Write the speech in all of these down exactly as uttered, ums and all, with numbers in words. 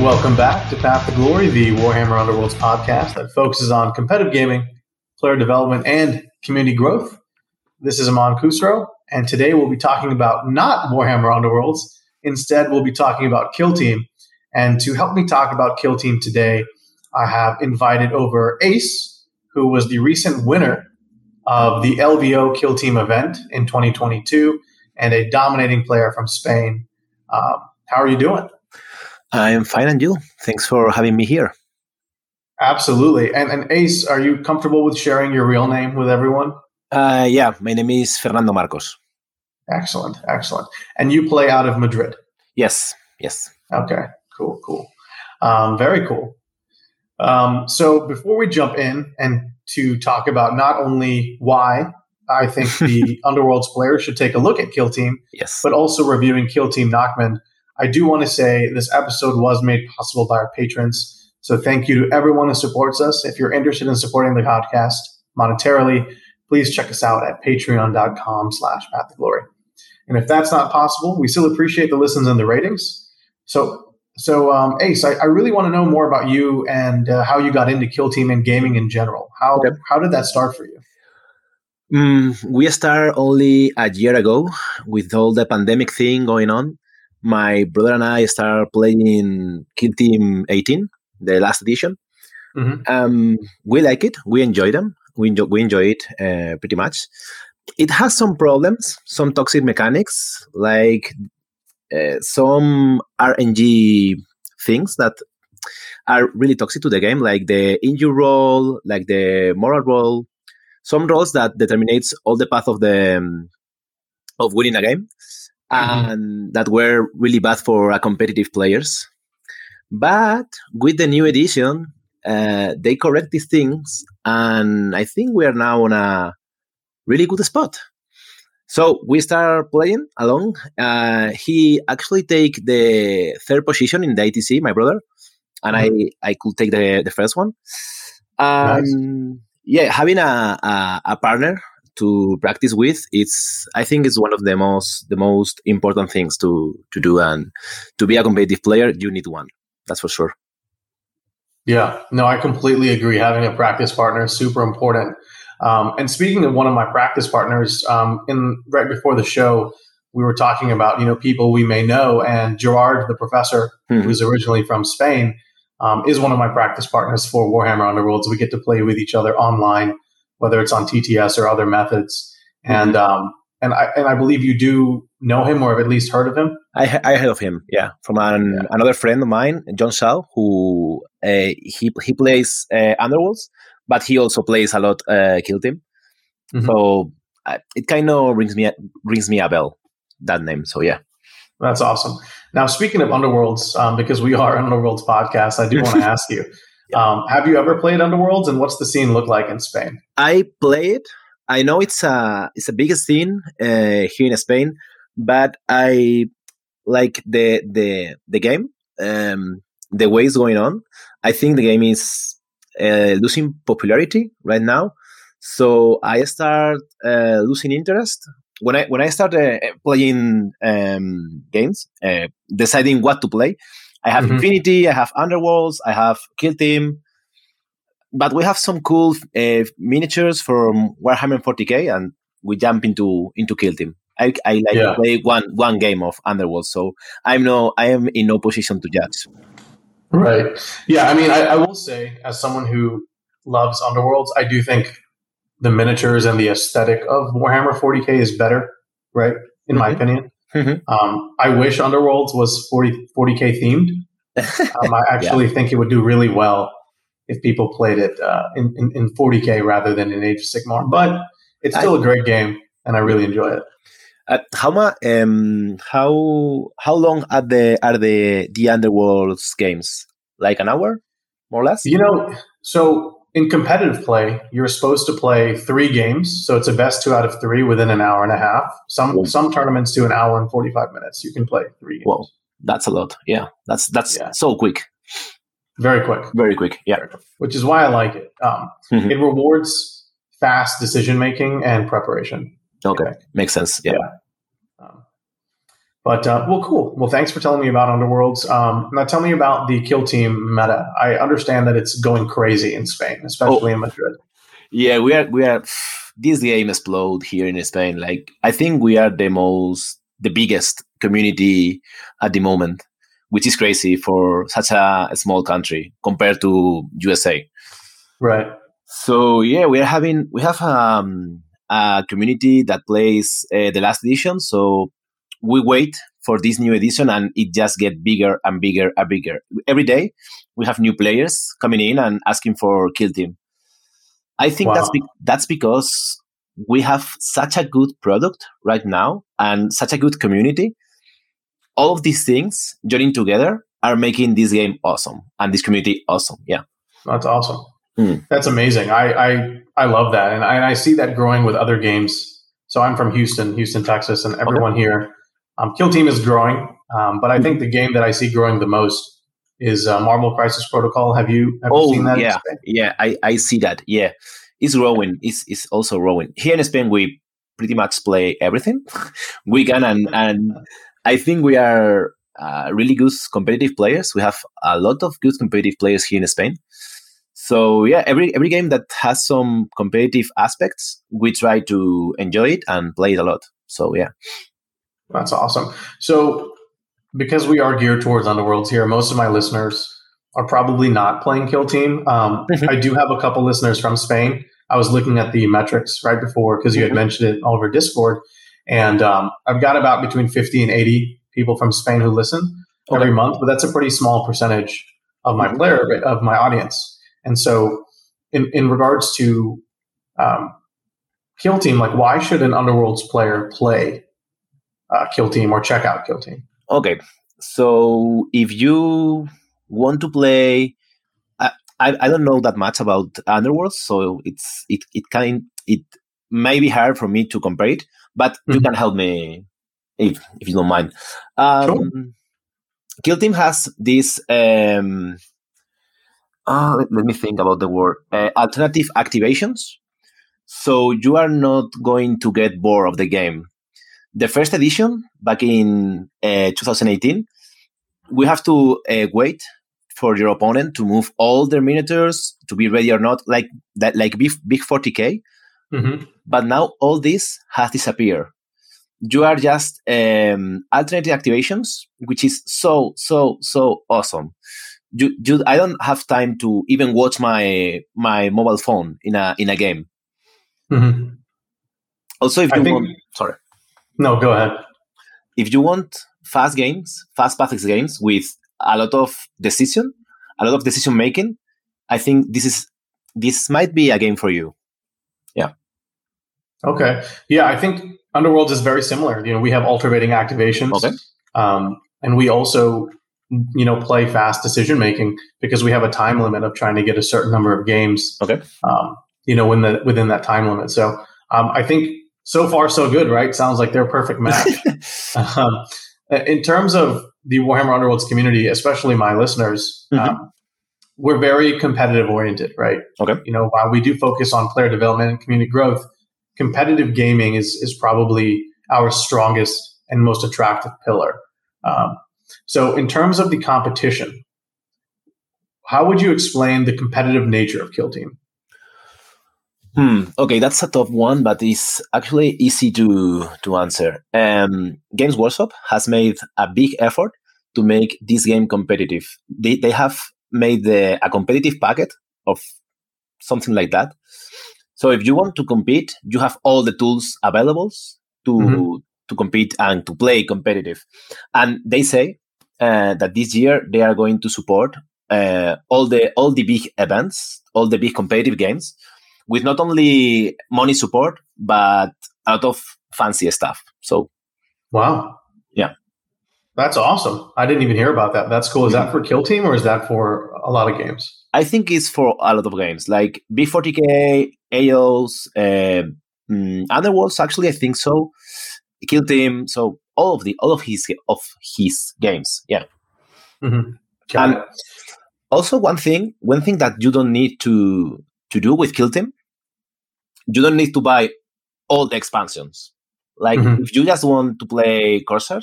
welcome back to Path to Glory, the Warhammer Underworlds podcast that focuses on competitive gaming, player development, and community growth. This is Aman Khusro, and today we'll be talking about not Warhammer Underworlds. Instead, we'll be talking about Kill Team. And to help me talk about Kill Team today, I have invited over Ace, who was the recent winner of the L V O Kill Team event in twenty twenty-two, and a dominating player from Spain. Um, how are you doing? I'm fine, and you? Thanks for having me here. Absolutely. And, and Ace, are you comfortable with sharing your real name with everyone? Uh, yeah, my name is Fernando Marcos. Excellent, excellent. And you play out of Madrid? Yes, yes. Okay, cool, cool. Um, very cool. Um, so before we jump in and to talk about not only why I think the Underworlds players should take a look at Kill Team, yes, but also reviewing Kill Team Nachmund, I do want to say this episode was made possible by our patrons. So thank you to everyone who supports us. If you're interested in supporting the podcast monetarily, please check us out at patreon.com slash path to glory. And if that's not possible, we still appreciate the listens and the ratings. So, so um, Ace, I, I really want to know more about you and uh, how you got into Kill Team and gaming in general. How okay. how did that start for you? Mm, we started only a year ago with all the pandemic thing going on. My brother and I started playing Kill Team eighteen, the last edition. Mm-hmm. Um, we like it. We enjoy them. We enjoy, we enjoy it uh, pretty much. It has some problems, some toxic mechanics, like uh, some R N G things that are really toxic to the game, like the injury roll, like the moral roll, some rolls that determinates all the path of the um, of winning a game. Mm-hmm. And that were really bad for uh, competitive players. But with the new edition, uh, they correct these things, and I think we are now on a really good spot. So we start playing along. Uh, he actually take the third position in the A T C, my brother, and mm-hmm. I, I could take the, the first one. Um, nice. Yeah, having a, a, a partner to practice with, it's I think it's one of the most the most important things to to do, and to be a competitive player you need one, that's for sure. Yeah, no, I completely agree. Having a practice partner is super important. Um, and speaking of one of my practice partners, um, in right before the show, we were talking about you know people we may know, and Gerard, the professor, mm-hmm. who's originally from Spain, um, is one of my practice partners for Warhammer Underworlds. We get to play with each other online, whether it's on T T S or other methods. And mm-hmm. um, and I and I believe you do know him or have at least heard of him. I I heard of him, yeah, from an, yeah. another friend of mine, John Shaw, who uh, he he plays uh, Underworlds, but he also plays a lot uh, Kill Team. Mm-hmm. So uh, it kind of rings me rings me a bell, that name. So yeah, that's awesome. Now speaking of Underworlds, um, because we are an Underworlds podcast, I do want to ask you. Yeah. Um, have you ever played Underworlds, and what's the scene look like in Spain? I played. I know it's a it's a big scene uh, here in Spain, but I like the the the game, um, the way it's going on. I think the game is uh, losing popularity right now, so I start uh, losing interest when I when I start uh, playing um, games, uh, deciding what to play. I have mm-hmm. Infinity, I have Underworlds, I have Kill Team, but we have some cool uh, miniatures from Warhammer forty K, and we jump into into Kill Team. I, I like yeah. to play one one game of Underworld, so I'm no I am in no position to judge. Right. Yeah. I mean, I, I will say, as someone who loves Underworlds, I do think the miniatures and the aesthetic of Warhammer forty K is better. Right, in mm-hmm. my opinion. Mm-hmm. Um, I wish Underworlds was forty K themed. Um, I actually yeah. think it would do really well if people played it uh, in, in, in forty K rather than in Age of Sigmar. But it's still I, a great game, and I really enjoy it. Uh, how much? Um, how how long are the are the the Underworlds games? Like an hour, more or less. You know, so in competitive play, you're supposed to play three games. So it's a best two out of three within an hour and a half. Some Whoa. some tournaments do an hour and forty-five minutes. You can play three games. Whoa, that's a lot. Yeah, that's that's yeah. so quick. Very quick. Very quick, yeah. Very quick. Which is why I like it. Um, mm-hmm. It rewards fast decision-making and preparation. Okay, makes sense, yeah. yeah. Um, But, uh, well, cool. Well, thanks for telling me about Underworlds. Um, now tell me about the Kill Team meta. I understand that it's going crazy in Spain, especially oh. in Madrid. Yeah, we are, we are, this game explode here in Spain. Like, I think we are the most, the biggest community at the moment, which is crazy for such a, a small country compared to U S A. Right. So yeah, we are having, we have um, a community that plays uh, the last edition. So we wait for this new edition and it just gets bigger and bigger and bigger. Every day we have new players coming in and asking for Kill Team. I think wow. that's be- that's because we have such a good product right now and such a good community. All of these things joining together are making this game awesome and this community awesome. Yeah. That's awesome. Mm. That's amazing. I, I, I love that. And I, and I see that growing with other games. So I'm from Houston, Houston, Texas, and everyone okay. here, um, Kill Team is growing. Um, but I think the game that I see growing the most is uh, Marvel Crisis Protocol. Have you, have oh, you seen that? Yeah, yeah, I, I see that. Yeah, it's growing. It's, it's also growing. Here in Spain, we pretty much play everything we can. And, and I think we are uh, really good competitive players. We have a lot of good competitive players here in Spain. So yeah, every every game that has some competitive aspects, we try to enjoy it and play it a lot. So yeah. That's awesome. So because we are geared towards Underworlds here, most of my listeners are probably not playing Kill Team. Um, mm-hmm. I do have a couple listeners from Spain. I was looking at the metrics right before because you mm-hmm. had mentioned it all over Discord. And um, I've got about between fifty and eighty people from Spain who listen okay. every month, but that's a pretty small percentage of my mm-hmm. player, of my audience. And so in, in regards to um, Kill Team, like why should an Underworlds player play uh, Kill Team or check out Kill Team? Okay. So if you want to play, I, I, I don't know that much about Underworlds, so it's it it kind it may be hard for me to compare it, but mm-hmm. you can help me if if you don't mind. Um, sure. Kill Team has this um, uh, let, let me think about the word uh, alternative activations. So you are not going to get bored of the game. The first edition back in uh, two thousand eighteen, we have to uh, wait for your opponent to move all their miniatures to be ready or not, like that, like big, big forty K. Mm-hmm. But now all this has disappeared. You are just um, alternative activations, which is so so so awesome. You, you, I don't have time to even watch my my mobile phone in a in a game. Mm-hmm. Also, if you think, want, sorry. No, go ahead. If you want fast games, fast paced games with a lot of decision, a lot of decision making, I think this is this might be a game for you. Yeah. Okay. Yeah, I think Underworlds is very similar. You know, we have alternating activations, okay. um, and we also, you know, play fast decision making because we have a time limit of trying to get a certain number of games. Okay. Um, you know, when the within that time limit. So um, I think. So far, so good, right? Sounds like they're a perfect match. um, in terms of the Warhammer Underworlds community, especially my listeners, mm-hmm. um, we're very competitive oriented, right? Okay. You know, while we do focus on player development and community growth, competitive gaming is is probably our strongest and most attractive pillar. Um, so, in terms of the competition, how would you explain the competitive nature of Kill Team? Hmm. Okay, that's a tough one, but it's actually easy to to answer. Um, Games Workshop has made a big effort to make this game competitive. They they have made the, a competitive packet of something like that. So if you want to compete, you have all the tools available to mm-hmm. to compete and to play competitive. And they say uh, that this year they are going to support uh, all the all the big events, all the big competitive games, with not only money support, but a lot of fancy stuff. So, wow. Yeah. That's awesome. I didn't even hear about that. That's cool. Is mm-hmm. that for Kill Team or is that for a lot of games? I think it's for a lot of games, like B forty K, A Os, uh, um, Underworlds, actually, I think so. Kill Team, so all of the all of his of his games. Yeah. Mm-hmm. And it. Also one thing, one thing that you don't need to to do with Kill Team, you don't need to buy all the expansions. Like mm-hmm. if you just want to play Corsairs,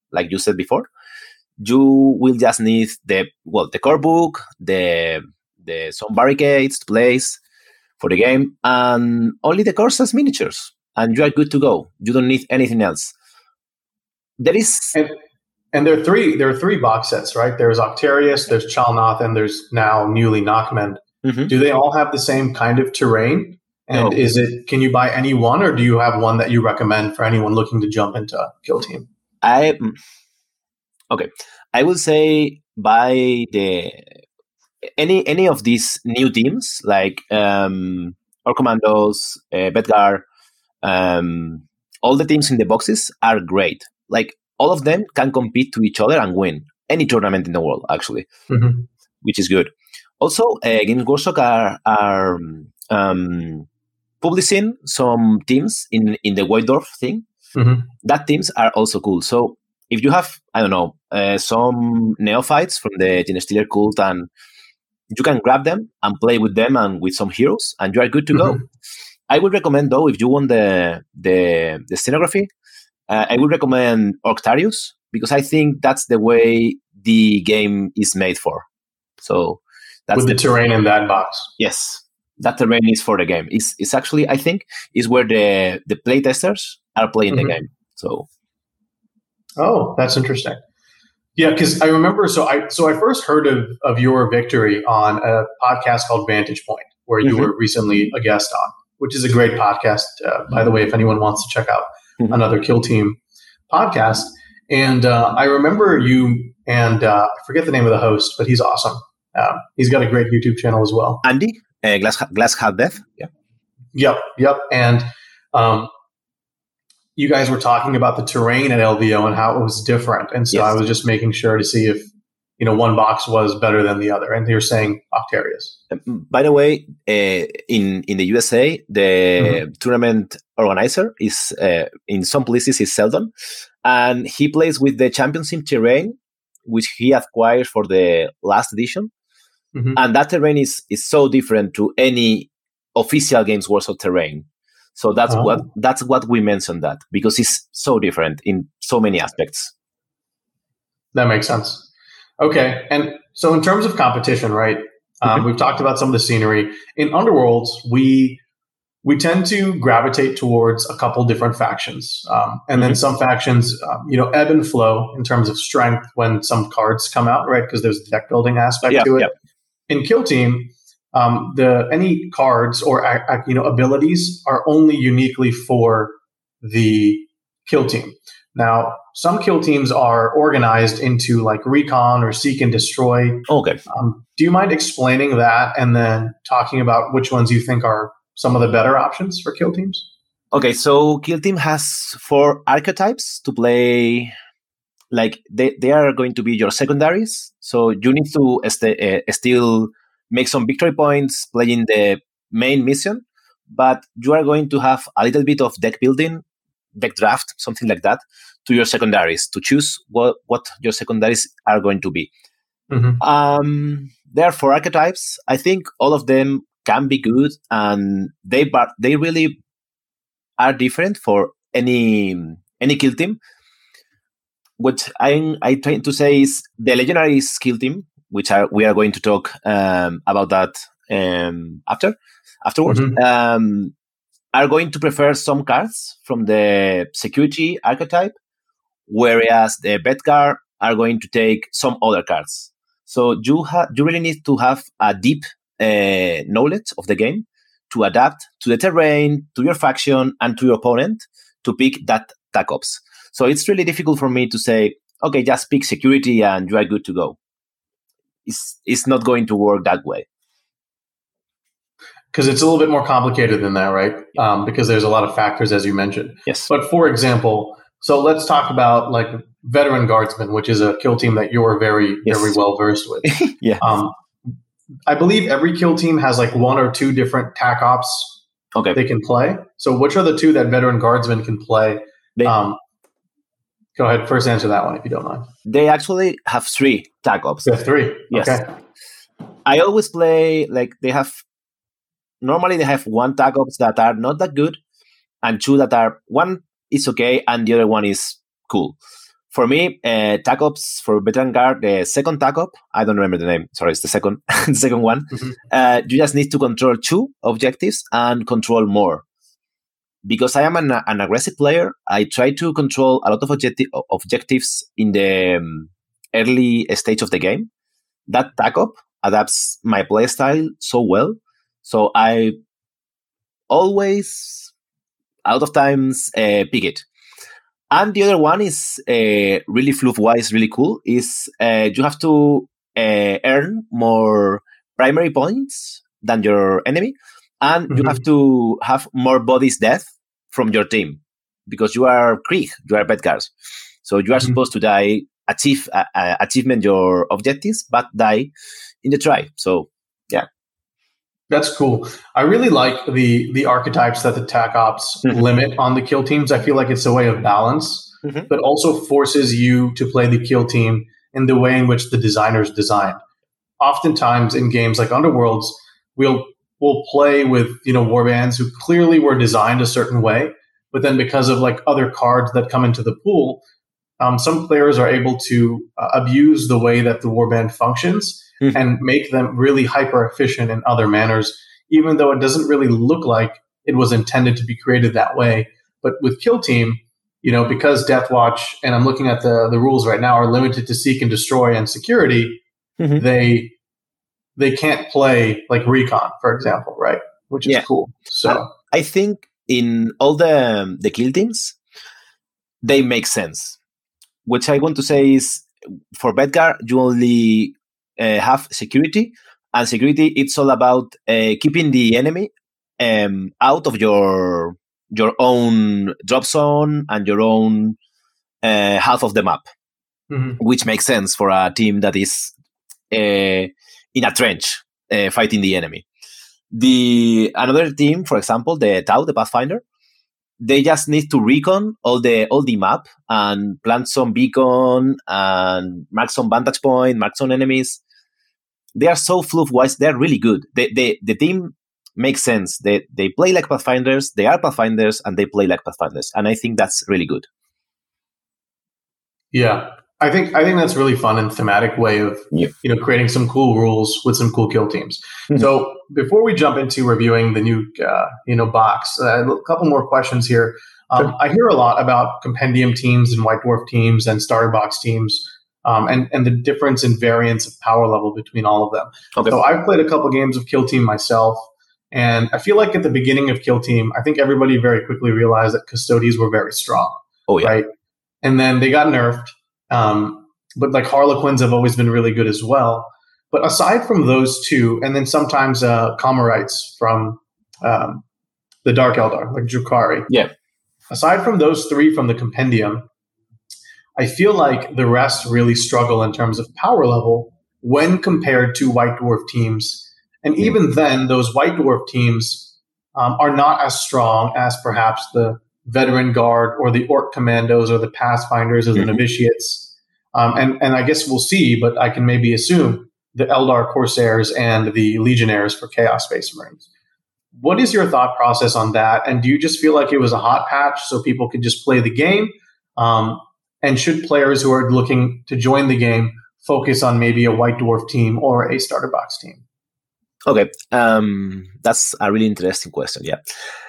like you said before, you will just need the well the core book, the the some barricades to place for the game, and only the course as miniatures, and you are good to go. You don't need anything else. There is, and, and there are three. There are three box sets, right? There's Octarius, there's Chalnoth, and there's now newly Nachmend. Mm-hmm. Do they all have the same kind of terrain? And no. is it? Can you buy any one, or do you have one that you recommend for anyone looking to jump into Kill Team? I okay. I will say buy the any any of these new teams like um, Orc Commandos, uh, Bedgar. Um, all the teams in the boxes are great. Like all of them can compete to each other and win any tournament in the world, actually, mm-hmm. which is good. Also, uh, Games Workshop are, are um, publishing some teams in, in the White Dwarf thing. Mm-hmm. That teams are also cool. So if you have, I don't know, uh, some neophytes from the Genestealer cult, and you can grab them and play with them and with some heroes, and you are good to mm-hmm. go. I would recommend, though, if you want the the, the scenography, uh, I would recommend Octarius, because I think that's the way the game is made for. So that's with the, the terrain in that box. Yes, that terrain is for the game. It's, it's actually, I think, is where the, the playtesters are playing mm-hmm. the game. So, oh, that's interesting. Yeah, because I remember. So I so I first heard of, of your victory on a podcast called Vantage Point, where you mm-hmm. were recently a guest on, which is a great podcast, uh, by the way, if anyone wants to check out mm-hmm. another Kill Team podcast. And uh, I remember you and uh, I forget the name of the host, but he's awesome. Um, he's got a great YouTube channel as well. Andy, uh, Glass, Glass Half Death. Yeah. Yep, yep. And um, you guys were talking about the terrain at L V O and how it was different. And so yes. I was just making sure to see if, you know, one box was better than the other. And you're saying Octarius. By the way, uh, in, in the U S A, the mm-hmm. tournament organizer is, uh, in some places, is Seldon. And he plays with the championship terrain, which he acquired for the last edition. Mm-hmm. And that terrain is, is so different to any official Games Workshop terrain. So that's oh. what that's what we mentioned that, because it's so different in so many aspects. That makes sense. Okay, and so in terms of competition, right? Um, mm-hmm. We've talked about some of the scenery in Underworlds. We we tend to gravitate towards a couple different factions, um, and then mm-hmm. some factions, um, you know, ebb and flow in terms of strength when some cards come out, right? Because there's a deck building aspect yeah, to it. Yeah. In Kill Team, um, the any cards or uh, you know abilities are only uniquely for the Kill Team. Now, some Kill Teams are organized into like Recon or Seek and Destroy. Okay. Um, do you mind explaining that and then talking about which ones you think are some of the better options for Kill Teams? Okay, so Kill Team has four archetypes to play. Like they, they are going to be your secondaries. So you need to st- uh, still make some victory points playing the main mission, but you are going to have a little bit of deck building, deck draft, something like that, to your secondaries to choose what, what your secondaries are going to be. Mm-hmm. Um, there are four archetypes. I think all of them can be good, and they but they really are different for any any Kill Team. What I'm I trying to say is the legendary Kill Team, which are we are going to talk um, about that um, after afterwards. Mm-hmm. Um, are going to prefer some cards from the security archetype, whereas the Bedgar are going to take some other cards. So you have you really need to have a deep uh, knowledge of the game to adapt to the terrain, to your faction, and to your opponent to pick that tac ops. So it's really difficult for me to say, okay, just pick security and you are good to go. It's it's not going to work that way. Because it's a little bit more complicated than that, right? Um, because there's a lot of factors, as you mentioned. Yes. But for example, so let's talk about like Veteran Guardsmen, which is a Kill Team that you're very, yes. very well versed with. yeah. Um, I believe every Kill Team has like one or two different tac ops okay. they can play. So which are the two that Veteran Guardsmen can play? They, um, go ahead. First answer that one, if you don't mind. They actually have three tac ops. They have three? Yes. Okay. I always play, like they have, normally they have one tac ops that are not that good and two that are, one is okay and the other one is cool. for me, uh, T A C Ops for Veteran Guard, the second T A C Op, I don't remember the name. Sorry, it's the second, the second one. Mm-hmm. Uh, you just need to control two objectives and control more. Because I am an, an aggressive player, I try to control a lot of objecti- objectives in the um, early stage of the game. That T A C Op adapts my playstyle so well. So I always, a lot of times, uh, pick it. And the other one is uh, really fluff-wise, really cool, is uh, you have to uh, earn more primary points than your enemy. And mm-hmm. you have to have more bodies death from your team. Because you are Krieg, you are bad guys. So you are mm-hmm. supposed to die, achieve uh, uh, achievement your objectives, but die in the try. So, yeah. That's cool. I really like the the archetypes that the T A C Ops mm-hmm. limit on the kill teams. I feel like it's a way of balance, mm-hmm. but also forces you to play the kill team in the way in which the designers designed. Oftentimes in games like Underworlds, we'll we'll play with, you know, warbands who clearly were designed a certain way, but then because of like other cards that come into the pool, um, some players are able to uh, abuse the way that the warband functions. Mm-hmm. And make them really hyper efficient in other manners, even though it doesn't really look like it was intended to be created that way. But with Kill Team, you know, because Deathwatch, and I'm looking at the, the rules right now, are limited to seek and destroy and security, mm-hmm. they they can't play like Recon, for example, right? Which is yeah. cool. So I think in all the the kill teams, they make sense. Which I want to say is for Bedgar, you only Uh, have security, and security it's all about uh, keeping the enemy um, out of your your own drop zone and your own uh, half of the map, mm-hmm. which makes sense for a team that is uh, in a trench uh, fighting the enemy. The another team, for example, the Tau, the Pathfinder, they just need to recon all the all the map and plant some beacon and mark some vantage point, mark some enemies. They are so fluff-wise. They're really good. They, they, the team makes sense. They they play like Pathfinders. They are Pathfinders, and they play like Pathfinders. And I think that's really good. Yeah, I think I think that's really fun and thematic way of yeah. you know creating some cool rules with some cool kill teams. Mm-hmm. So before we jump into reviewing the new uh, you know box, uh, a couple more questions here. Um, sure. I hear a lot about compendium teams and White Dwarf teams and starter box teams. Um, and, and the difference in variance of power level between all of them. Okay. So I've played a couple games of Kill Team myself, and I feel like at the beginning of Kill Team, I think everybody very quickly realized that Custodies were very strong. Oh, yeah. Right? And then they got nerfed, um, but like Harlequins have always been really good as well. But aside from those two, and then sometimes uh, Comorites from um, the Dark Eldar, like Drukhari. Yeah. Aside from those three from the Compendium, I feel like the rest really struggle in terms of power level when compared to White Dwarf teams. And even then, those White Dwarf teams um, are not as strong as perhaps the Veteran Guard or the Orc Commandos or the Pathfinders or the mm-hmm. Novitiates. Um, and, and I guess we'll see, but I can maybe assume the Eldar Corsairs and the Legionnaires for Chaos Space Marines. What is your thought process on that? And do you just feel like it was a hot patch so people could just play the game? Um, And should players who are looking to join the game focus on maybe a White Dwarf team or a starter box team? Okay, um, that's a really interesting question. Yeah,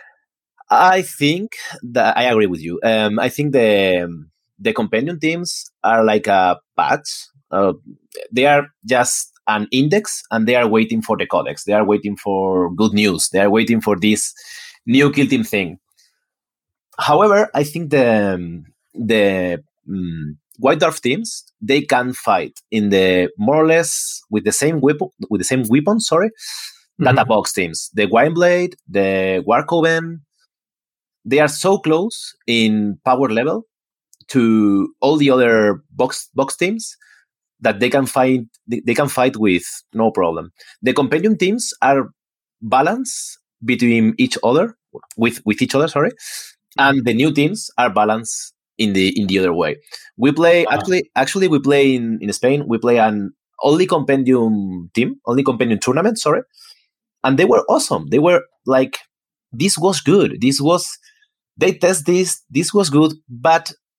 I think that I agree with you. Um, I think the the companion teams are like a patch. Uh, they are just an index, and they are waiting for the codex. They are waiting for good news. They are waiting for this new kill team thing. However, I think the the Mm, White Dwarf teams, they can fight in the more or less with the same weapon, with the same weapon. Sorry, mm-hmm. Data box teams, the Wineblade, the Warcoven, they are so close in power level to all the other box box teams that they can fight. They, they can fight with no problem. The companion teams are balanced between each other, with with each other. Sorry, and the new teams are balanced in the in the other way. We play uh-huh. actually actually we play in, in Spain, we play an only compendium team, only compendium tournament, sorry. And they were awesome. They were like, this was good. This was they test this, this was good, but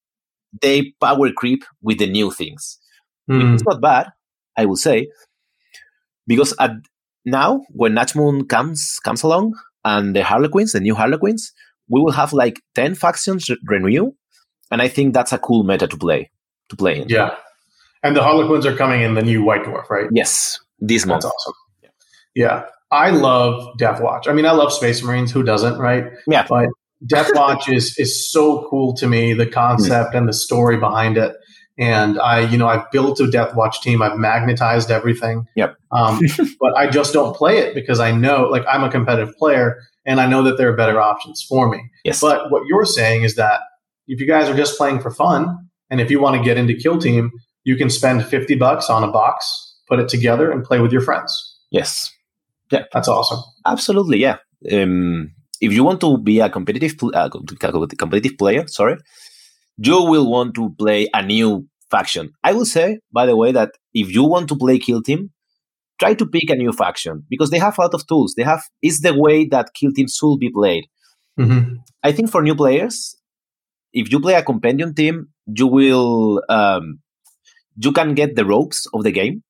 they power creep with the new things. Mm. It's not bad, I will say, because at now when Natchmoon comes comes along and the Harlequins, the new Harlequins, we will have like ten factions re- renew, and I think that's a cool meta to play to play in. Yeah, and the Harlequins are coming in the new White Dwarf, right? Yes, this month. That's awesome. Yeah. yeah, I love Deathwatch. I mean, I love Space Marines. Who doesn't, right? Yeah, but Deathwatch is is so cool to me. The concept mm. and the story behind it. And I, you know, I've built a Deathwatch team. I've magnetized everything. Yep. um, but I just don't play it because I know, like, I'm a competitive player, and I know that there are better options for me. Yes. But what you're saying is that if you guys are just playing for fun, and if you want to get into Kill Team, you can spend fifty bucks on a box, put it together, and play with your friends. Yes. Yeah. That's awesome. Absolutely. Yeah. Um, if you want to be a competitive, uh, competitive player, sorry, you will want to play a new faction. I will say, by the way, that if you want to play Kill Team, try to pick a new faction because they have a lot of tools. They have it's the way that Kill Team should be played. Mm-hmm. I think for new players, if you play a compendium team, you will um, you can get the ropes of the game,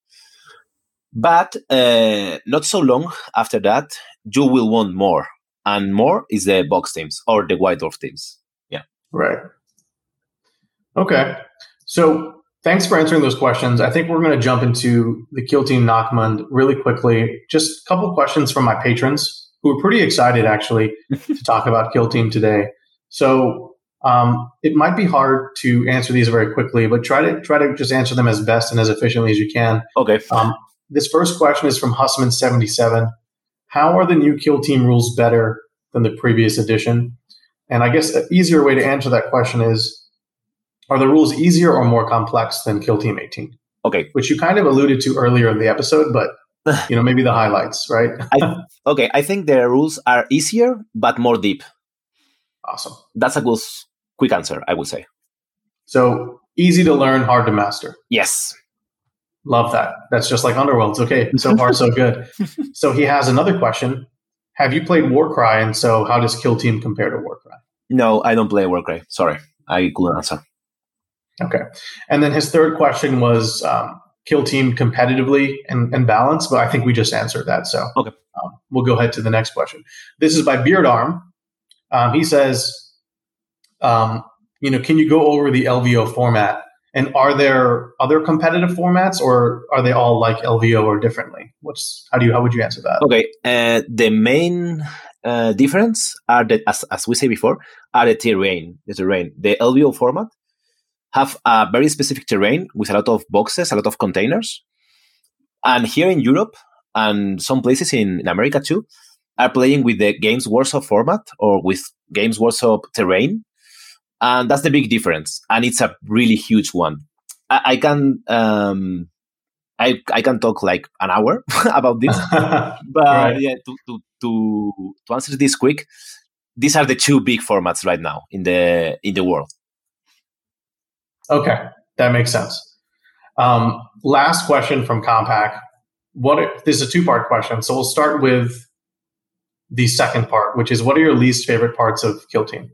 but uh, not so long after that, you will want more, and more is the box teams or the White Dwarf teams. Yeah, right. Okay, so thanks for answering those questions. I think we're going to jump into the Kill Team Nachmund really quickly. Just a couple questions from my patrons who are pretty excited, actually, to talk about Kill Team today. So um, it might be hard to answer these very quickly, but try to try to just answer them as best and as efficiently as you can. Okay. Um, this first question is from Hussman seventy-seven. How are the new Kill Team rules better than the previous edition? And I guess an easier way to answer that question is, are the rules easier or more complex than Kill Team eighteen? Okay. Which you kind of alluded to earlier in the episode, but you know, maybe the highlights, right? I, okay, I think the rules are easier but more deep. Awesome. That's a good, quick answer, I would say. So easy to learn, hard to master. Yes. Love that. That's just like Underworlds. Okay, so far so good. So he has another question. Have you played Warcry? And so how does Kill Team compare to Warcry? No, I don't play Warcry. Sorry, I couldn't answer. Okay. And then his third question was um, Kill Team competitively and, and balance, but I think we just answered that. So okay. um, we'll go ahead to the next question. This is by Beard Arm. Um, he says, um, you know, can you go over the L V O format? And are there other competitive formats, or are they all like L V O or differently? What's how do you how would you answer that? Okay. Uh, the main uh, difference are that, as as we say before, are the terrain. The terrain. The L V O format have a very specific terrain with a lot of boxes, a lot of containers. And here in Europe and some places in, in America too are playing with the Games Workshop format or with Games Workshop terrain. And that's the big difference. And it's a really huge one. I, I can um, I I can talk like an hour about this. But right. yeah, to, to to to answer this quick, these are the two big formats right now in the in the world. Okay, that makes sense. Um, last question from Compaq. What are, this is a two-part question, so we'll start with the second part, which is what are your least favorite parts of Kill Team?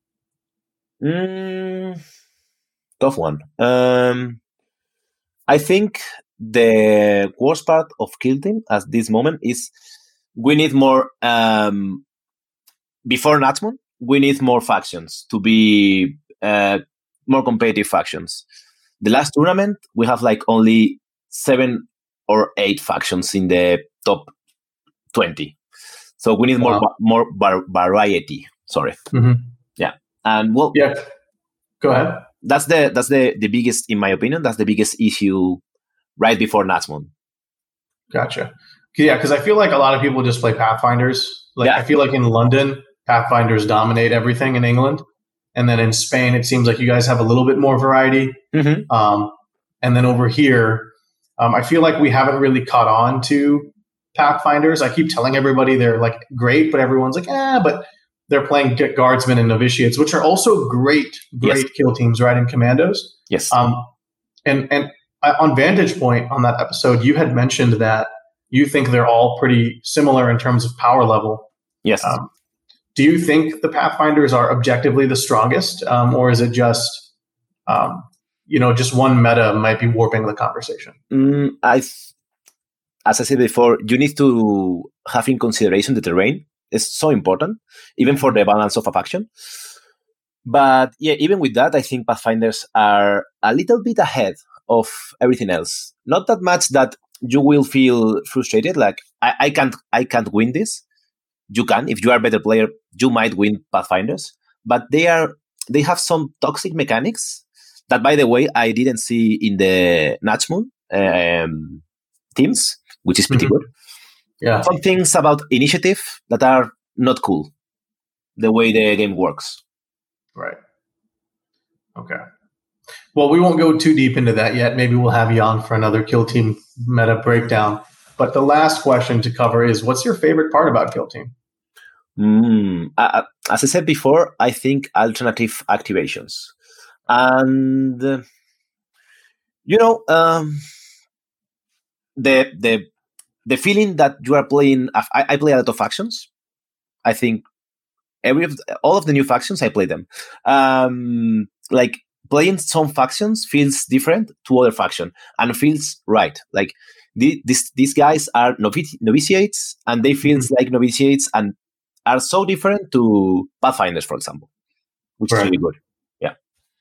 Mm, tough one. Um, I think the worst part of Kill Team at this moment is we need more. Um, before Natchmoon, we need more factions to be. Uh, more competitive factions. The last tournament, we have like only seven or eight factions in the top twenty. So we need wow. more more var- variety. Sorry. Mm-hmm. Yeah. And well, yeah. Go ahead. That's the that's the, the biggest, in my opinion, that's the biggest issue right before Natchmoon. Gotcha. Yeah, because I feel like a lot of people just play Pathfinders. Like yeah. I feel like in London, Pathfinders dominate everything in England. And then in Spain, it seems like you guys have a little bit more variety. Mm-hmm. Um, and then over here, um, I feel like we haven't really caught on to Pathfinders. I keep telling everybody they're like great, but everyone's like, eh, but they're playing Guardsmen and Novitiates, which are also great, great yes. kill teams, right? In Commandos. Yes. Um, and, and on Vantage Point on that episode, you had mentioned that you think they're all pretty similar in terms of power level. Yes. Um, Do you think the Pathfinders are objectively the strongest, um, or is it just um, you know, just one meta might be warping the conversation? Mm, I, th- as I said before, you need to have in consideration the terrain. It's so important, even for the balance of a faction. But yeah, even with that, I think Pathfinders are a little bit ahead of everything else. Not that much that you will feel frustrated, like I, I can't, I can't win this. You can, if you are a better player, you might win Pathfinders. But they are, they have some toxic mechanics that, by the way, I didn't see in the Natchmoon um, teams, which is pretty mm-hmm. good. Yeah, some things about initiative that are not cool. The way the game works. Right. Okay. Well, we won't go too deep into that yet. Maybe we'll have you on for another Kill Team meta breakdown. But the last question to cover is, what's your favorite part about Kill Team? Mm, uh, as I said before, I think alternative activations. And, uh, you know, um, the the the feeling that you are playing... I, I play a lot of factions. I think every of the, all of the new factions, I play them. Um, like, playing some factions feels different to other faction and feels right. Like, the, this, these guys are novici- novitiates, and they feel mm-hmm. like novitiates and are so different to Pathfinders, for example, which right. is really good. Yeah.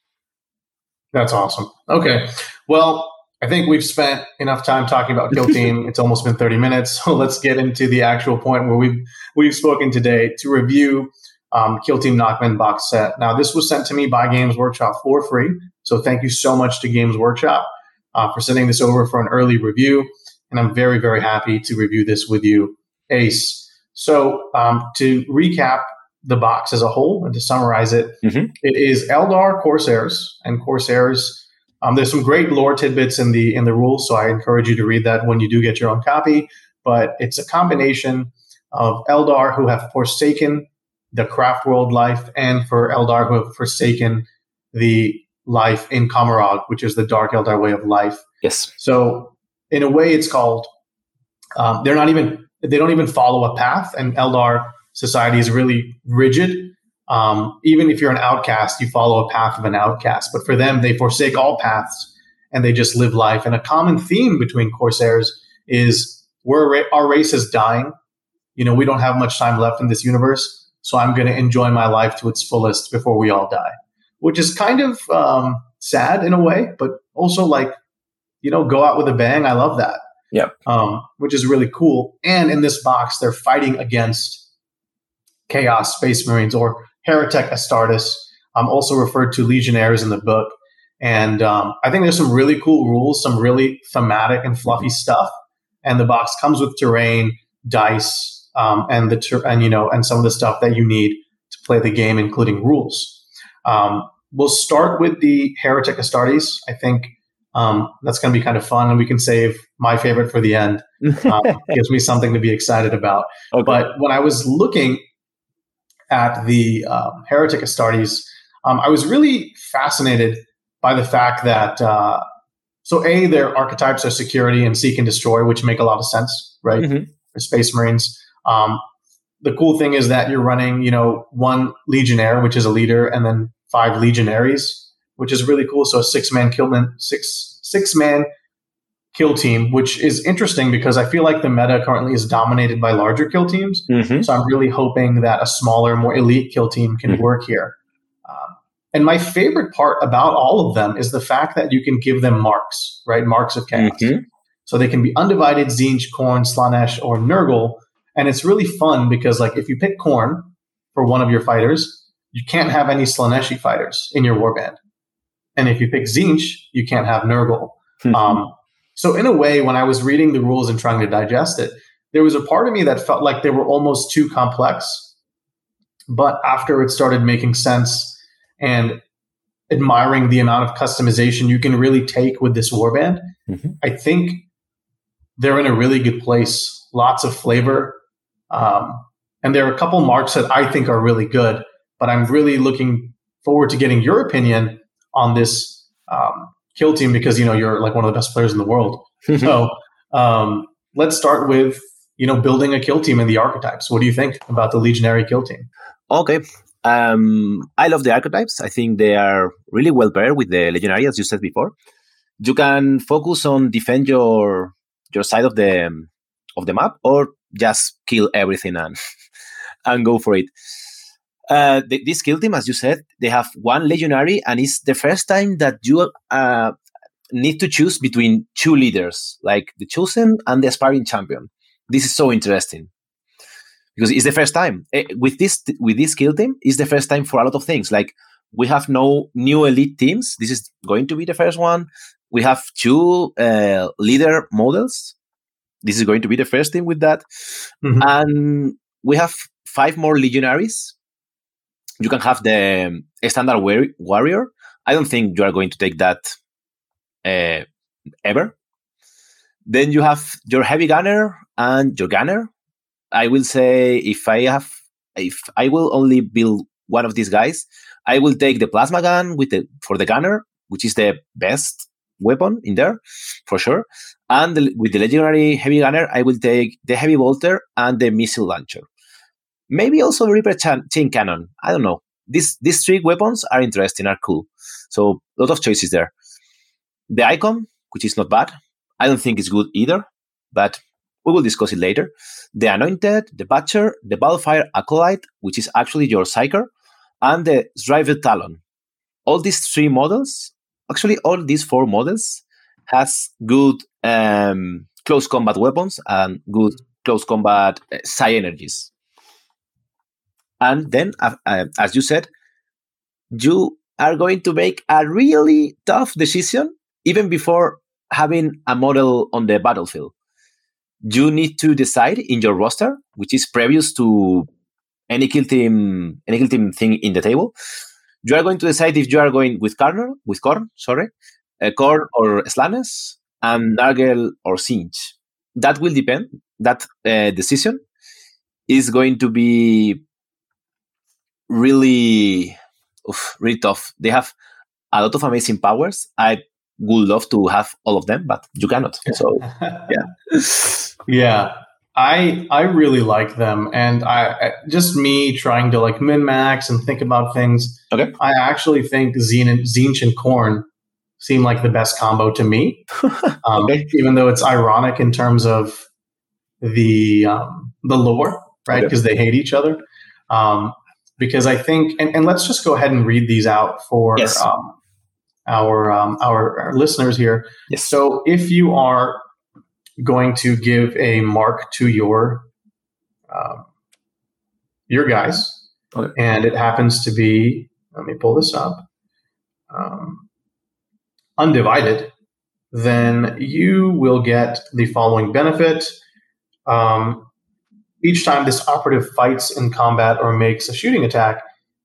That's awesome. Okay. Well, I think we've spent enough time talking about Kill Team. It's almost been thirty minutes. So let's get into the actual point where we've, we've spoken today to review um, Kill Team Nachmund box set. Now, this was sent to me by Games Workshop for free. So thank you so much to Games Workshop uh, for sending this over for an early review. And I'm very, very happy to review this with you, Ace. So um, to recap the box as a whole and to summarize it, mm-hmm. it is Eldar Corsairs and Corsairs. Um, there's some great lore tidbits in the in the rules, so I encourage you to read that when you do get your own copy. But it's a combination of Eldar who have forsaken the craft world life and for Eldar who have forsaken the life in Kamarag, which is the Dark Eldar way of life. Yes. So in a way, it's called, um, they're not even, they don't even follow a path, and Eldar society is really rigid. Um, even if you're an outcast, you follow a path of an outcast. But for them, they forsake all paths and they just live life. And a common theme between Corsairs is we're, our race is dying. You know, we don't have much time left in this universe, so I'm going to enjoy my life to its fullest before we all die, which is kind of um, sad in a way, but also like, you know, go out with a bang. I love that. Yeah. Um, which is really cool. And in this box, they're fighting against Chaos Space Marines, or Heretic Astartes, um, also referred to Legionnaires in the book. And um, I think there's some really cool rules, some really thematic and fluffy stuff. And the box comes with terrain, dice, um, and the ter- and you know and some of the stuff that you need to play the game, including rules. Um, we'll start with the Heretic Astartes. I think um, that's going to be kind of fun, and we can save my favorite for the end. Um, gives me something to be excited about. Okay. But when I was looking at the um, Heretic Astartes, um, I was really fascinated by the fact that, uh, so A, their archetypes are security and seek and destroy, which make a lot of sense, right? Mm-hmm. For Space Marines. Um, the cool thing is that you're running, you know, one Legionnaire, which is a leader, and then five Legionaries, which is really cool. So a six-man kill, six, six-man kill team, which is interesting because I feel like the meta currently is dominated by larger kill teams. Mm-hmm. So I'm really hoping that a smaller, more elite kill team can mm-hmm. work here. Um, and my favorite part about all of them is the fact that you can give them marks, right? Marks of chaos. Mm-hmm. So they can be Undivided, Tzeentch, Khorne, Slaanesh, or Nurgle. And it's really fun because, like, if you pick Khorne for one of your fighters, you can't have any Slaaneshi fighters in your warband. And if you pick Tzeentch, you can't have Nurgle. Mm-hmm. Um, So in a way, when I was reading the rules and trying to digest it, there was a part of me that felt like they were almost too complex. But after it started making sense and admiring the amount of customization you can really take with this warband, mm-hmm. I think they're in a really good place. Lots of flavor. Um, and there are a couple marks that I think are really good. But I'm really looking forward to getting your opinion on this um kill team, because, you know, you're like one of the best players in the world. So um, let's start with, you know, building a kill team and the archetypes. What do you think about the Legionary kill team? Okay. Um, I love the archetypes. I think they are really well paired with the legendary, as you said before. You can focus on defend your your side of the of the map, or just kill everything and and go for it. Uh, the, this kill team, as you said, they have one legendary, and it's the first time that you uh, need to choose between two leaders, like the chosen and the aspiring champion. This is so interesting because it's the first time uh, with this with this kill team. It's the first time for a lot of things. Like we have no new elite teams. This is going to be the first one. We have two uh, leader models. This is going to be the first thing with that, mm-hmm. and we have five more legionaries. You can have the standard war- warrior. I don't think you are going to take that uh, ever. Then you have your heavy gunner and your gunner. I will say if I have, if I will only build one of these guys, I will take the plasma gun with the for the gunner, which is the best weapon in there for sure. And the, with the legendary heavy gunner, I will take the heavy bolter and the missile launcher. Maybe also Reaper chain, chain cannon. I don't know. These these three weapons are interesting, are cool. So a lot of choices there. The icon, which is not bad. I don't think it's good either, but we will discuss it later. The Anointed, the Butcher, the Balefire Acolyte, which is actually your Psyker, and the Shriveled Talon. All these three models, actually all these four models, has good um, close combat weapons and good close combat uh, psi energies. And then, uh, uh, as you said, you are going to make a really tough decision even before having a model on the battlefield. You need to decide in your roster, which is previous to any kill team, any kill team thing in the table. You are going to decide if you are going with Karn, with Korn, sorry, uh, Korn or Slanes, and Nurgle or Singe. That will depend. That uh, decision is going to be really, oof, really tough. They have a lot of amazing powers. I would love to have all of them, but you cannot. So, yeah, yeah. I I really like them, and I just me trying to like min max and think about things. Okay, I actually think Zenith, Tzeentch and Korn seem like the best combo to me. um, okay. Even though it's ironic in terms of the um, the lore, right? Because okay. they hate each other. Um, Because I think, and, and let's just go ahead and read these out for yes. um, our, um, our our listeners here. Yes. So if you are going to give a mark to your uh, your guys, okay. and it happens to be, let me pull this up, um, undivided, then you will get the following benefit. Um, Each time this operative fights in combat or makes a shooting attack,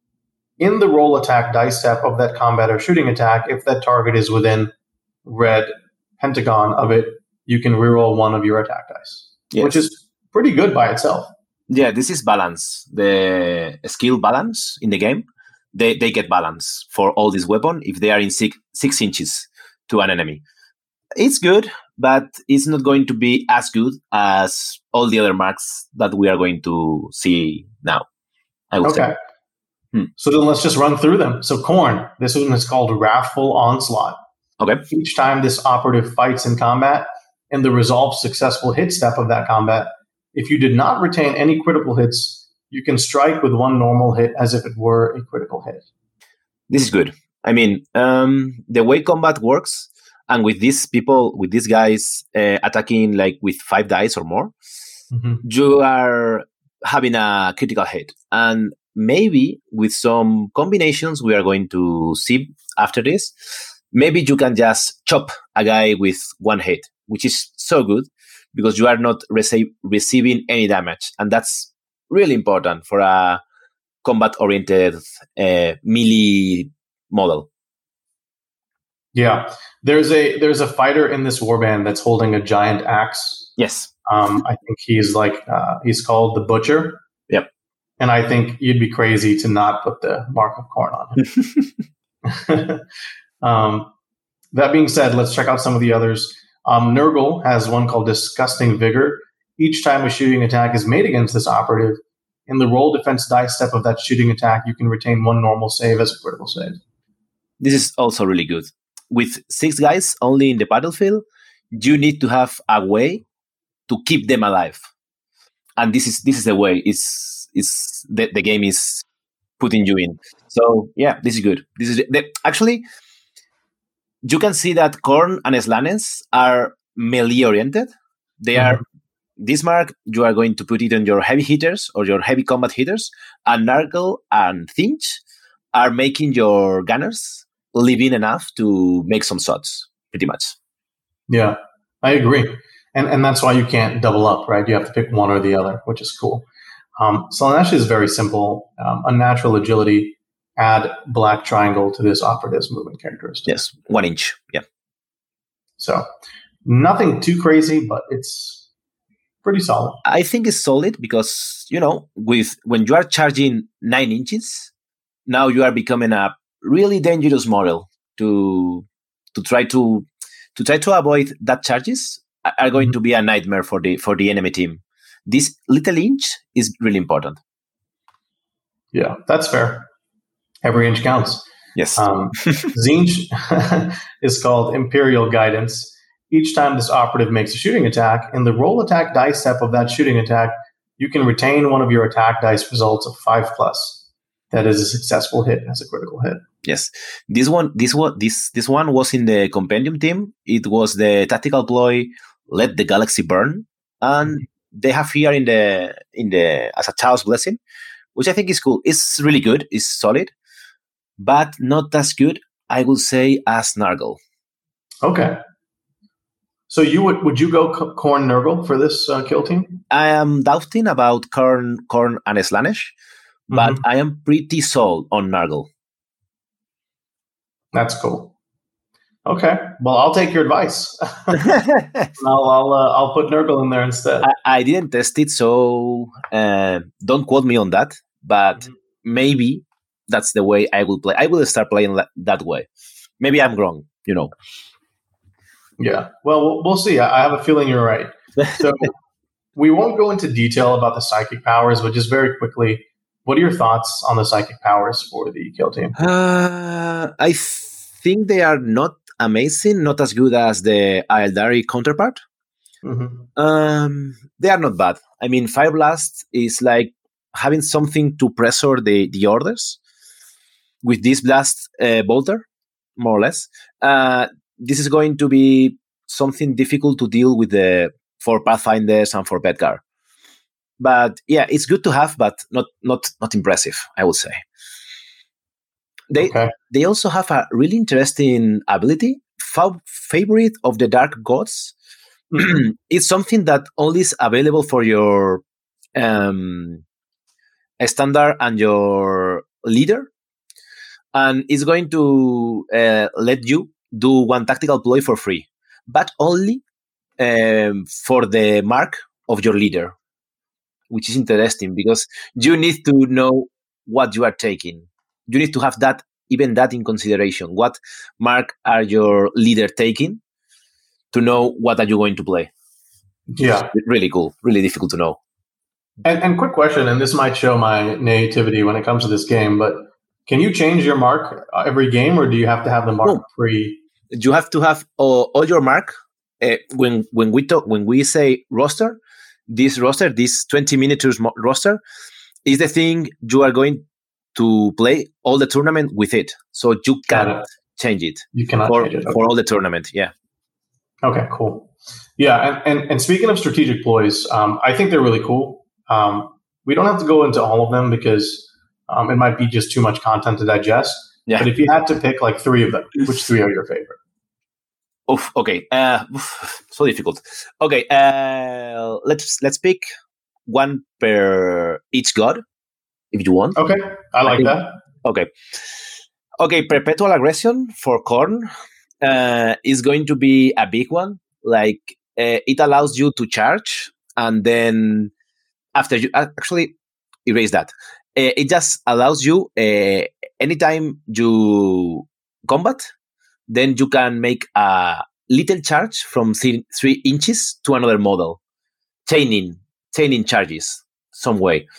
in the roll attack dice step of that combat or shooting attack, if that target is within red pentagon of it, you can reroll one of your attack dice, yes. which is pretty good by itself. Yeah, this is balance. The skill balance in the game, they, they get balance for all this weapon if they are in six, six inches to an enemy. It's good, but it's not going to be as good as all the other marks that we are going to see now. I would okay. say. Hmm. So then let's just run through them. So Korn, this one is called Wrathful Onslaught. Okay. Each time this operative fights in combat, in the resolved successful hit step of that combat, if you did not retain any critical hits, you can strike with one normal hit as if it were a critical hit. This is good. I mean, um, the way combat works, and with these people, with these guys uh, attacking like with five dice or more, mm-hmm. you are having a critical hit. And maybe with some combinations we are going to see after this, maybe you can just chop a guy with one hit, which is so good because you are not rece- receiving any damage. And that's really important for a combat-oriented uh, melee model. Yeah, there's a there's a fighter in this warband that's holding a giant axe. Yes, um, I think he's like uh, he's called the Butcher. Yep, and I think you'd be crazy to not put the mark of Korn on him. um, that being said, let's check out some of the others. Um, Nurgle has one called Disgusting Vigor. Each time a shooting attack is made against this operative, in the roll defense dice step of that shooting attack, you can retain one normal save as a critical save. This is also really good. With six guys only in the battlefield, you need to have a way to keep them alive. And this is this is the way it's, it's the, the game is putting you in. So yeah, this is good. This is the, actually, you can see that Khorne and Slanesh are melee oriented. They mm-hmm. are Bismarck, you are going to put it on your heavy hitters or your heavy combat hitters, and Nurgle and Tzeentch are making your gunners live in enough to make some shots, pretty much. Yeah, I agree. And and that's why you can't double up, right? You have to pick one or the other, which is cool. Um, Slaanesh is very simple. Um, unnatural agility, add black triangle to this operative's movement characteristic. Yes, one inch, yeah. So nothing too crazy, but it's pretty solid. I think it's solid because, you know, with when you are charging nine inches, now you are becoming a really dangerous model to to try to to try to avoid that charges are going mm-hmm. to be a nightmare for the for the enemy team. This little inch is really important. Yeah, that's fair. Every inch counts. Yes. Um, Tzeentch is called Imperial Guidance. Each time this operative makes a shooting attack, in the roll attack dice step of that shooting attack, you can retain one of your attack dice results of five plus. That is a successful hit as a critical hit. Yes, this one, this one, this this one was in the compendium team. It was the tactical ploy, Let the Galaxy Burn, and they have here in the in the as a Chaos Blessing, which I think is cool. It's really good. It's solid, but not as good, I would say, as Nurgle. Okay. So you would would you go Khorne Nurgle for this uh, kill team? I am doubting about Khorne, Khorne and Slanesh, but mm-hmm. I am pretty sold on Nurgle. That's cool. Okay, well, I'll take your advice. I'll I'll, uh, I'll put Nurgle in there instead. I, I didn't test it, so uh, don't quote me on that. But mm-hmm. maybe that's the way I will play. I will start playing that way. Maybe I'm wrong, you know. Yeah, well, we'll see. I have a feeling you're right. So we won't go into detail about the psychic powers, but just very quickly, what are your thoughts on the psychic powers for the kill team? Uh, I think they are not amazing, not as good as the Aeldari counterpart. Mm-hmm. Um, they are not bad. I mean, Fire Blast is like having something to pressure the, the orders with this blast uh, bolter, more or less. Uh, this is going to be something difficult to deal with the for Pathfinders and for Bedgar. But yeah, it's good to have, but not not not impressive, I would say. They okay. they also have a really interesting ability. Fa- favorite of the Dark Gods. Mm-hmm. It's something that only is available for your um, standard and your leader, and it's going to uh, let you do one tactical ploy for free, but only um, for the mark of your leader, which is interesting because you need to know what you are taking. You need to have that, even that in consideration. What mark are your leader taking to know what are you going to play? Yeah. It's really cool. Really difficult to know. And, and quick question, and this might show my naivety when it comes to this game, but can you change your mark every game, or do you have to have the mark no. free? You have to have all, all your mark. Uh, when when we talk, when we say roster, this roster, this twenty miniatures mo- roster, is the thing you are going to play all the tournament with it. So you can't change it. You cannot for, change it. Okay. For all the tournament, yeah. Okay, cool. Yeah, and, and, and speaking of strategic ploys, um, I think they're really cool. Um, we don't have to go into all of them because um, it might be just too much content to digest. Yeah. But if you had to pick like three of them, which three are your favorite? Oof, okay. Uh, oof, so difficult. Okay, uh, let's let's pick one per each god, if you want. Okay, I like I think, that. Okay. Okay, Perpetual Aggression for Khorne uh, is going to be a big one. Like, uh, it allows you to charge, and then after you... Actually, erase that. Uh, it just allows you, uh, anytime you combat, then you can make a little charge from th- three inches to another model. Chaining, chaining charges, some way.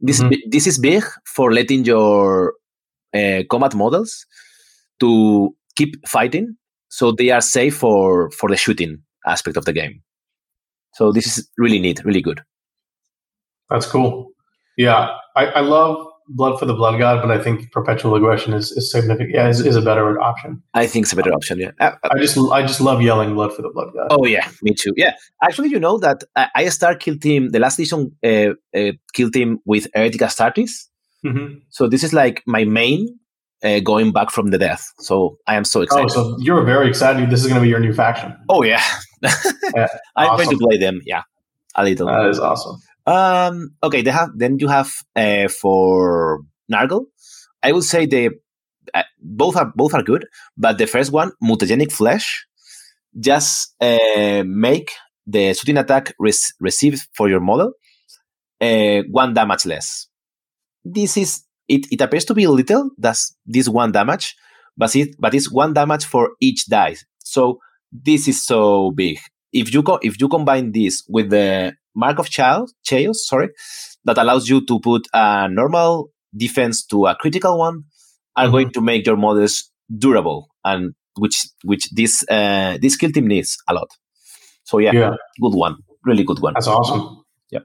This Mhm. this is big for letting your uh, combat models to keep fighting, so they are safe for for the shooting aspect of the game. So this is really neat, really good. That's cool. Yeah, I, I love Blood for the Blood God, but I think Perpetual Aggression is, is significant. Yeah, is, is a better option. I think it's a better option. Yeah. Uh, uh, I just I just love yelling Blood for the Blood God. oh yeah, me too. Yeah, actually, you know that I, I start Kill Team the last edition uh, uh, Kill Team with Heretic Astartes. Mm-hmm. So this is like my main uh, going back from the death. So I am so excited. Oh, so you're very excited. This is going to be your new faction. Oh yeah, Yeah, I'm awesome. going to play them. Yeah, a little. That is awesome. Um. Okay. They have. Then you have uh, for Nurgle. I would say they uh, both are both are good, but the first one, Mutagenic Flesh, just uh, make the shooting attack res- received for your model uh, one damage less. This is it. It appears to be little. That's this one damage, but it but it's one damage for each dice. So this is so big. If you co- if you combine this with the Mark of Chaos, Chaos, sorry, that allows you to put a normal defense to a critical one, are mm-hmm. going to make your models durable, and which which this uh, this Kill Team needs a lot. So yeah, yeah, good one, really good one. That's awesome. Yep.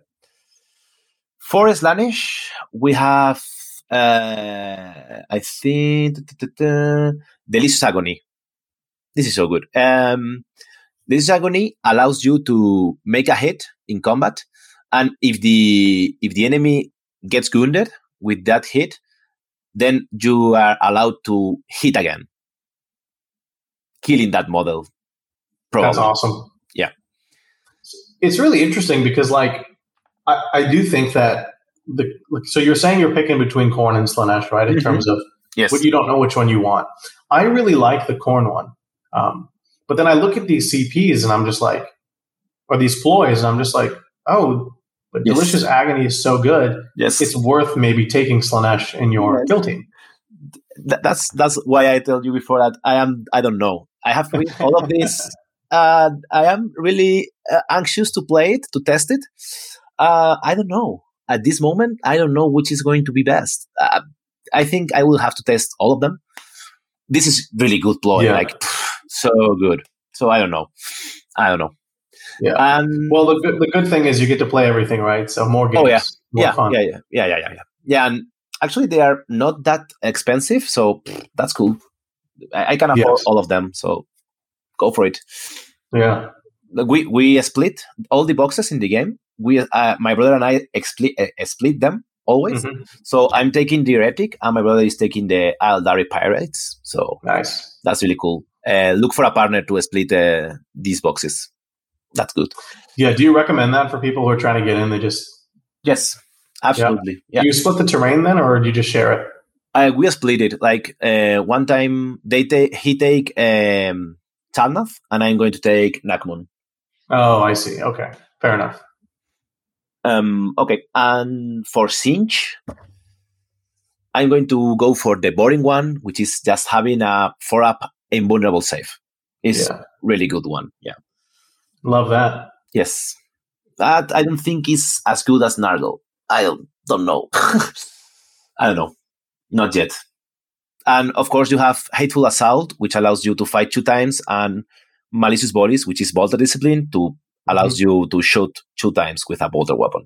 For Slaanesh, we have uh, I think Delicious Agony. This is so good. Um, Delicious Agony allows you to make a hit in combat, and if the if the enemy gets wounded with that hit, then you are allowed to hit again, killing that model. Probably. That's awesome. Yeah, it's really interesting because, like, I, I do think that the so you're saying you're picking between Khorne and Slaanesh, right? In mm-hmm. terms of yes, what you don't know which one you want. I really like the Khorne one. Um, But then I look at these C Ps and I'm just like, or these ploys, and I'm just like, oh, but yes. Delicious Agony is so good. Yes. It's worth maybe taking Slaanesh in your yes. kill team. Th- that's that's why I told you before that I am, I don't know. I have read all of this. uh, I am really uh, anxious to play it, to test it. Uh, I don't know. At this moment, I don't know which is going to be best. Uh, I think I will have to test all of them. This is really good ploy. Yeah. Like, so good. So I don't know. I don't know. Yeah. Um, well, the good, the good thing is you get to play everything, right? So more games. Oh yeah. More yeah, fun. yeah. Yeah. Yeah. Yeah. Yeah. Yeah. Yeah. And actually, they are not that expensive, so pff, that's cool. I, I can afford yes. all of them, so go for it. Yeah. We we split all the boxes in the game. We uh, my brother and I split uh, split them always. Mm-hmm. So I'm taking the Heretic, and my brother is taking the Aeldari Pirates. So nice. That's really cool. Uh, look for a partner to split uh, these boxes. That's good. Yeah. Do you recommend that for people who are trying to get in? They just yes, absolutely. Yeah. Yeah. Do you split the terrain then, or do you just share it? Uh, we split it. Like uh, one time, they take he take um, Talnath, and I'm going to take Nakmun. Oh, I see. Okay, fair enough. Um. Okay, and for Sinch, I'm going to go for the boring one, which is just having a four up invulnerable save. It's yeah. really good one. Yeah. Love that. Yes. That I don't think is as good as Nurgle. I don't, don't know. I don't know. Not yet. And of course you have Hateful Assault, which allows you to fight two times, and Malicious Bodies, which is Bolter Discipline, to allows mm-hmm. you to shoot two times with a bolter weapon.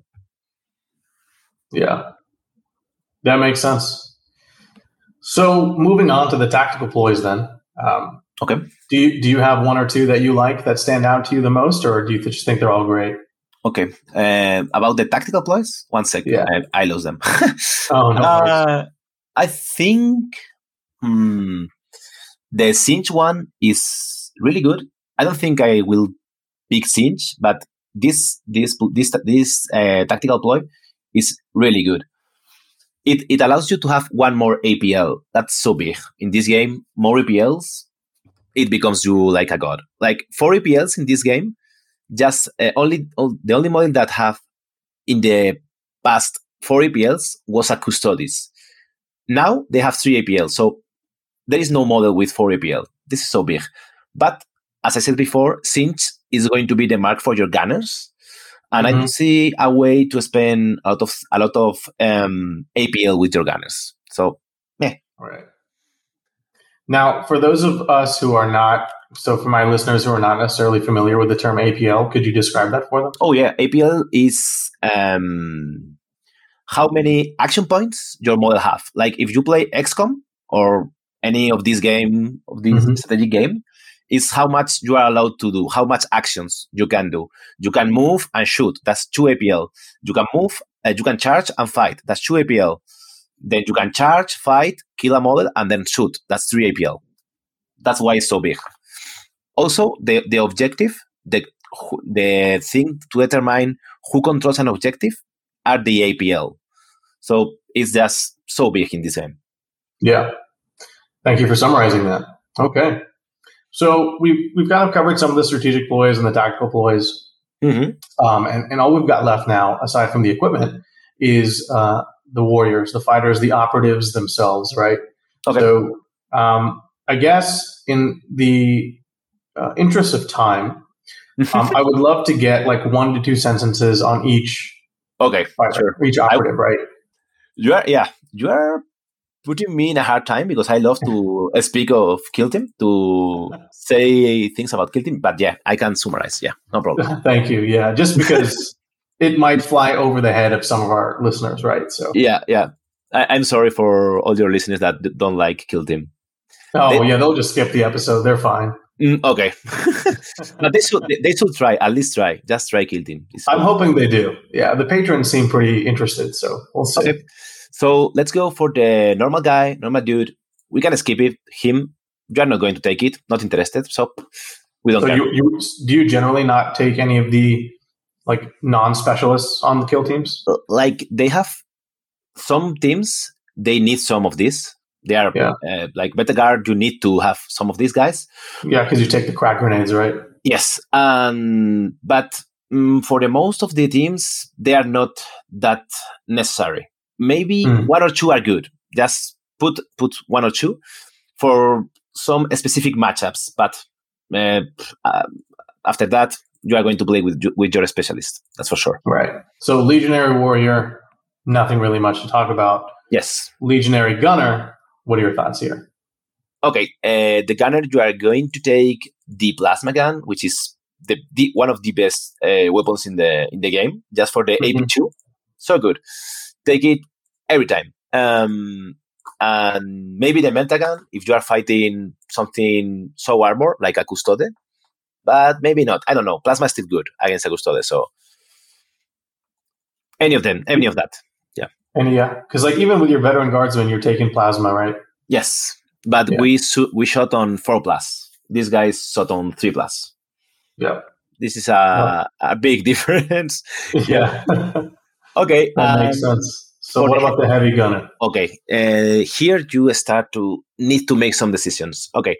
Yeah. That makes sense. So moving on to the tactical ploys then. Um, okay. Do you do you have one or two that you like that stand out to you the most, or do you just think they're all great? Okay. Uh, about the tactical ploys, one second. Yeah. I, I lost them. oh no. Uh, I think hmm, the Sinch one is really good. I don't think I will pick Sinch, but this this this this uh, tactical ploy is really good. It it allows you to have one more A P L. That's so big. In this game, more A P Ls, it becomes you like a god. Like four A P Ls in this game, just uh, only all, the only model that have in the past four A P Ls was a Custodes. Now they have three A P Ls, so there is no model with four A P L. This is so big. But as I said before, Sinch is going to be the mark for your gunners. And Mhm. I don't see a way to spend a lot of a lot of um, A P L with your gunners. So, yeah. Right. Now, for those of us who are not, so for my listeners who are not necessarily familiar with the term A P L, could you describe that for them? Oh yeah, A P L is um, how many action points your model have. Like if you play X COM or any of this game, of this Mhm. strategic game, is how much you are allowed to do, how much actions you can do. You can move and shoot. That's two A P L. You can move, uh, you can charge and fight. That's two A P L. Then you can charge, fight, kill a model, and then shoot. That's three A P L. That's why it's so big. Also, the, the objective, the the thing to determine who controls an objective are the A P L. So it's just so big in this game. Yeah. Thank you for summarizing that. Okay. So we've, we've kind of covered some of the strategic ploys and the tactical ploys. Mm-hmm. Um, and, and all we've got left now, aside from the equipment, is uh, the warriors, the fighters, the operatives themselves, right? Okay. So um, I guess in the uh, interest of time, um, I would love to get like one to two sentences on each okay, fighter, sure. each operative, I, right? You are, yeah, you are putting me in a hard time because I love to speak of Kill Team, to say things about Kill Team, but yeah, I can summarize. Yeah, no problem. Thank you. Yeah, just because it might fly over the head of some of our listeners, right? So yeah, yeah. I, I'm sorry for all your listeners that don't like Kill Team. Oh they, yeah, they'll just skip the episode. They're fine. Mm, okay, but they should they, they should try at least try just try Kill Team. It's I'm cool. hoping they do. Yeah, the patrons seem pretty interested, so we'll see. Okay. So let's go for the normal guy, normal dude. We can skip it. Him, you're not going to take it. Not interested. So we don't. So care. You, you do you generally not take any of the like non-specialists on the kill teams? Like they have some teams. They need some of this. They are yeah. uh, like Betagard. You need to have some of these guys. Yeah, because you take the crack grenades, right? Yes, um, but um, for the most of the teams, they are not that necessary. Maybe mm. one or two are good. Just put put one or two for some specific matchups. But uh, uh, after that, you are going to play with with your specialist. That's for sure. Right. So Legionary Warrior, nothing really much to talk about. Yes. Legionary Gunner, what are your thoughts here? Okay, uh, the Gunner, you are going to take the Plasma Gun, which is the, the one of the best uh, weapons in the in the game, just for the mm-hmm. A P two. So good. Take it every time. Um, and maybe the Mentagun if you are fighting something so armor like a Custode, but maybe not. I don't know. Plasma is still good against a Custode, so any of them, any of that. Yeah. And yeah, because like even with your veteran guardsmen, you're taking Plasma, right? Yes, but yeah. we su- we shot on four plus. These guys shot on three plus. Yeah. This is a oh. a big difference. Yeah. Okay. That um, makes sense. So what about the heavy gunner? Okay. Uh, here you start to need to make some decisions. Okay.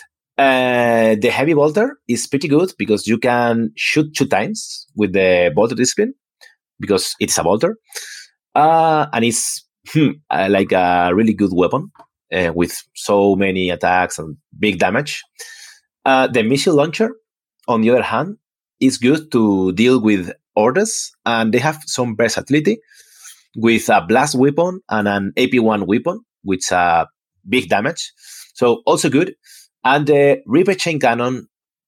Uh, the heavy bolter is pretty good because you can shoot two times with the bolter discipline because it's a bolter. Uh, and it's hmm, uh, like a really good weapon uh, with so many attacks and big damage. Uh, the missile launcher, on the other hand, is good to deal with orders, and they have some versatility with a blast weapon and an A P one weapon, which uh, big damage. So also good. And the Reaper Chain Cannon,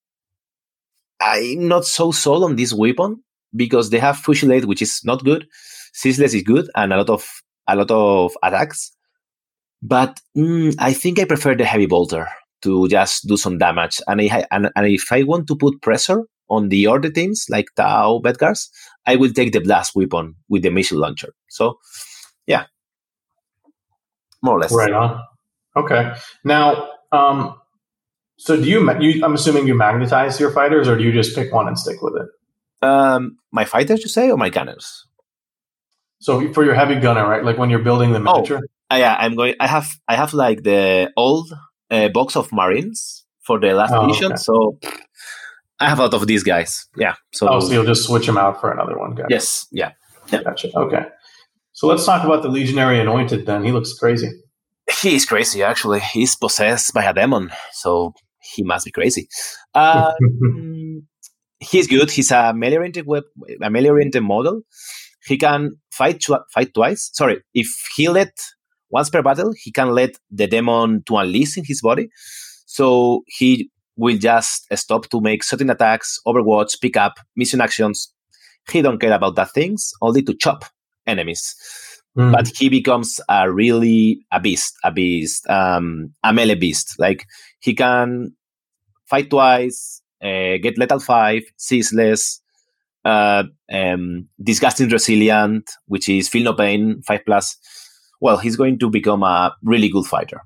I'm not so sold on this weapon because they have Fusilade, which is not good. Ceaseless is good and a lot of a lot of attacks. But mm, I think I prefer the Heavy Bolter to just do some damage. And, I, and, and if I want to put pressure on the other teams like Tau, Bedgars, I will take the blast weapon with the missile launcher. So, yeah, more or less. Right on. Okay. Now, um, so do you, you? I'm assuming you magnetize your fighters, or do you just pick one and stick with it? Um, my fighters, you say, or my gunners? So for your heavy gunner, right? Like when you're building the miniature. Oh, yeah, I'm going. I have, I have like the old uh, box of Marines for the last oh, edition. Okay. So I have a lot of these guys. Yeah. So, oh, so you'll just switch them out for another one, guy. Yes. Yeah. yeah. Gotcha. Okay. So let's talk about the Legionary Anointed. Then he looks crazy. He is crazy. Actually, he's possessed by a demon, so he must be crazy. Um, he's good. He's a melee-oriented web, a melee-oriented model. He can fight tw- fight twice. Sorry, if he let once per battle, he can let the demon to unleash in his body. So he will just stop to make certain attacks, overwatch, pick up, mission actions. He don't care about that things, only to chop enemies. Mm. But he becomes a really a beast, a beast, um, a melee beast. Like he can fight twice, uh, get lethal five, ceaseless, uh, um, disgusting resilient, which is feel no pain five plus. Well, he's going to become a really good fighter.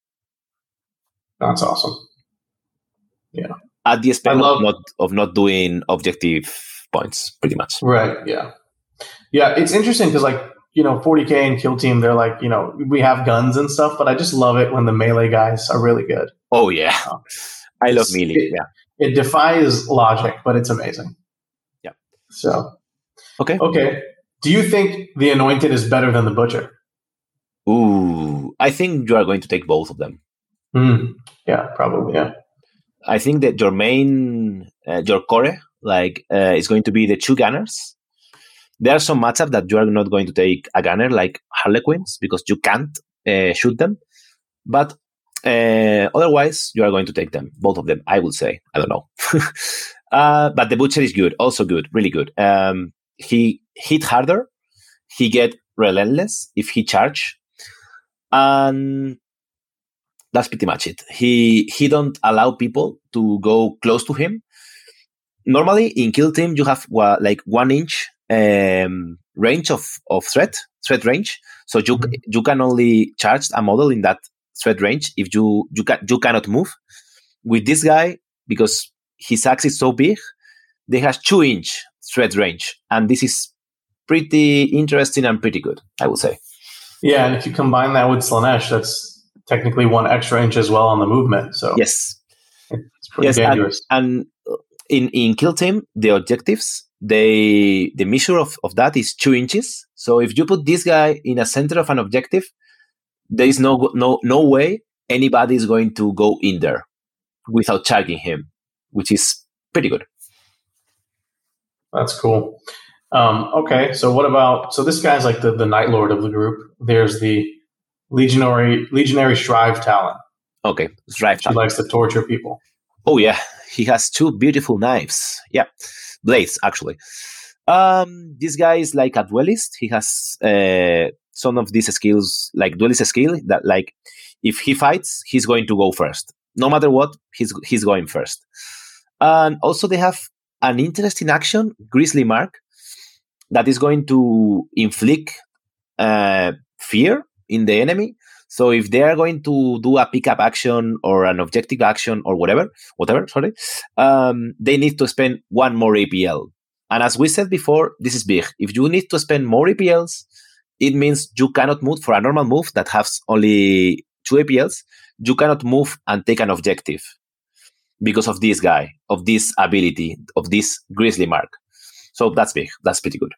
That's awesome. Yeah. At the expense love- of not of not doing objective points, pretty much. Right. Yeah. Yeah. It's interesting because, like, you know, forty K and Kill Team, they're like, you know, we have guns and stuff, but I just love it when the melee guys are really good. Oh, yeah. Uh, I love melee. It, yeah. It defies logic, but it's amazing. Yeah. So. Okay. Okay. Do you think the Anointed is better than the Butcher? Ooh, I think you are going to take both of them. Mm, yeah, probably, yeah. I think that your main, uh, your core, like, uh, is going to be the two gunners. There are some matchups that you are not going to take a gunner like Harlequins because you can't uh, shoot them. But uh, otherwise, you are going to take them, both of them, I would say. I don't know. uh, but the Butcher is good, also good, really good. Um, he hit harder. He get relentless if he charge. And that's pretty much it. He he don't allow people to go close to him. Normally, in Kill Team, you have uh, like one inch um, range of, of threat, threat range. So you mm-hmm. you can only charge a model in that threat range if you you, can, you cannot move. With this guy, because his axe is so big, they have two inch threat range. And this is pretty interesting and pretty good, I would say. Yeah, and if you combine that with Slaanesh, that's technically one extra inch as well on the movement. So yes, it's pretty yes, dangerous. And, and in, in Kill Team, the objectives, they the measure of, of that is two inches. So if you put this guy in a center of an objective, there is no no no way anybody is going to go in there without charging him, which is pretty good. That's cool. Um, okay, so what about, so this guy's like the, the Night Lord of the group. There's the Legionary Legionary Shrive Talon. Okay, Shrive Talon. She likes to torture people. Oh, yeah. He has two beautiful knives. Yeah, blades, actually. Um, this guy is like a duelist. He has uh, some of these skills, like duelist skill, that like if he fights, he's going to go first. No matter what, he's he's going first. And also they have an interesting action, Grisly Mark, that is going to inflict uh, fear in the enemy. So if they are going to do a pickup action or an objective action or whatever, whatever, sorry, um, they need to spend one more A P L. And as we said before, this is big. If you need to spend more A P Ls, it means you cannot move for a normal move that has only two A P Ls. You cannot move and take an objective because of this guy, of this ability, of this Grisly Mark. So that's big. That's pretty good.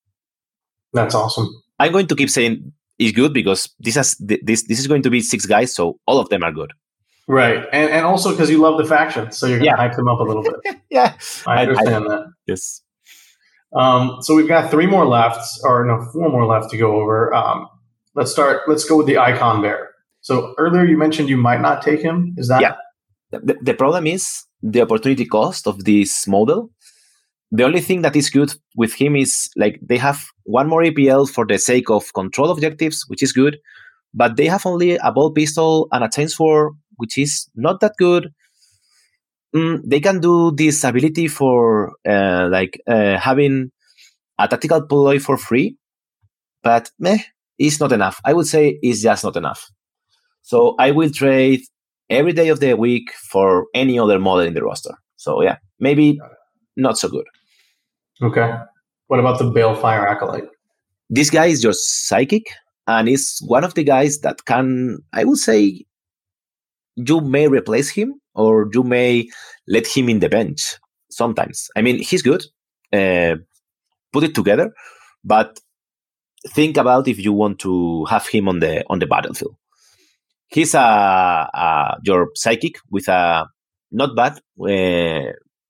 That's awesome. I'm going to keep saying it's good because this has this this is going to be six guys, so all of them are good. Right, and and also because you love the faction, so you're going to yeah. hype them up a little bit. yeah, I understand I, I, that. Yes. Um, so we've got three more left, or no, four more left to go over. Um, let's start. Let's go with the Icon Bear. So earlier you mentioned you might not take him. Is that? Yeah. The, the problem is the opportunity cost of this model. The only thing that is good with him is like they have one more A P L for the sake of control objectives, which is good, but they have only a bolt pistol and a chainsword, which is not that good. Mm, they can do this ability for uh, like uh, having a tactical ploy for free, but meh, it's not enough. I would say it's just not enough. So I will trade every day of the week for any other model in the roster. So yeah, maybe not so good. Okay. What about the Balefire Acolyte? This guy is your psychic, and is one of the guys that can, I would say, you may replace him, or you may let him in the bench sometimes. I mean, he's good. Uh, put it together, but think about if you want to have him on the on the battlefield. He's a, a your psychic with a not bad uh,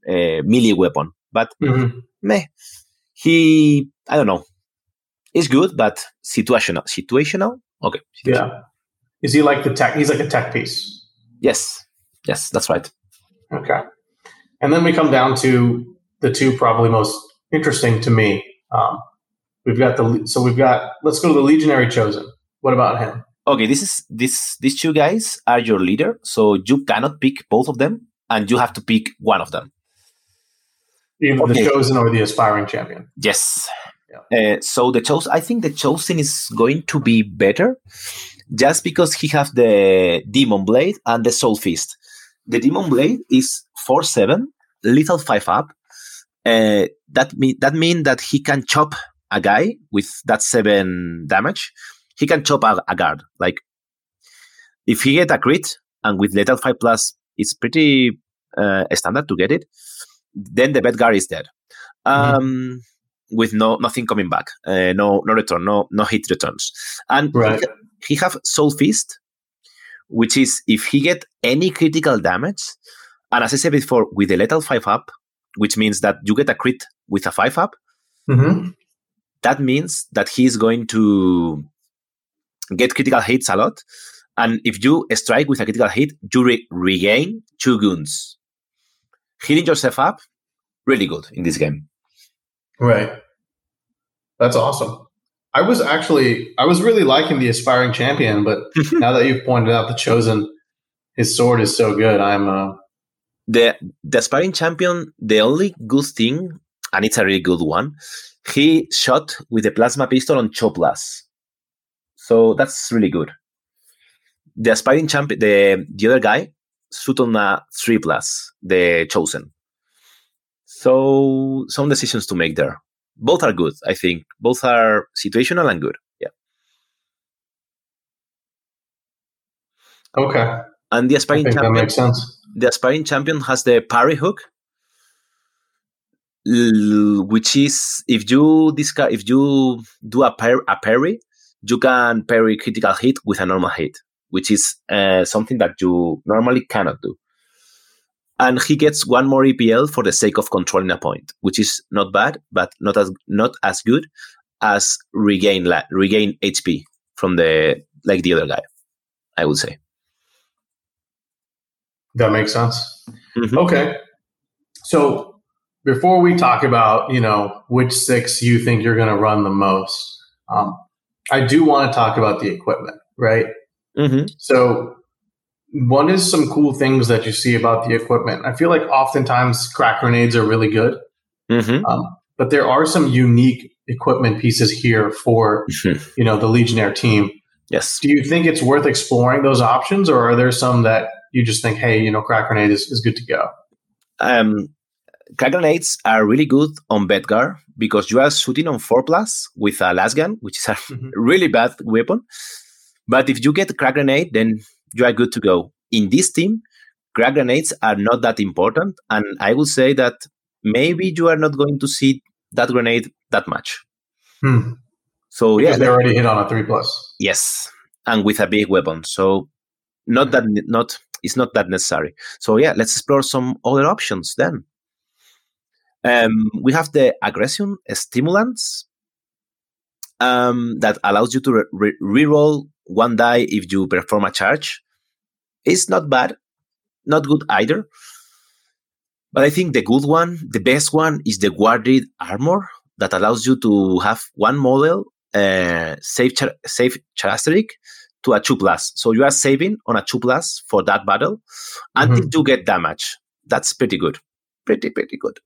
uh, melee weapon. But mm-hmm. meh, he, I don't know. It's good, but situational. Situational? Okay. Situational. Yeah. Is he like the tech? He's like a tech piece. Yes. Yes, that's right. Okay. And then we come down to the two probably most interesting to me. Um, we've got the, so we've got, let's go to the Legionary Chosen. What about him? Okay, this is this these two guys are your leader, so you cannot pick both of them, and you have to pick one of them. Either Okay. the Chosen or the Aspiring Champion. Yes. Yeah. Uh, so the Chosen, I think the Chosen is going to be better, just because he has the Demon Blade and the Soul Fist. The Demon Blade is four seven, lethal five up. Uh, that mean that mean that he can chop a guy with that seven damage. He can chop a, a guard. Like, if he get a crit, and with lethal five plus, it's pretty uh, standard to get it, then the bad guard is dead. Um, mm-hmm. With no nothing coming back. Uh, no no return, no no hit returns. And right. he, he have Soul Fist, which is if he get any critical damage, and as I said before, with the lethal five up, which means that you get a crit with a five up, mm-hmm. that means that he is going to get critical hits a lot, and if you strike with a critical hit, you re- regain two goons. Healing yourself up, really good in this game. Right. That's awesome. I was actually, I was really liking the Aspiring Champion, but now that you've pointed out the Chosen, his sword is so good. I'm uh... the the Aspiring Champion. The only good thing, and it's a really good one, he shot with the plasma pistol on Choplas. So that's really good. The Aspiring Champion, the, the other guy, shoot on a three plus, the Chosen. So some decisions to make there. Both are good, I think. Both are situational and good. Yeah. Okay. And the Aspiring I think Champion, that makes sense. The Aspiring Champion has the parry hook, which is if you discard, if you do a, par- a parry, you can parry critical hit with a normal hit, which is uh, something that you normally cannot do. And he gets one more E P L for the sake of controlling a point, which is not bad, but not as not as good as regain la- regain H P from the like the other guy, I would say. That makes sense. Mm-hmm. Okay. So before we talk about, you know, which six you think you're going to run the most, um, I do want to talk about the equipment, right? Mm-hmm. So what is some cool things that you see about the equipment? I feel like oftentimes crack grenades are really good, mm-hmm. um, but there are some unique equipment pieces here for, you know, the Legionnaire team. Yes. Do you think it's worth exploring those options, or are there some that you just think, hey, you know, crack grenade is, is good to go? Um, crack grenades are really good on Bedgar because you are shooting on four plus with a las gun, which is a mm-hmm. really bad weapon. But if you get a crack grenade, then you are good to go. In this team, crack grenades are not that important, and I would say that maybe you are not going to see that grenade that much. Hmm. So because yeah, they already hit on a three plus. Yes, and with a big weapon, so not that not it's not that necessary. So yeah, let's explore some other options then. Um, we have the aggression stimulants um, that allows you to re- reroll one die if you perform a charge. It's not bad, not good either. But I think the good one, the best one, is the Guarded Armor that allows you to have one model uh, save char- save characteristic to a two plus. So you are saving on a two plus for that battle mm-hmm. until you get damage. That's pretty good. Pretty, pretty good.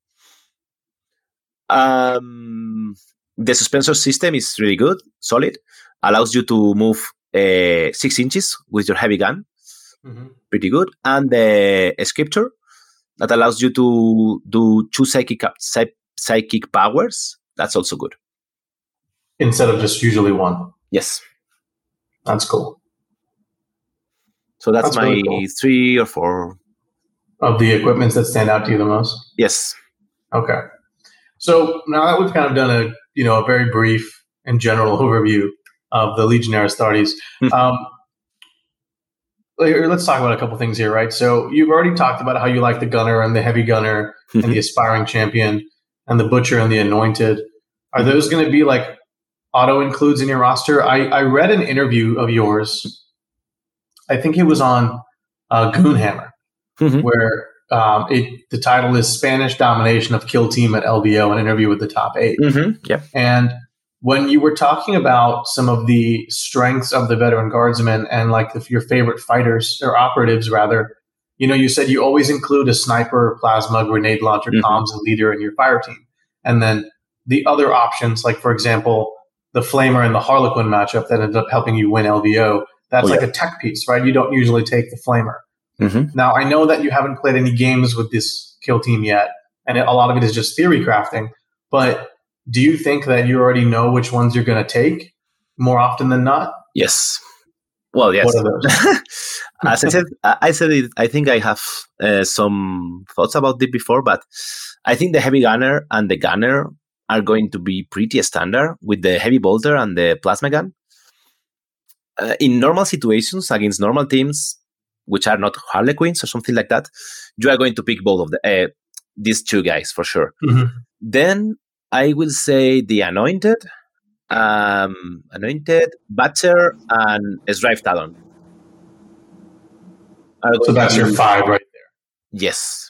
Um, the suspensor system is really good, solid. Allows you to move uh, six inches with your heavy gun. Mm-hmm. Pretty good. And the scripture that allows you to do two psychic psychic powers. That's also good. Instead of just usually one. Yes. That's cool. So that's, that's my really cool. three or four. Of the equipments that stand out to you the most? Yes. Okay. So now that we've kind of done a, you know, a very brief and general overview of the Legionnaire Astartes, um, let's talk about a couple things here, right? So you've already talked about how you like the gunner and the heavy gunner and the aspiring champion and the butcher and the anointed. Are those going to be like auto includes in your roster? I, I read an interview of yours. I think it was on uh, Goonhammer, mm-hmm. where um, it the title is Spanish Domination of Kill Team at L V O, an interview with the top eight. Mm-hmm. Yep. And when you were talking about some of the strengths of the veteran guardsmen and like the, your favorite fighters or operatives, rather, you know, you said you always include a sniper, plasma, grenade launcher, mm-hmm. comms, and leader in your fire team. And then the other options, like, for example, the Flamer and the Harlequin matchup that ended up helping you win L V O, that's oh, like yeah. a tech piece, right? You don't usually take the Flamer. Mm-hmm. Now, I know that you haven't played any games with this kill team yet, and it, a lot of it is just theory crafting, but do you think that you already know which ones you're going to take more often than not? Yes. Well, yes. What are those? As I said, I said it, I think I have uh, some thoughts about it before, but I think the heavy gunner and the gunner are going to be pretty standard with the heavy bolter and the plasma gun. Uh, in normal situations against normal teams, which are not Harlequins or something like that, you are going to pick both of the uh, these two guys for sure. Mm-hmm. Then I will say the anointed, um, anointed, Butcher, and Strife Talon. So that's your five right there. Yes,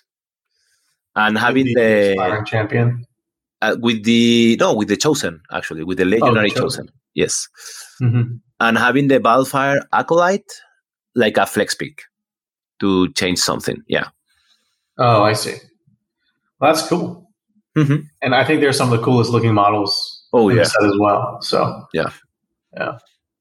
and having the, the champion uh, with the no with the chosen actually with the legendary oh, chosen. chosen. Yes, mm-hmm. and having the Balefire Acolyte like a flex pick to change something. Yeah. Oh, I see. Well, that's cool. Mm-hmm. And I think they're some of the coolest looking models oh, in yeah. the set as well. So yeah, yeah,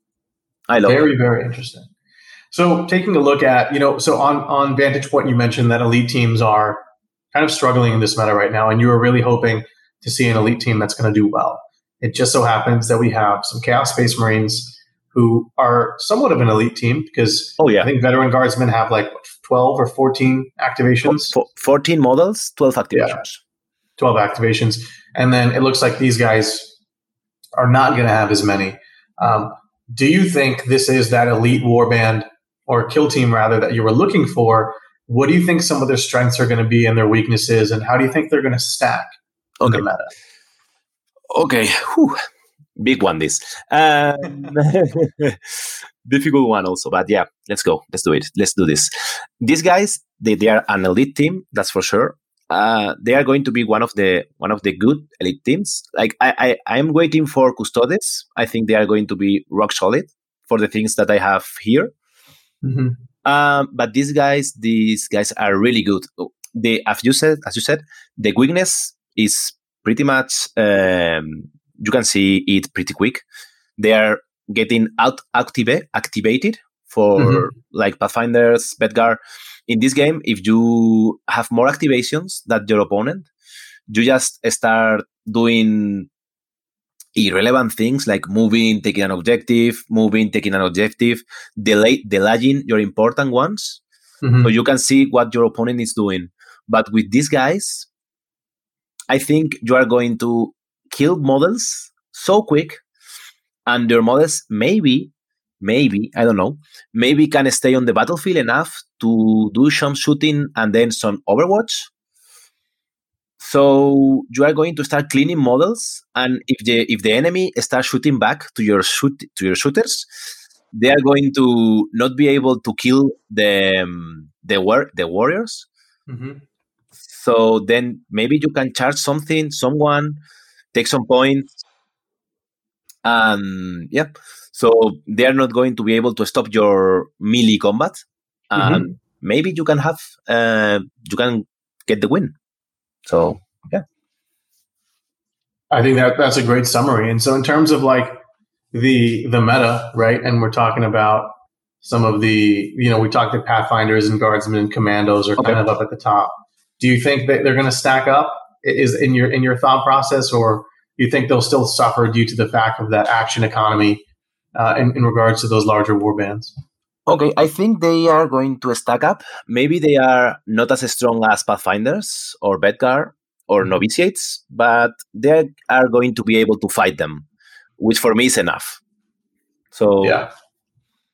I love very it. very interesting. So taking a look at you know, so on on Vantage Point, you mentioned that elite teams are kind of struggling in this meta right now, and you were really hoping to see an elite team that's going to do well. It just so happens that we have some Chaos Space Marines who are somewhat of an elite team because oh, yeah. I think veteran guardsmen have like twelve or fourteen activations. F- fourteen models, twelve activations. Yeah. twelve activations. And then it looks like these guys are not going to have as many. Um, do you think this is that elite warband or kill team, rather, that you were looking for? What do you think some of their strengths are going to be and their weaknesses? And how do you think they're going to stack okay. in the meta? Okay. Whew. Big one, this. Um, difficult one also. But yeah, let's go. Let's do it. Let's do this. These guys, they, they are an elite team, that's for sure. Uh, they are going to be one of the one of the good elite teams. Like I, I, I'm waiting for Custodes. I think they are going to be rock solid for the things that I have here. Mm-hmm. Um, but these guys, these guys are really good. They, as you said, as you said, the weakness is pretty much. Um, you can see it pretty quick. They are getting out active, activated for mm-hmm. like Pathfinders, Bedgar. In this game, if you have more activations than your opponent, you just start doing irrelevant things like moving, taking an objective, moving, taking an objective, delay, delaying your important ones. Mm-hmm. So you can see what your opponent is doing. But with these guys, I think you are going to kill models so quick, and your models maybe, maybe, I don't know, maybe can stay on the battlefield enough to do some shooting and then some Overwatch. So you are going to start cleaning models, and if the if the enemy starts shooting back to your shoot to your shooters, they are going to not be able to kill the um, the war the warriors. Mm-hmm. So then maybe you can charge something, someone, take some points, and yeah. So they are not going to be able to stop your melee combat, and mm-hmm. maybe you can have uh, you can get the win. So yeah, I think that that's a great summary. And so in terms of like the the meta, right? And we're talking about some of the, you know, we talked to Pathfinders and Guardsmen and Commandos are okay. kind of up at the top. Do you think that they're going to stack up? Is in your in your thought process, or you think they'll still suffer due to the fact of that action economy uh, in, in regards to those larger warbands? Okay, I think they are going to stack up. Maybe they are not as strong as Pathfinders or Bedgar or Novitiates, but they are going to be able to fight them, which for me is enough. So yeah.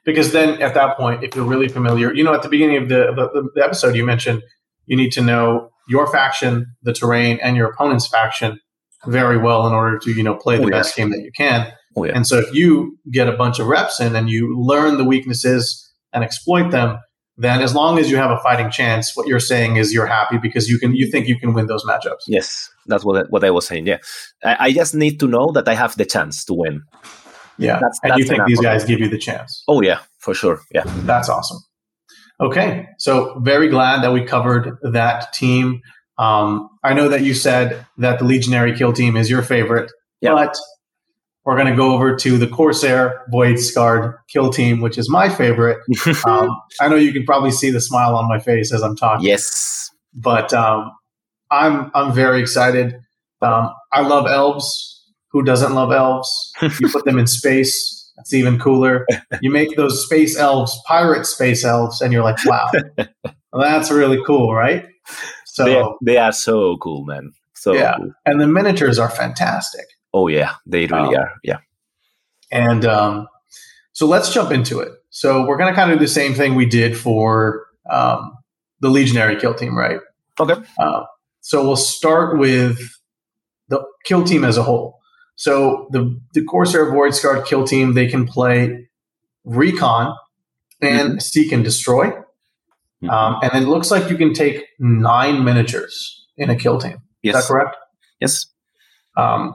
because then at that point, if you're really familiar, you know, at the beginning of the, the, the episode, you mentioned you need to know your faction, the terrain, and your opponent's faction very well in order to, you know, play the Oh, yeah. best game that you can. Oh, yeah. And so if you get a bunch of reps in and you learn the weaknesses and exploit them, then as long as you have a fighting chance, what you're saying is you're happy because you can, you think you can win those matchups. Yes, that's what I, what I was saying. Yeah, I, I just need to know that I have the chance to win. Yeah, That's- and that's you think enough these for me. guys give you the chance. Oh yeah, for sure. Yeah. That's awesome. Okay, so very glad that we covered that team. Um, I know that you said that the Legionary Kill Team is your favorite, Yeah. but we're going to go over to the Corsair Void Scarred Kill Team, which is my favorite. Um, I know you can probably see the smile on my face as I'm talking. Yes. But um, I'm I'm very excited. Um, I love elves. Who doesn't love elves? You put them in space. That's even cooler. You make those space elves pirate space elves, and you're like, wow, well, that's really cool, right? So They are, they are so cool, man. So yeah, cool. and the miniatures are fantastic. Oh yeah, they really Um, are. Yeah. And um, so let's jump into it. So we're going to kind of do the same thing we did for um, the Legionary Kill Team, right? Okay. Uh, so we'll start with the kill team as a whole. So the, the Corsair Void Scarred Kill Team, they can play Recon and Mm-hmm. Seek and Destroy. Mhm. Um, and it looks like you can take nine miniatures in a kill team. Yes. Is that correct? Yes. Um,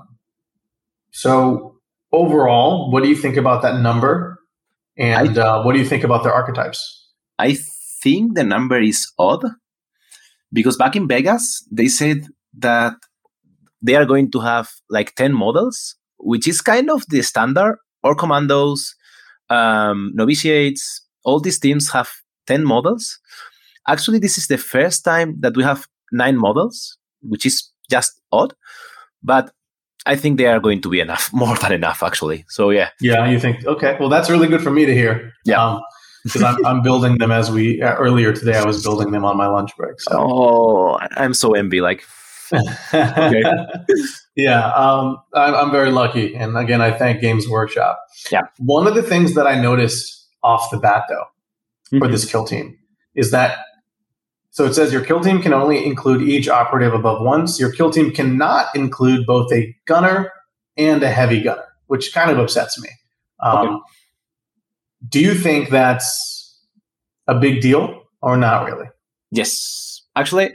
so overall, what do you think about that number? And uh, what do you think about their archetypes? I think the number is odd because back in Vegas, they said that they are going to have like ten models, which is kind of the standard. Or commandos, um, novitiates, all these teams have ten models. Actually, this is the first time that we have nine models, which is just odd. But I think they are going to be enough, more than enough, actually. So, yeah. Yeah, you think, okay, well, that's really good for me to hear. Yeah. Because I'm, I'm building them as we, uh, earlier today, I was building them on my lunch break. So. Oh, I'm so envy. Like, okay. Yeah, um, I'm, I'm very lucky. And again, I thank Games Workshop. Yeah. One of the things that I noticed off the bat, though, mm-hmm. for this kill team is that, so it says your kill team can only include each operative above once. Your kill team cannot include both a gunner and a heavy gunner, which kind of upsets me. Um, Okay. Do you think that's a big deal or not really? Yes. Actually,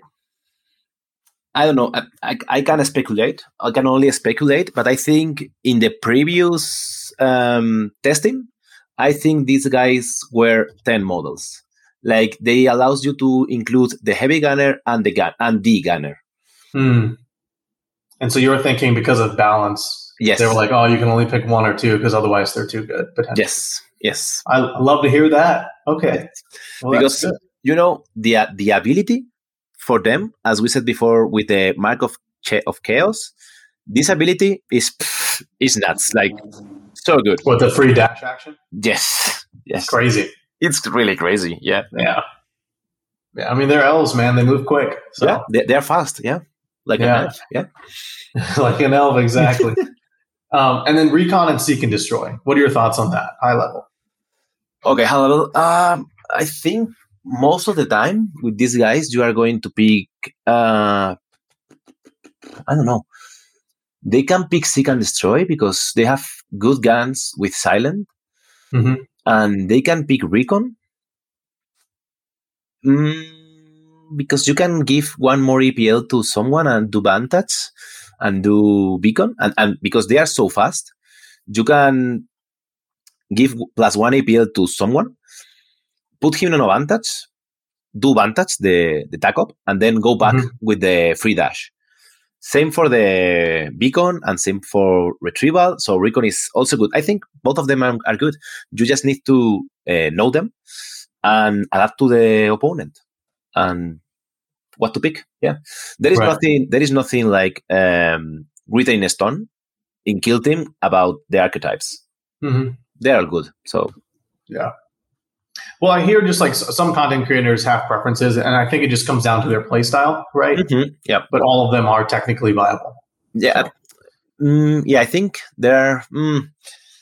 I don't know. I, I, I can speculate. I can only speculate. But I think in the previous um, testing, I think these guys were ten models. Like they allows you to include the heavy gunner and the gun and the gunner. Hmm. And so you're thinking because of balance, Yes. they were like, oh, you can only pick one or two because otherwise they're too good. Potentially. Yes. Yes. I I love to hear that. Okay. Well, Because that's good. you know the uh, the ability for them, as we said before, with the mark of cha- of chaos, this ability is pff, is nuts. Like so good. With the free dash action? Yes. Yes. Crazy. It's really crazy. Yeah. Yeah. Yeah. I mean, they're elves, man. They move quick. So. Yeah. They, they're fast. Yeah. Like Yeah. a knife. Yeah. Like an elf, exactly. um, and then Recon and Seek and Destroy. What are your thoughts on that? High level. Okay. Hello. Um, I think most of the time with these guys, you are going to pick. Uh, I don't know. They can pick Seek and Destroy because they have good guns with silent. Mm-hmm. And they can pick Recon mm, because you can give one more E P L to someone and do Vantage and do Beacon. And, and because they are so fast, you can give plus one E P L to someone, put him on a Vantage, do Vantage, the, the tack up, and then go back Mhm. with the free dash. Same for the Beacon and same for Retrieval. So Recon is also good. I think both of them are, are good. You just need to uh, know them and adapt to the opponent and what to pick. Yeah, there is Right. nothing. There is nothing like um, written in stone in Kill Team about the archetypes. Mm-hmm. They are good. So Yeah. Well, I hear just like s- some content creators have preferences, and I think it just comes down to their play style, right? Mhm. yeah, But all of them are technically viable. yeah, mm, yeah. I think there. Are, mm,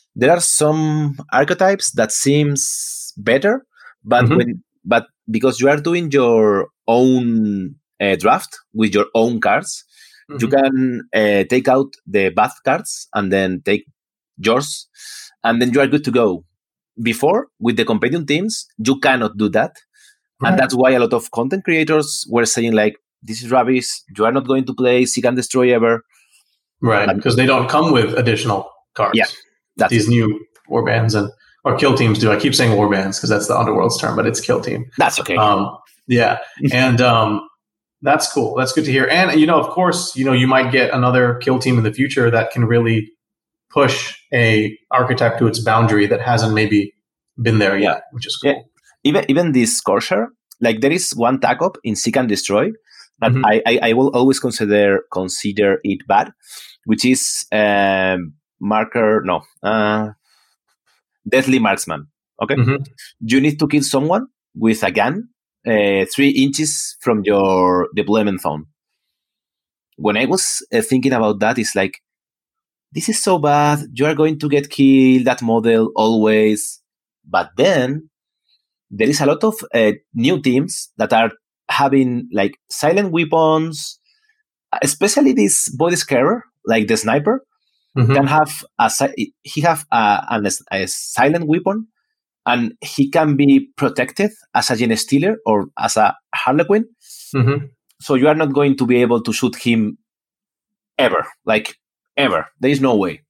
there are some archetypes that seems better, but mm-hmm. when but because you are doing your own uh, draft with your own cards, mm-hmm. you can uh, take out the bad cards and then take yours, and then you are good to go. Before, with the competing teams, you cannot do that. Right. And that's why a lot of content creators were saying, like, this is rubbish. You are not going to play Seek and Destroy ever. Right, because they don't come with additional cards. Yeah. That's These it. new warbands and or kill teams do. I keep saying warbands because that's the Underworld's term, but it's kill team. That's okay. Um, yeah. and um, that's cool. That's good to hear. And, you know, of course, you know, you might get another kill team in the future that can really push a archetype to its boundary that hasn't maybe been there yet, which is cool. Yeah. Even even this Corsair, like there is one tag up in Seek and Destroy that mm-hmm. I, I, I will always consider consider it bad, which is um, marker no uh, Deathly Marksman. Okay, mm-hmm. you need to kill someone with a gun uh, three inches from your deployment zone. When I was uh, thinking about that, it's like, this is so bad. You are going to get killed, that model, always. But then there is a lot of uh, new teams that are having like silent weapons, especially this body scarer, like the sniper, mm-hmm. can have a he have a, a, a silent weapon, and he can be protected as a Genestealer or as a Harlequin. Mm-hmm. So you are not going to be able to shoot him ever, like ever. There is no way.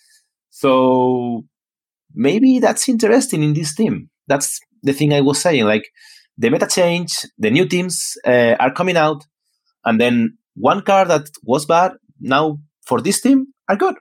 So maybe that's interesting in this team. That's the thing I was saying. Like the meta change, the new teams uh, are coming out, and then one card that was bad now for this team are good.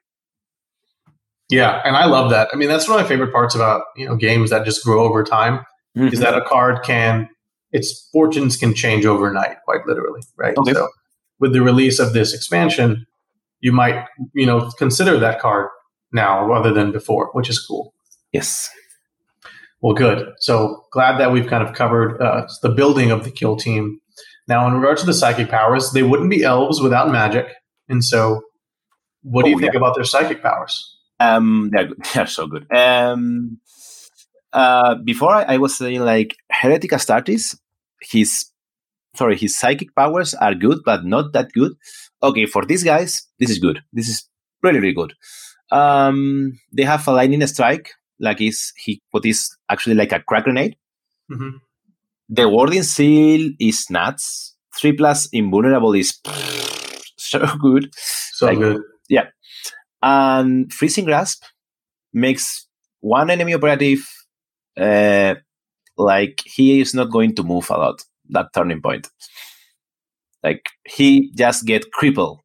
Yeah, and I love that. I mean, that's one of my favorite parts about, you know, games that just grow over time, mm-hmm. is that a card can, its fortunes can change overnight, quite literally, right? Okay. So with the release of this expansion, you might, you know, consider that card now rather than before, which is cool. Yes. Well, good. So glad that we've kind of covered uh, the building of the kill team. Now, in regards to the psychic powers, they wouldn't be elves without magic. And so what do oh, you think yeah. about their psychic powers? Um, they're, they're so good. Um, uh, before I, I was saying like Heretic Astartes, his, sorry, his psychic powers are good, but not that good. Okay, for these guys, this is good. This is really, really good. Um, they have a lightning strike, like is he what is actually like a crack grenade. Mm-hmm. The warding seal is nuts. Three plus invulnerable is so good. So like, good. Yeah. And Freezing Grasp makes one enemy operative uh, like he is not going to move a lot, that turning point. Like he just get crippled.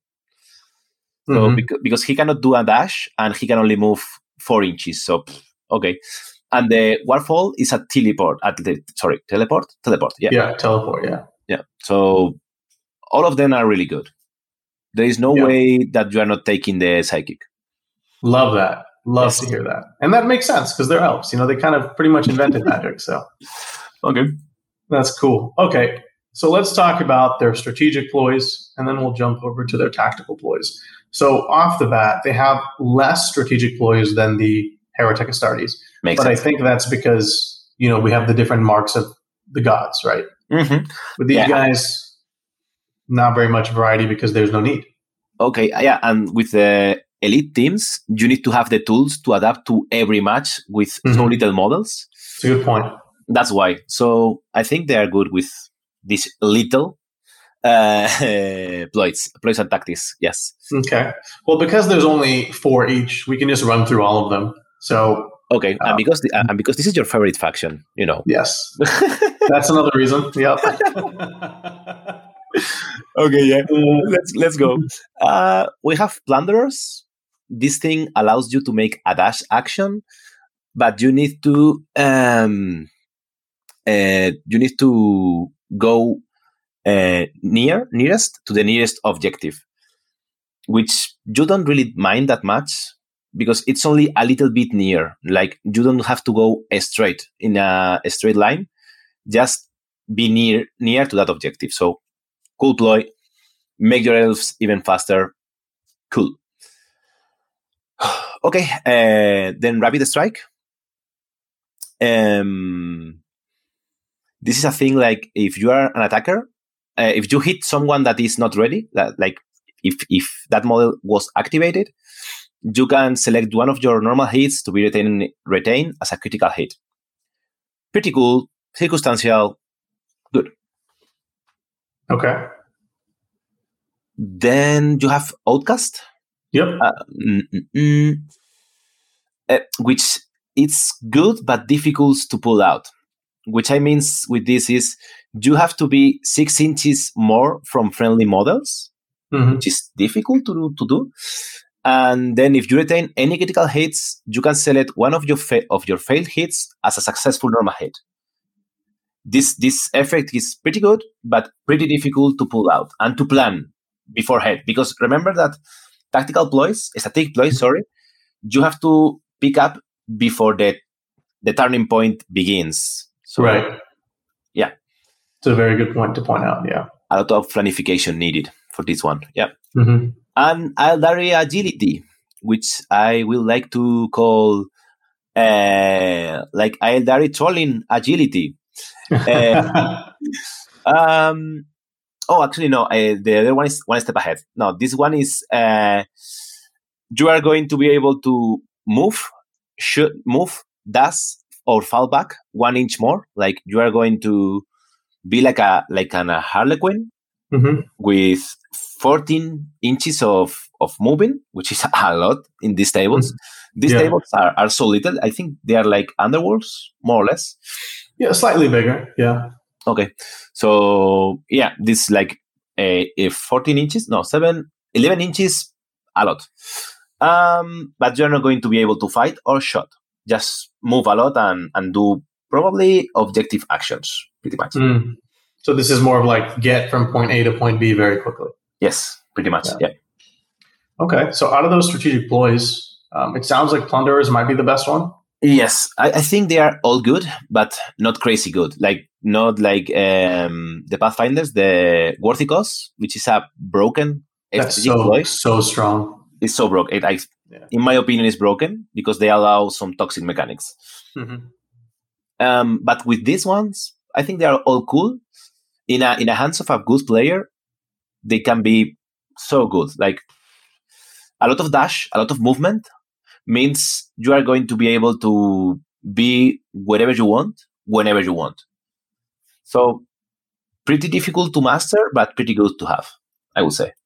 So mm-hmm. because, because he cannot do a dash and he can only move four inches. So, okay. And the Warfall is a teleport. At the, sorry, teleport? Teleport, yeah. Yeah, teleport, yeah. Yeah. So all of them are really good. There is no yeah. way that you are not taking the psychic. Love that. Love yes. to hear that. And that makes sense because they're elves. You know, they kind of pretty much invented magic. So, okay. That's cool. Okay. So let's talk about their strategic ploys, and then we'll jump over to their tactical ploys. So off the bat, they have less strategic ploys than the Heretic Astartes. Makes but sense. I think that's because, you know, we have the different marks of the gods, right? Mm-hmm. With these yeah. guys, not very much variety because there's no need. Okay, yeah, and with the elite teams, you need to have the tools to adapt to every match with mm-hmm. so little models. It's a good point. That's why. So I think they are good with this little uh, ploys, ploys and tactics. Yes. Okay. Well, because there's only four each, we can just run through all of them. So okay, um, and because the, and because this is your favorite faction, you know. Yes, that's another reason. Yep. Okay, yeah. let's let's go. Uh, we have Plunderers. This thing allows you to make a dash action, but you need to um, uh, you need to go uh, near nearest to the nearest objective, which you don't really mind that much because it's only a little bit near. Like you don't have to go straight in a, a straight line. Just be near near to that objective. So cool ploy. Make your elves even faster. Cool. Okay, uh, then Rapid Strike. Um, this is a thing like if you are an attacker, uh, if you hit someone that is not ready, that, like if if that model was activated, you can select one of your normal hits to be retained, retained as a critical hit. Pretty cool, circumstantial, good. Okay. Then you have Outcast. Yep. Uh, mm, mm, mm, uh, which it's good but difficult to pull out. Which I means with this is you have to be six inches more from friendly models, mm-hmm. which is difficult to do, to do. And then if you retain any critical hits, you can select one of your fa- of your failed hits as a successful normal hit. This this effect is pretty good, but pretty difficult to pull out and to plan beforehand. Because remember that tactical ploys, strategic ploys, sorry, you have to pick up before the the turning point begins. So, right. Yeah. It's a very good point to point out. Yeah. A lot of planification needed for this one. Yeah. Mm-hmm. And Aeldari Agility, which I will like to call uh, like Aeldari Trolling Agility. uh, um. Oh, actually, no. Uh, the other one is one step ahead. No, this one is uh, you are going to be able to move, should move, dash, or fall back one inch more. Like you are going to be like a like an a Harlequin mm-hmm. with fourteen inches of, of moving, which is a lot in these tables. Mm-hmm. These yeah. tables are, are so little. I think they are like Underworlds, more or less. Yeah, slightly bigger. Yeah. Okay. So yeah, this like a, a fourteen inches, no, seven, eleven inches, a lot. Um, but you're not going to be able to fight or shot. Just move a lot and, and do probably objective actions, pretty much. Mm. So this is more of like get from point A to point B very quickly. Yes, pretty much, yeah. yeah. Okay, so out of those strategic ploys, um, it sounds like Plunderers might be the best one. Yes, I, I think they are all good, but not crazy good. Like, not like um, the Pathfinders, the Worthicos, which is a broken That's so, ploy. so strong. It's so broken. It, I, yeah. In my opinion, it's broken because they allow some toxic mechanics. Mm-hmm. Um, but with these ones, I think they are all cool. In a in the hands of a good player, they can be so good. Like a lot of dash, a lot of movement means you are going to be able to be wherever you want, whenever you want. So pretty difficult to master, but pretty good to have, I would say.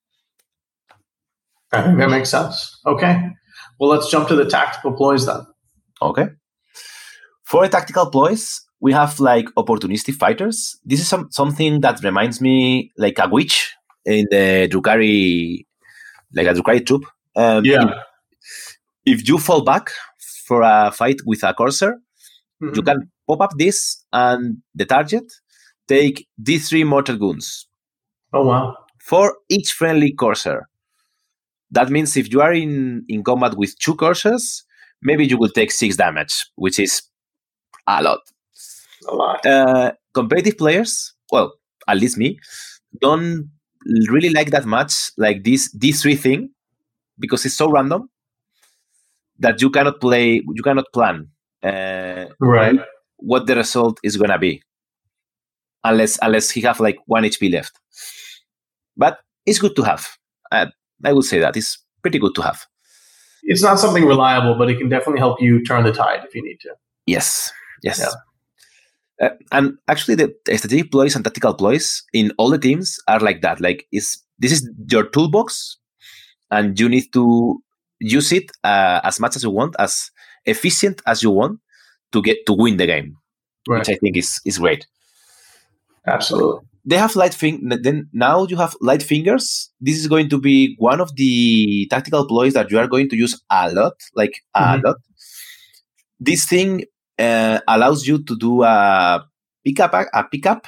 I think that makes sense. Okay. Well, let's jump to the tactical ploys then. Okay. For the tactical ploys, we have like opportunistic fighters. This is some, something that reminds me like a witch in the Drukhari, like a Drukhari troop. Um, yeah. If, if you fall back for a fight with a Corsair, mm-hmm. you can pop up this and the target take D three mortar wounds. Oh, wow. For each friendly Corsair. That means if you are in, in combat with two Corsairs, maybe you will take six damage, which is a lot. A lot. Uh, competitive players, well, at least me, don't really like that much like this D three thing because it's so random that you cannot play, you cannot plan uh, right. what the result is going to be unless unless he have like one H P left. But it's good to have. Uh, I would say that it's pretty good to have. It's not something reliable, but it can definitely help you turn the tide if you need to. Yes, yes. Yeah. Uh, and actually, the strategic ploys and tactical ploys in all the teams are like that. Like, it's, this is your toolbox, and you need to use it uh, as much as you want, as efficient as you want to get to win the game, right. Which I think is is great. Absolutely. They have light fing. Then now you have light fingers. This is going to be one of the tactical ploys that you are going to use a lot, like mm-hmm. a lot. This thing uh, allows you to do a pickup, a pickup,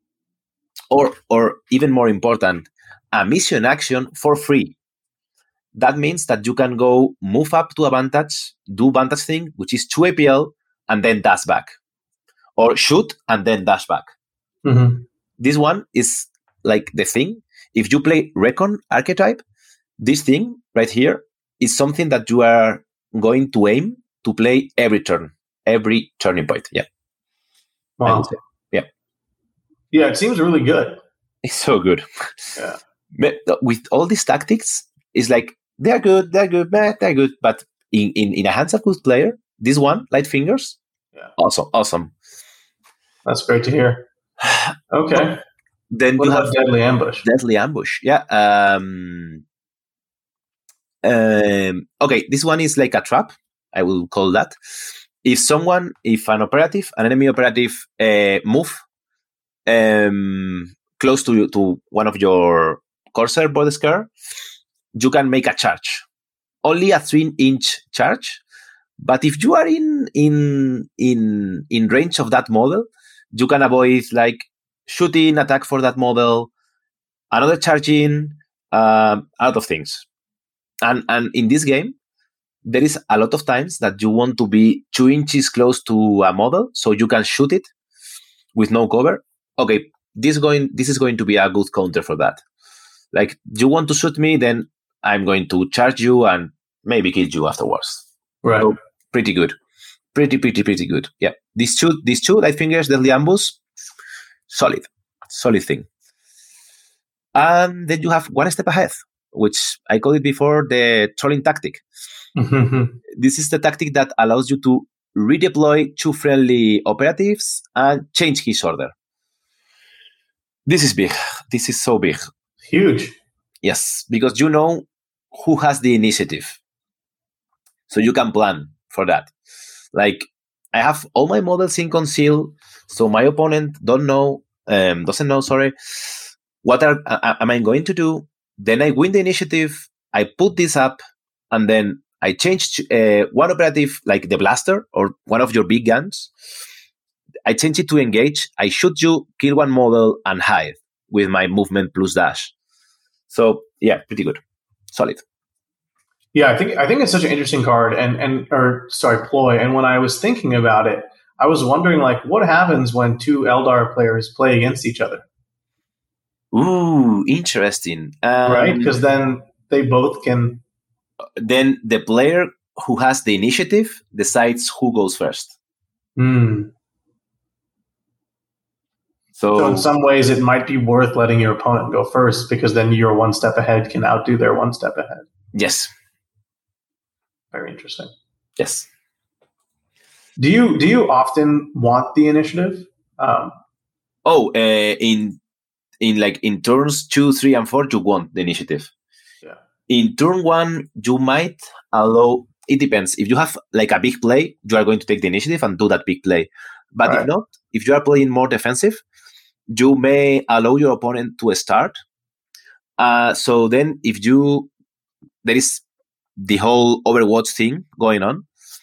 or or even more important, a mission action for free. That means that you can go move up to a vantage, do vantage thing, which is two A P L, and then dash back, or shoot and then dash back. Mm-hmm. This one is like the thing. If you play Recon archetype, this thing right here is something that you are going to aim to play every turn, every turning point. Yeah. Wow. Yeah. Yeah, it seems really good. It's so good. Yeah. With all these tactics, it's like they're good, they're good, they're good. But in, in, in a hands of good player, this one, Light Fingers, yeah, awesome, awesome. That's great to hear. Okay. Then what you about have Deadly Ambush? Deadly Ambush, yeah. Um, um, okay, this one is like a trap. I will call that. If someone, if an operative, an enemy operative, uh, move um, close to you, to one of your Corsair body scar, you can make a charge. Only a three-inch charge, but if you are in in in in range of that model, you can avoid like shooting attack for that model, another charging, uh, a lot of things. And and in this game, there is a lot of times that you want to be two inches close to a model so you can shoot it with no cover. Okay, this going this is going to be a good counter for that. Like, you want to shoot me, then I'm going to charge you and maybe kill you afterwards. Right. So, pretty good. Pretty, pretty, pretty good. Yeah. These two, these two Light Fingers, Deadly Ambush, solid. Solid thing. And then you have one step ahead, which I called it before the trolling tactic. This is the tactic that allows you to redeploy two friendly operatives and change his order. This is big. This is so big. Huge. Yes, because you know who has the initiative. So you can plan for that. Like, I have all my models in conceal, so my opponent don't know, um, doesn't know, sorry, what are uh, am I going to do? Then I win the initiative, I put this up, and then I change uh, one operative, like the blaster or one of your big guns. I change it to engage. I shoot you, kill one model, and hide with my movement plus dash. So yeah, pretty good, solid. Yeah, I think I think it's such an interesting card, and and or sorry, ploy. And when I was thinking about it, I was wondering, like, what happens when two Eldar players play against each other? Ooh, interesting. Um, right, because then they both can. Then the player who has the initiative decides who goes first. Hmm. So, so in some ways, it might be worth letting your opponent go first, because then your one step ahead can outdo their one step ahead. Yes. Very interesting. Yes. Do you do you often want the initiative? Um, oh, uh, in in like in turns two, three, and four, you want the initiative. Yeah. In turn one, you might allow. It depends. If you have like a big play, you are going to take the initiative and do that big play. But right. if not, if you are playing more defensive, you may allow your opponent to start. Uh, so then, if you there is the whole Overwatch thing going on,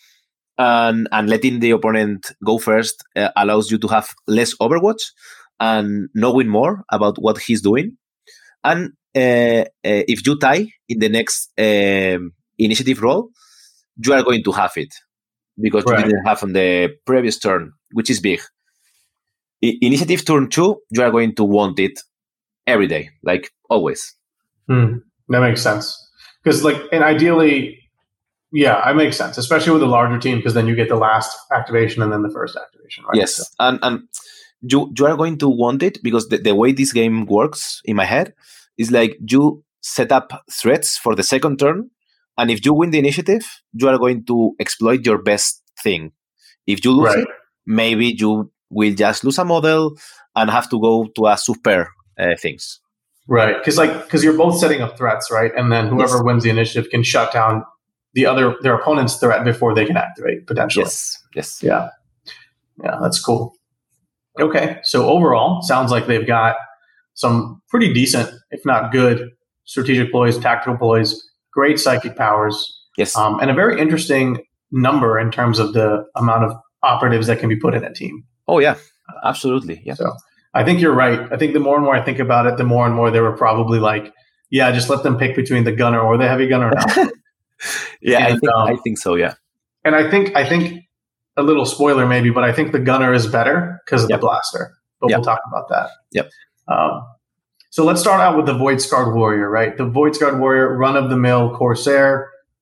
and and letting the opponent go first uh, allows you to have less Overwatch and knowing more about what he's doing. And uh, uh, if you tie in the next um, initiative roll, you are going to have it because right. you didn't have on the previous turn, which is big. I- initiative turn two, you are going to want it every day, like always. Hmm. That makes sense. Because, like, and ideally, yeah, it makes sense, especially with a larger team, because then you get the last activation and then the first activation, right? Yes, so. and and you you are going to want it because the, the way this game works in my head is like you set up threats for the second turn, and if you win the initiative, you are going to exploit your best thing. If you lose right. it, maybe you will just lose a model and have to go to a super uh, things. Right, because like because you're both setting up threats, right? And then whoever yes. wins the initiative can shut down the other their opponent's threat before they can activate potentially. Yes, yes, yeah, yeah, that's cool. Okay, so overall, sounds like they've got some pretty decent, if not good, strategic ploys, tactical ploys, great psychic powers, yes, um, and a very interesting number in terms of the amount of operatives that can be put in a team. Oh yeah, absolutely, yeah. So. I think you're right. I think the more and more I think about it, the more and more they were probably like, yeah, just let them pick between the gunner or the heavy gunner now. yeah, and, I think um, I think so, yeah. And I think I think a little spoiler maybe, but I think the gunner is better because of yep. the blaster. But yep. we'll talk about that. Yep. Um, so let's start out with the Void Scarred Warrior, right? The Void Scarred Warrior, run of the mill Corsair,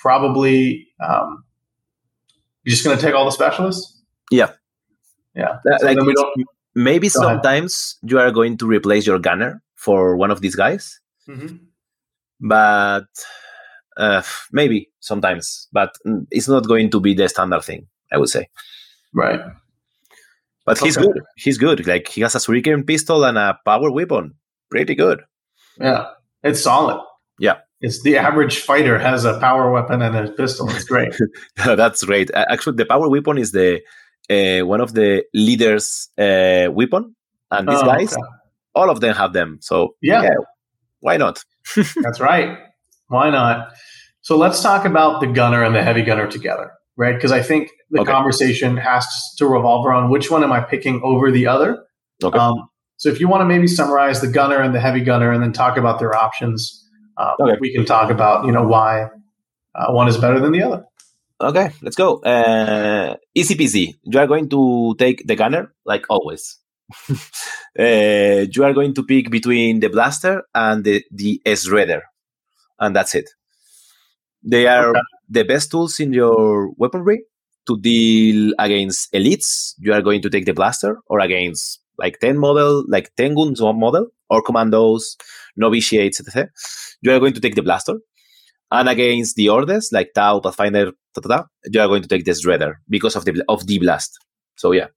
probably um, you're just going to take all the specialists. Yeah, yeah. That, So like then we don't. maybe Go ahead. sometimes you are going to replace your gunner for one of these guys, Mm-hmm. but uh, maybe sometimes, but it's not going to be the standard thing, I would say. Right. But he's Okay. good. He's good. Like he has a shuriken pistol and a power weapon. Pretty good. Yeah, it's solid. Yeah. It's the average fighter has a power weapon and a pistol. It's great. That's great. Uh, Actually, the power weapon is the uh, one of the leaders' uh, weapon, and these Oh, guys, okay. all of them have them. So Yeah. yeah, why not? That's right. Why not? So let's talk about the gunner and the heavy gunner together, right? Because I think the Okay. conversation has to revolve around which one am I picking over the other. Okay. Um, so if you want to maybe summarize the gunner and the heavy gunner and then talk about their options, uh, Okay. we can talk about, you know, why uh, one is better than the other. Okay, let's go. Uh, easy peasy. You are going to take the gunner, like always. uh, you are going to pick between the blaster and the, the shredder, and that's it. They are Okay. the best tools in your weaponry to deal against elites. You are going to take the blaster, or against like ten model, like ten guns one model, or commandos, novitiates, et cetera. You are going to take the blaster. And against the orders, like Tau, Pathfinder, ta, ta, ta, you are going to take the shredder because of the of the blast. So yeah.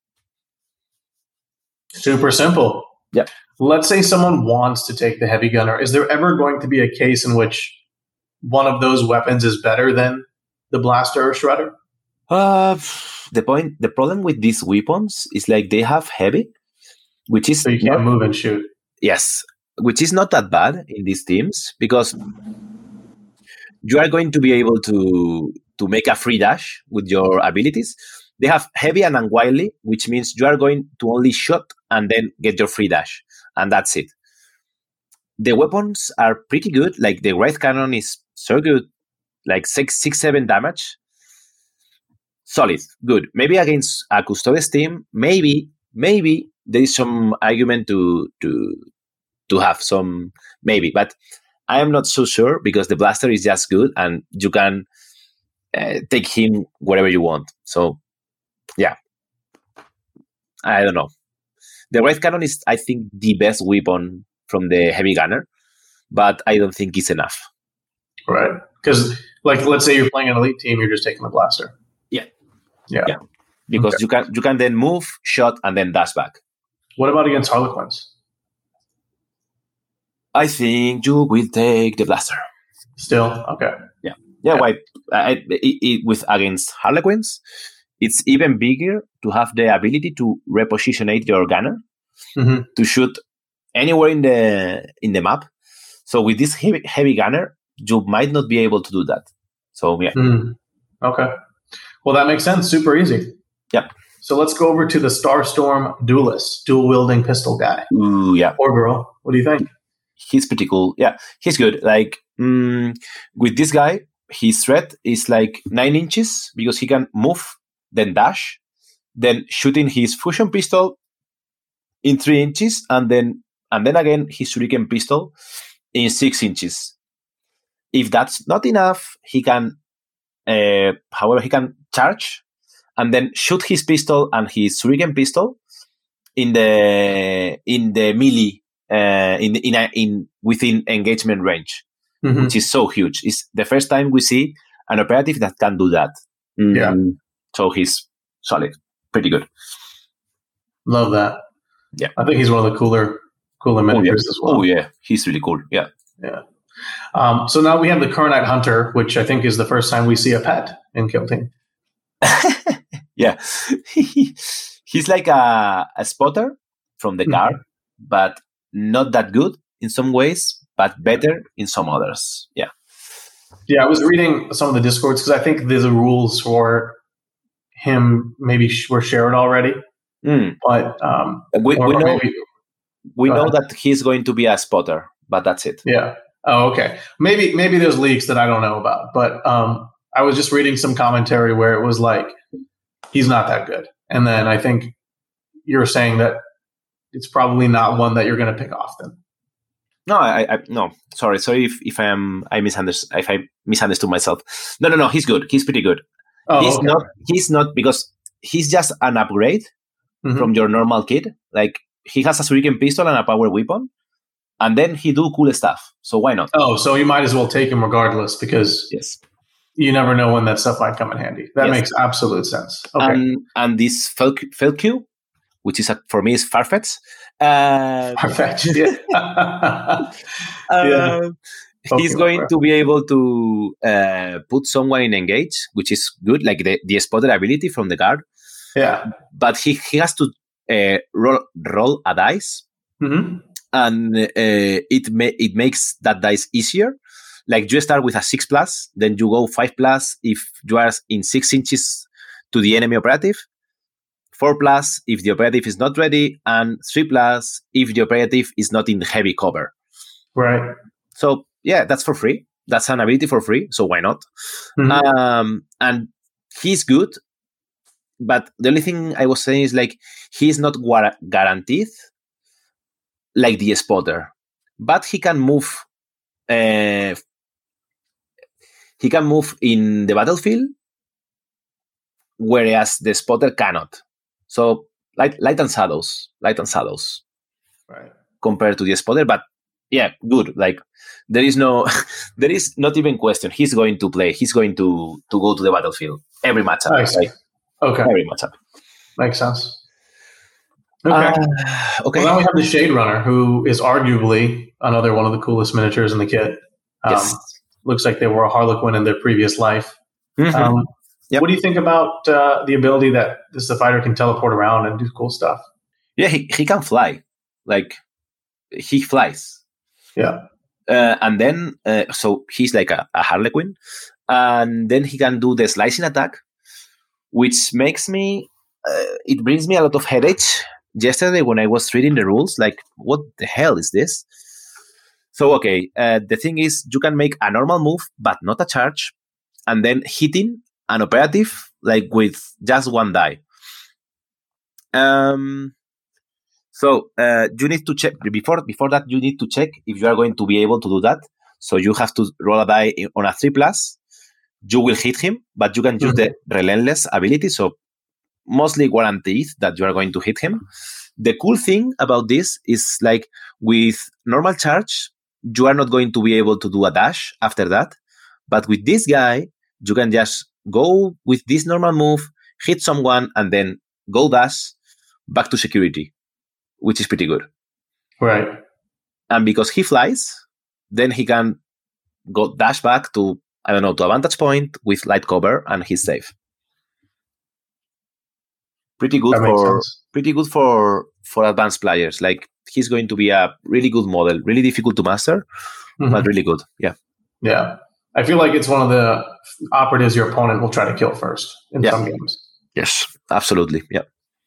Super simple. Yeah. Let's say someone wants to take the heavy gunner. Is there ever going to be a case in which one of those weapons is better than the blaster or shredder? Uh, the point, the problem with these weapons is like they have heavy, which is So you can't not, move and shoot. yes, which is not that bad in these teams because you are going to be able to to make a free dash with your abilities. They have heavy and unwieldy, which means you are going to only shoot and then get your free dash, and that's it. The weapons are pretty good. Like the Wraith Cannon is so good, like six, six, seven damage. Solid, good. Maybe against a Custodes team, maybe, maybe there is some argument to to to have some maybe, but I am not so sure because the blaster is just good and you can uh, take him wherever you want. So, yeah, I don't know. The Wraith Cannon is, I think, the best weapon from the heavy gunner, but I don't think it's enough. Right. Because, like, let's say you're playing an elite team, you're just taking the blaster. Yeah. Yeah. Yeah. Because Okay. you can you can then move, shot, and then dash back. What about against Harlequins? I think you will take the blaster. Still? Okay. Yeah. Yeah, Yeah. why? I, it, it, with against Harlequins, it's even bigger to have the ability to repositionate your gunner Mm-hmm. to shoot anywhere in the in the map. So with this heavy, heavy gunner, you might not be able to do that. So yeah. Mm. Okay. Well, that makes sense. Super easy. Yep. So let's go over to the Starstorm Duelist, dual-wielding pistol guy. Ooh, yeah. Or girl. What do you think? He's pretty cool. Yeah, he's good. Like mm, with this guy, his threat is like nine inches because he can move, then dash, then shooting his fusion pistol in three inches, and then and then again his shuriken pistol in six inches. If that's not enough, he can, uh, however, he can charge and then shoot his pistol and his shuriken pistol in the in the melee. Uh, in in a, in within engagement range, Mm-hmm. which is so huge. It's the first time we see an operative that can do that. Mm, Yeah. So he's solid, pretty good. Love that. Yeah. I think he's one of the cooler, cooler Oh yeah. miniatures as well. Oh yeah, he's really cool. Yeah. Yeah. Um, so now we have the Kernite Hunter, which I think is the first time we see a pet in Kill Team. Yeah. He's like a, a spotter from the Mhm. car, but not that good in some ways, but better in some others. Yeah. Yeah, I was reading some of the Discords because I think the rules for him maybe sh- were shared already, Mm. but um, We, or, we or know maybe, we Go know ahead. that he's going to be a spotter, but that's it. yeah. Oh, okay. Maybe maybe there's leaks that I don't know about, but um, I was just reading some commentary where it was like he's not that good, and then I think you're saying that it's probably not one that you're going to pick often. No, I, I no. Sorry, sorry if, if I am I misunderstood if I misunderstood myself. No, no, no. He's good. He's pretty good. Oh, he's okay. not. He's not because he's just an upgrade mm-hmm. from your normal kid. Like he has a shuriken pistol and a power weapon, and then he do cool stuff. So why not? Oh, so you might as well take him regardless because yes. you never know when that stuff might come in handy. That yes. makes absolute sense. Okay. And, and this Felq, which is a, for me is Farfetch. Uh, Farfetch, yeah. uh, yeah. He's okay, going right. to be able to uh, put someone in engage, which is good, like the, the spotter ability from the guard. Yeah. But he, he has to uh, roll, roll a dice, mm-hmm. and uh, it ma- it makes that dice easier. Like you start with a six plus, then you go five plus if you are in six inches to the enemy operative, four plus if the operative is not ready, and three plus if the operative is not in heavy cover. Right. So yeah, that's for free. That's an ability for free. So why not? Mm-hmm. Um, and he's good, but the only thing I was saying is like he's not gua- guaranteed like the spotter, but he can move. Uh, He can move in the battlefield, whereas the spotter cannot. So light, light and shadows, light and shadows, right? Compared to the spotter, but yeah, good. Like there is no, there is not even question. He's going to play. He's going to to go to the battlefield every matchup. Nice. Like, okay, every matchup makes sense. Okay. Uh, okay. Well, now we have the Shade Runner, who is arguably another one of the coolest miniatures in the kit. Um, yes. Looks like they were a Harlequin in their previous life. Mm-hmm. Um, yep. What do you think about uh, the ability that this the fighter can teleport around and do cool stuff? Yeah, he, he can fly. Like, he flies. Yeah. Uh, and then, uh, so he's like a, a Harlequin. And then he can do the slicing attack, which makes me, uh, it brings me a lot of headache. Yesterday when I was reading the rules, like, what the hell is this? So, okay, uh, the thing is, you can make a normal move, but not a charge, and then hitting an operative, like, with just one die. Um, so, uh, you need to check, before before that, you need to check if you are going to be able to do that. So, you have to roll a die on a three plus. You will hit him, but you can use mm-hmm. the Relentless ability, so mostly guaranteed that you are going to hit him. The cool thing about this is, like, with normal charge, you are not going to be able to do a dash after that. But with this guy, you can just go with this normal move, hit someone, and then go dash back to security, which is pretty good. Right. And because he flies, then he can go dash back to, I don't know, to a vantage point with light cover, and he's safe. Pretty good for sense. pretty good for for advanced players. Like, he's going to be a really good model, really difficult to master, mm-hmm. but really good. Yeah. Yeah. I feel like it's one of the operatives your opponent will try to kill first in yeah. some games. Yes, absolutely. Yeah.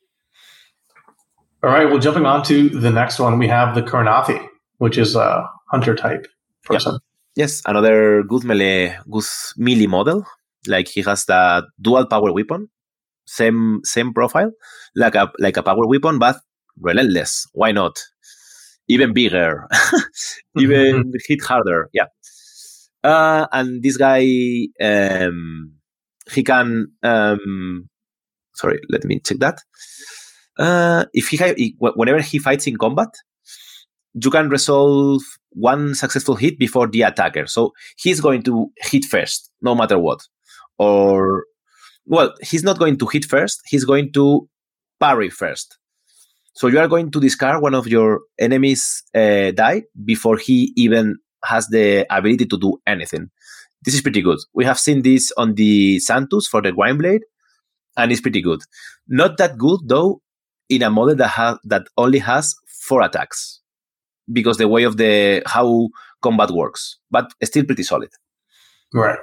All right. Well, jumping on to the next one, we have the Kurnathi, which is a hunter type person. Yeah. Yes, another good melee, good melee model. Like, he has the dual power weapon, same same profile, like a like a power weapon, but relentless. Why not? Even bigger, even mm-hmm. hit harder. Yeah. Uh, and this guy, um, he can. Um, sorry, let me check that. Uh, if he, ha- he, whenever he fights in combat, you can resolve one successful hit before the attacker. So he's going to hit first, no matter what. Or, well, he's not going to hit first. He's going to parry first. So you are going to discard one of your enemy's uh, die before he even has the ability to do anything. This is pretty good. We have seen this on the Santus for the Grindblade, and it's pretty good. Not that good, though, in a model that ha- that only has four attacks, because the way of the how combat works, but still pretty solid. Right.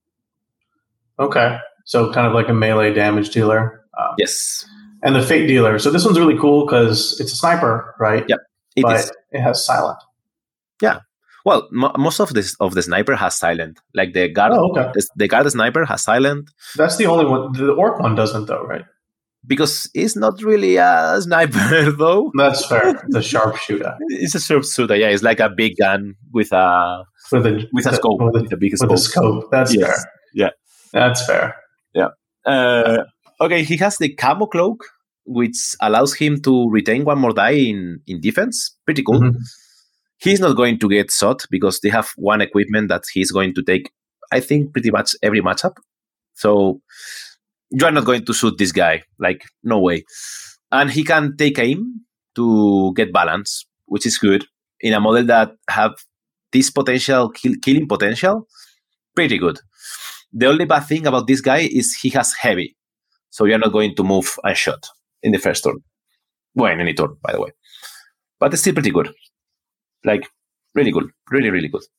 Okay. So kind of like a melee damage dealer. Um, yes. And the Fate Dealer. So this one's really cool because it's a sniper, right? Yep. It but is. It has silent. Yeah. Well, m- most of this of the sniper has silent. Like the guard, oh, okay. the, the guard sniper has silent. That's the only one. The orc one doesn't, though, right? because he's not really a sniper though. That's fair. It's a sharpshooter. It's a sharpshooter. Yeah, it's like a big gun with a with a with a scope, with a, with a big with scope. a scope. That's yes. fair. Yeah, that's fair. Yeah. Uh, okay, he has the camo cloak, which allows him to retain one more die in in defense. Pretty cool. Mm-hmm. He's not going to get shot because they have one equipment that he's going to take, I think, pretty much every matchup. So you are not going to shoot this guy. Like, no way. And he can take aim to get balance, which is good. In a model that have this potential, kill, killing potential, pretty good. The only bad thing about this guy is he has heavy. So you're not going to move a shot in the first turn. Well, in any turn, by the way. But it's still pretty good. Like, really good. Really, really good.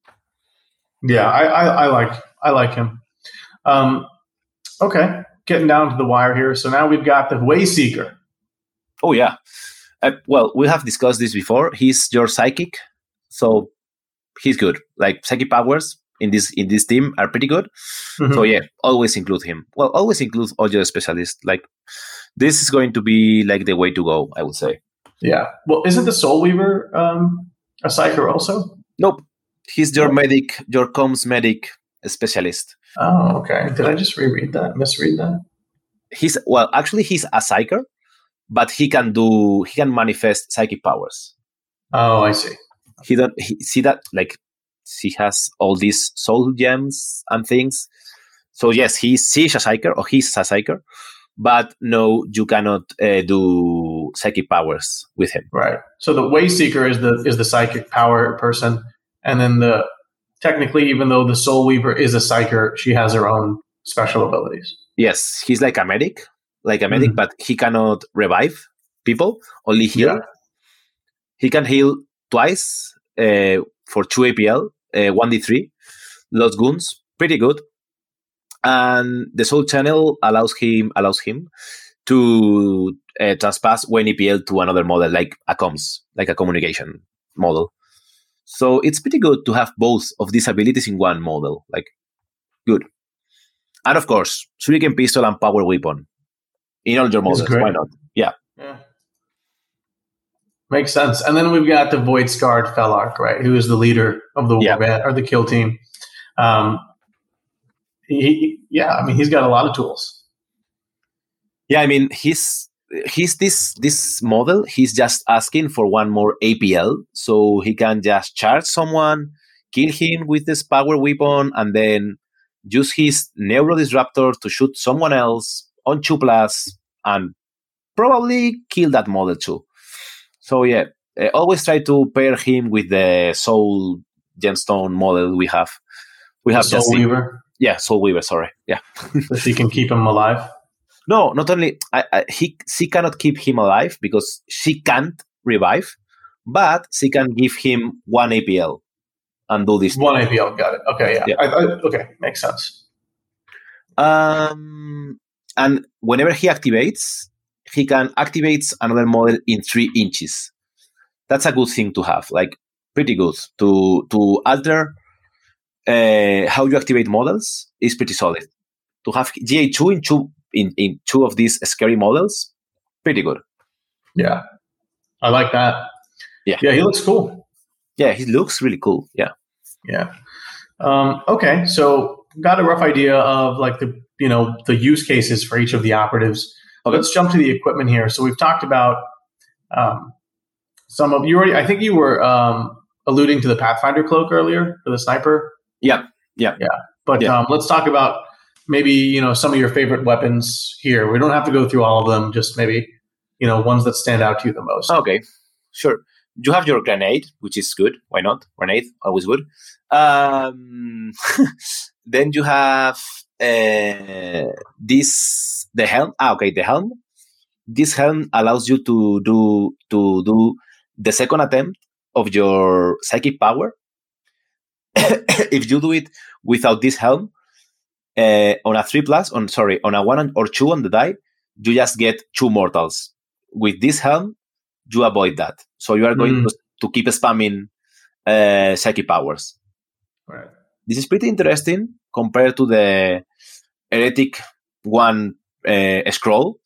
Yeah, I, I, I like I like him. Um, okay, getting down to the wire here. So now we've got the Wayseeker. Oh, yeah. Uh, well, we have discussed this before. He's your psychic. So he's good. Like, psychic powers in this in this team are pretty good. Mm-hmm. So, yeah, always include him. Well, always include all your specialists. Like, this is going to be, like, the way to go, I would say. Yeah. Well, isn't the Soul Weaver um, a psyker also? Nope. He's your oh. medic, your comms medic specialist. Oh, okay. Did I just reread that? Misread that? He's well, actually, he's a psyker, but he can do he can manifest psychic powers. Oh, I see. He don't he, see that like he has all these soul gems and things. So yes, he's he's a psyker or he's a psyker, but no, you cannot uh, do psychic powers with him. Right. So the Wayseeker is the is the psychic power person, and then the technically, even though the Soul Weaver is a psyker, she has her own special abilities. Yes, he's like a medic, like a medic, mm. but he cannot revive people, only heal. Yeah. He can heal twice uh, for two A P L, uh, one D three, lost goons, pretty good. And the Soul Channel allows him allows him to uh, transpass one A P L to another model, like a comms, like a communication model. So it's pretty good to have both of these abilities in one model. Like, good. And of course, Shuriken Pistol and Power Weapon in all your models. Why not? Yeah. yeah. Makes sense. And then we've got the Void Scarred Felarch, right? Who is the leader of the yeah. Warband, or the kill team. Um, he, yeah, I mean, he's got a lot of tools. Yeah, I mean, he's he's this this model. He's just asking for one more A P L, so he can just charge someone, kill him with this power weapon, and then use his Neuro Disruptor to shoot someone else on two plus, and probably kill that model too. So yeah, uh, always try to pair him with the Soul Gemstone model we have. We have Soul Weaver. Yeah, Soul Weaver. Sorry. Yeah, so she can keep him alive. No, not only I, I, he she cannot keep him alive because she can't revive, but she can give him one A P L and do this. One thing. A P L, got it. Okay, yeah. yeah. I, I, okay, makes sense. Um, and whenever he activates, he can activate another model in three inches. That's a good thing to have. Like, pretty good to to alter uh, how you activate models is pretty solid. To have G A two in two. In, in two of these scary models, pretty good. Yeah. I like that. Yeah. Yeah, he looks cool. Yeah, he looks really cool. Yeah. Yeah. Um, okay, so got a rough idea of like the, you know, the use cases for each of the operatives. Okay. Let's jump to the equipment here. So we've talked about um, some of, you already, I think you were um, alluding to the Pathfinder cloak earlier for the sniper. Yeah. Yeah. Yeah. But yeah. Um, let's talk about maybe, you know, some of your favorite weapons here. We don't have to go through all of them, just maybe, you know, ones that stand out to you the most. Okay, sure. You have your grenade, which is good. Why not? Grenade, always good. Um, then you have uh, this, the helm. Ah, okay, the helm. This helm allows you to do to do the second attempt of your psychic power. If you do it without this helm, Uh, on a three plus, on sorry, on a one or two on the die, you just get two mortals. With this helm, you avoid that. So you are going mm. to, to keep spamming uh, psychic powers. Right. This is pretty interesting compared to the heretic one uh, scroll,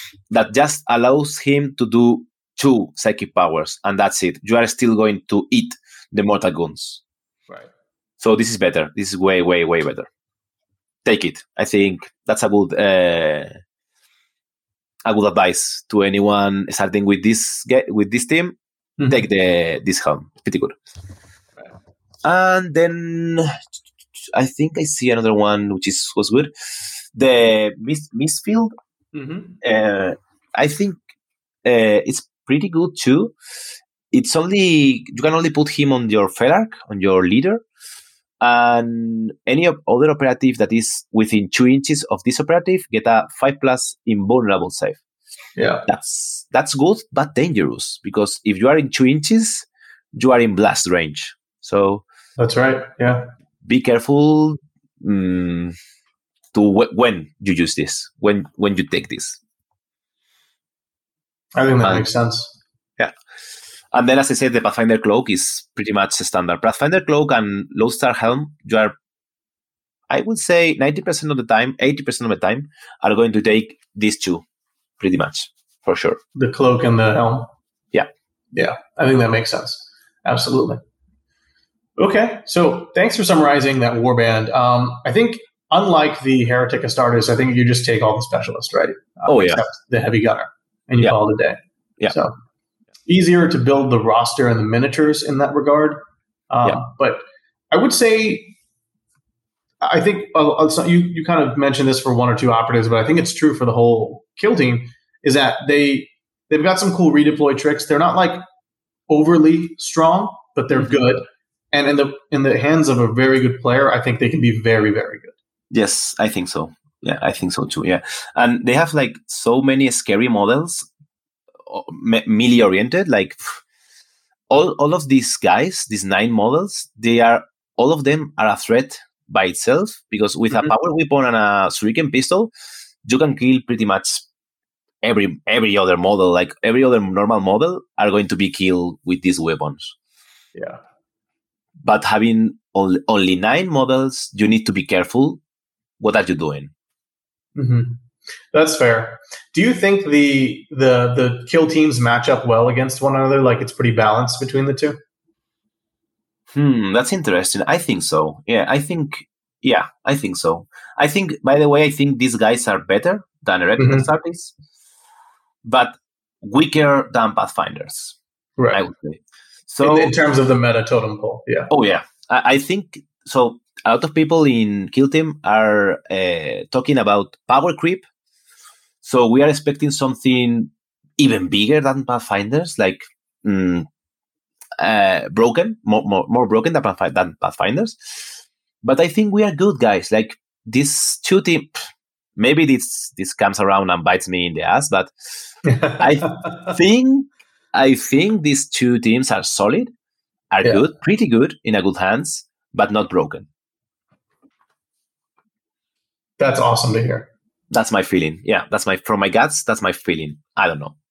that just allows him to do two psychic powers, and that's it. You are still going to eat the mortal goons. Right. So this is better. This is way, way, way better. Take it. I think that's a good, uh, a good advice to anyone starting with this with this team. Mm-hmm. Take the this helm. It's pretty good. Right. And then I think I see another one which is was good. The Miss Mistfield. Mm-hmm. Uh, I think uh, it's pretty good too. It's only you can only put him on your Felarch, on your leader, and any other operative that is within two inches of this operative get a five plus invulnerable save. Yeah, that's that's good, but dangerous because if you are in two inches, you are in blast range. So that's right. Yeah, be careful um, to w- when you use this, when when you take this. I think that and, makes sense. Yeah. And then, as I said, the Pathfinder Cloak is pretty much standard. Pathfinder Cloak and Lodestar Helm, you are, I would say, ninety percent of the time, eighty percent of the time, are going to take these two, pretty much, for sure. The Cloak and the Helm? Yeah. Yeah, I think that makes sense. Absolutely. Okay, so thanks for summarizing that warband. Um, I think, unlike the Heretic Astartes, I think you just take all the specialists, right? Uh, oh, yeah. Except the Heavy Gunner, and you yeah. call it a day. Yeah. So easier to build the roster and the miniatures in that regard. Um, yeah. But I would say, I think uh, you, you kind of mentioned this for one or two operatives, but I think it's true for the whole kill team, is that they, they've got some cool redeploy tricks. They're not like overly strong, but they're mm-hmm. good. And in the in the hands of a very good player, I think they can be very, very good. Yes, I think so. Yeah, I think so too. Yeah. And they have like so many scary models, melee oriented, like all all of these guys, these nine models, they are all of them are a threat by itself because with mm-hmm. a power weapon and a shuriken pistol, you can kill pretty much every every other model. Like every other normal model are going to be killed with these weapons. Yeah. But having only, only nine models, you need to be careful. What are you doing? Mm-hmm. That's fair. Do you think the the the kill teams match up well against one another? Like it's pretty balanced between the two? Hmm, that's interesting. I think so. Yeah, I think. Yeah, I think so. I think. By the way, I think these guys are better than Heretic Astartes, mm-hmm. but weaker than Pathfinders. Right. I would say. So in, in terms of the meta totem pole, yeah. Oh yeah, I, I think so. A lot of people in Kill Team are uh, talking about power creep. So we are expecting something even bigger than Pathfinders, like mm, uh, broken, more, more more broken than, Pathf- than Pathfinders. But I think we are good guys. Like these two teams, maybe this this comes around and bites me in the ass, but I think. I think these two teams are solid, are yeah. good, pretty good, in a good hands, but not broken. That's awesome to hear. That's my feeling. Yeah, that's my from my guts. That's my feeling. I don't know.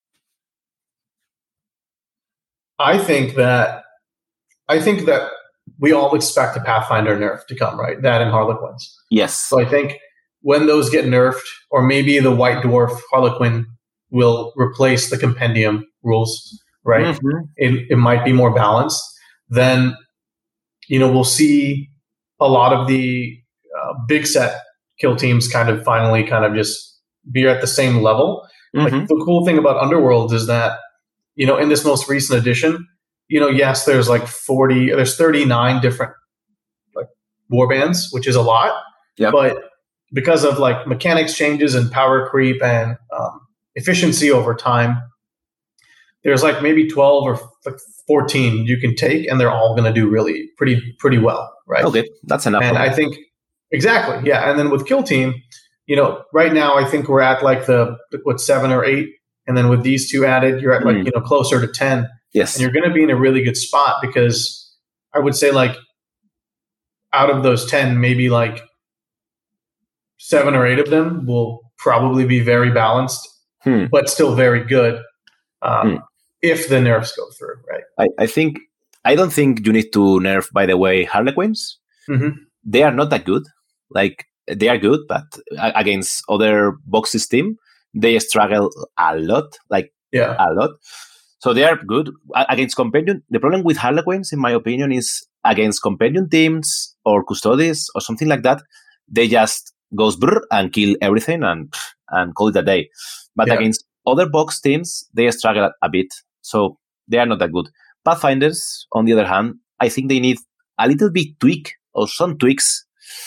I think that I think that we all expect a Pathfinder nerf to come, right? That and Harlequins. Yes. So I think when those get nerfed, or maybe the White Dwarf Harlequin will replace the compendium rules, right? Mm-hmm. It, it might be more balanced. Then, you know, we'll see a lot of the uh, big set kill teams kind of finally kind of just be at the same level. Mm-hmm. Like the cool thing about Underworld is that, you know, in this most recent edition, you know, yes, there's like forty, there's thirty-nine different like warbands, which is a lot. Yep. But because of like mechanics changes and power creep and um, efficiency over time, there's like maybe twelve or fourteen you can take, and they're all going to do really pretty pretty well, right? Okay, that's enough. And I think exactly, yeah. And then with Kill Team, you know, right now I think we're at like the what seven or eight, and then with these two added, you're at like mm. you know closer to ten. Yes, and you're going to be in a really good spot because I would say like out of those ten, maybe like seven or eight of them will probably be very balanced, hmm. but still very good um, hmm. if the nerfs go through, right? I, I think I don't think you need to nerf, by the way, Harlequins. Mm-hmm. They are not that good. Like they are good, but against other boxes team, they struggle a lot, like yeah. a lot. So they are good against companion. The problem with Harlequins, in my opinion, is against companion teams or custodies or something like that. They just goes brr and kill everything and and call it a day. But yeah. against other box teams, they struggle a bit. So they are not that good. Pathfinders, on the other hand, I think they need a little bit tweak or some tweaks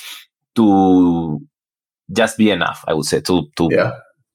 to just be enough, I would say, to to yeah.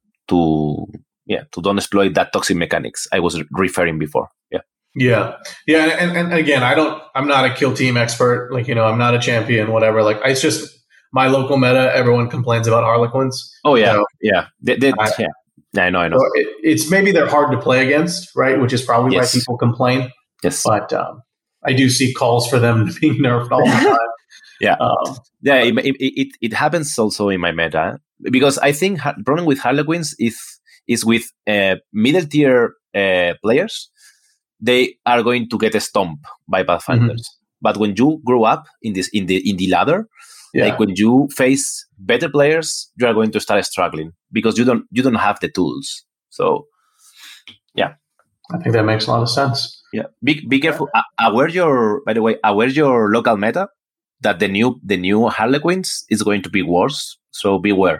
to yeah, to don't exploit that toxic mechanics I was referring before. Yeah. Yeah. Yeah. And, and again, I don't, I'm not a kill team expert. Like, you know, I'm not a champion, whatever. Like, it's just my local meta. Everyone complains about Harlequins. Oh, yeah. So, yeah. They, they, I, yeah. I know, I know. So it, it's maybe they're hard to play against, right? Which is probably yes. why people complain. Yes. But um, I do see calls for them being nerfed all the time. yeah. Um, yeah. It, it, it, it happens also in my meta because I think the problem with Harlequins is, is with uh, middle tier uh, players, they are going to get stomped by Pathfinders. Mm-hmm. But when you grow up in this in the in the ladder, yeah. like when you face better players, you are going to start struggling because you don't you don't have the tools. So, yeah, I think that makes a lot of sense. Yeah, be be careful. Yeah. Uh, aware your by the way, aware your local meta that the new the new Harlequins is going to be worse. So beware.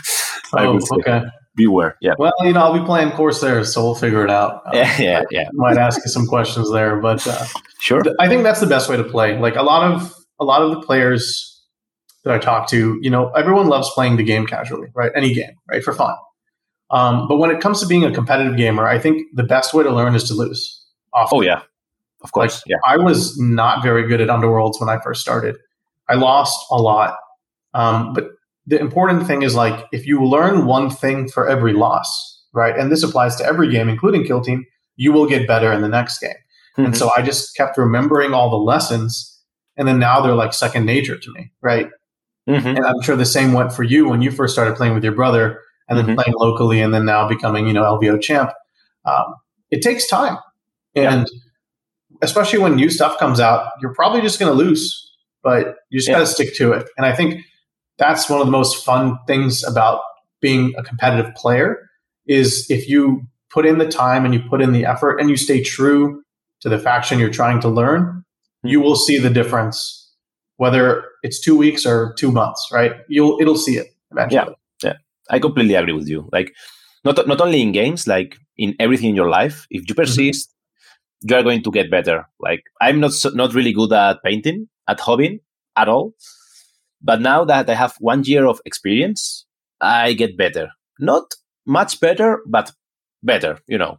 oh, okay. Beware, yeah. Well, you know, I'll be playing Corsair, so we'll figure it out. Um, yeah, yeah, yeah. Might ask you some questions there, but uh, sure. Th- I think that's the best way to play. Like a lot of a lot of the players that I talk to, you know, everyone loves playing the game casually, right? Any game, right, for fun. Um, but when it comes to being a competitive gamer, I think the best way to learn is to lose. Often. Oh yeah, of course. Like, yeah, I was not very good at Underworlds when I first started. I lost a lot, um, but the important thing is like if you learn one thing for every loss, right? And this applies to every game, including Kill Team, you will get better in the next game. Mm-hmm. And so I just kept remembering all the lessons, and then now they're like second nature to me, right? Mm-hmm. And I'm sure the same went for you when you first started playing with your brother, and then mm-hmm. playing locally, and then now becoming, you know, L V O champ. Um, it takes time, and yeah. especially when new stuff comes out, you're probably just going to lose, but you just yeah. got to stick to it. And I think that's one of the most fun things about being a competitive player is if you put in the time and you put in the effort and you stay true to the faction you're trying to learn, mm-hmm. you will see the difference, whether it's two weeks or two months, right? You'll, it'll see it eventually. Yeah, yeah. I completely agree with you. Like not, not only in games, like in everything in your life, if you persist, mm-hmm. you are going to get better. Like I'm not, so, not really good at painting, at hobbying at all. But now that I have one year of experience, I get better. Not much better, but better. You know,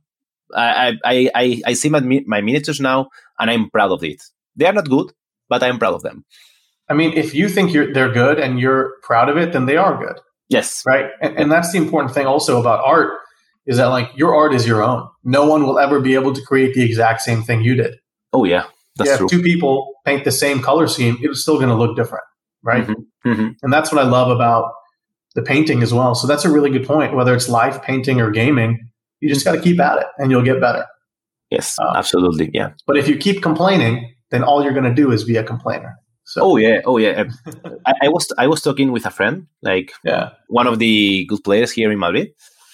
I I I, I see my my miniatures now, and I'm proud of it. They are not good, but I'm proud of them. I mean, if you think you're they're good and you're proud of it, then they are good. Yes, right. And, and that's the important thing also about art is that like your art is your own. No one will ever be able to create the exact same thing you did. Oh yeah, that's yeah, true. If two people paint the same color scheme, it's still going to look different. Right. Mm-hmm. Mm-hmm. And that's what I love about the painting as well. So that's a really good point. Whether it's live painting or gaming, you just got to keep at it and you'll get better. Yes, um, absolutely. Yeah. But if you keep complaining, then all you're going to do is be a complainer. So. Oh yeah. Oh yeah. I, I was, I was talking with a friend, like yeah. one of the good players here in Madrid.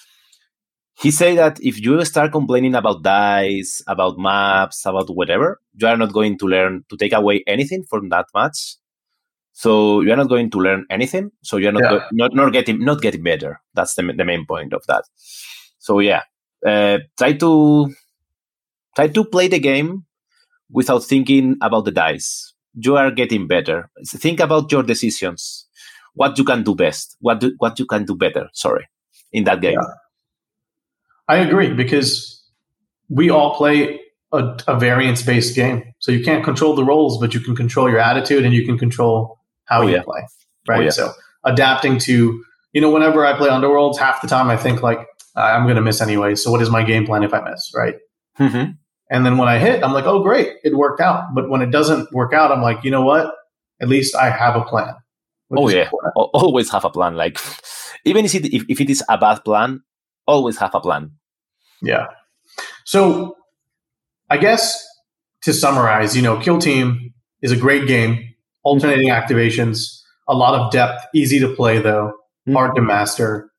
He said that if you start complaining about dice, about maps, about whatever, you are not going to learn to take away anything from that match. So you're not going to learn anything. So you're not yeah. go- not not getting not getting better. That's the the main point of that. So yeah, uh, try to try to play the game without thinking about the dice. You are getting better. Think about your decisions. What you can do best. What do, what you can do better. Sorry, in that game. Yeah. I agree because we all play a, a variance-based game. So you can't control the rolls, but you can control your attitude and you can control how oh, you yeah. play, right? Oh, yeah. So adapting to, you know, whenever I play Underworlds, half the time I think like, I'm going to miss anyway. So what is my game plan if I miss, right? Mm-hmm. And then when I hit, I'm like, oh, great, it worked out. But when it doesn't work out, I'm like, you know what? At least I have a plan. Oh, yeah. Important. Always have a plan. Like, even if it, if, if it is a bad plan, always have a plan. Yeah. So I guess to summarize, you know, Kill Team is a great game. Alternating activations, a lot of depth, easy to play though, mm-hmm. hard to master.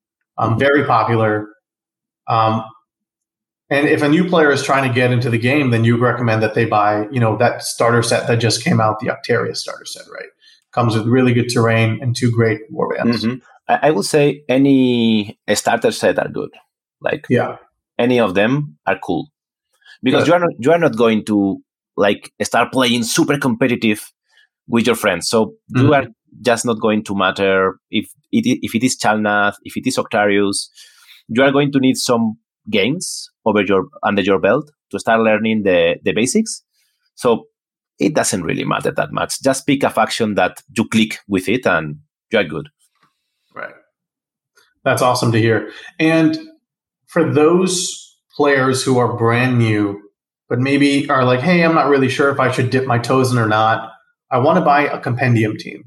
um, very popular. Um, and if a new player is trying to get into the game, then you recommend that they buy, you know, that starter set that just came out, the Octaria starter set, right? Comes with really good terrain and two great warbands. Mm-hmm. I, I would say any starter set are good. Like, yeah, any of them are cool because good. you are not you are not going to like start playing super competitive with your friends. So you mm-hmm. are just not going to matter if it if it is Chalnath, if it is Octarius. You are going to need some games over your under your belt to start learning the, the basics. So it doesn't really matter that much. Just pick a faction that you click with it and you're good. Right. That's awesome to hear. And for those players who are brand new, but maybe are like, hey, I'm not really sure if I should dip my toes in or not. I want to buy a compendium team.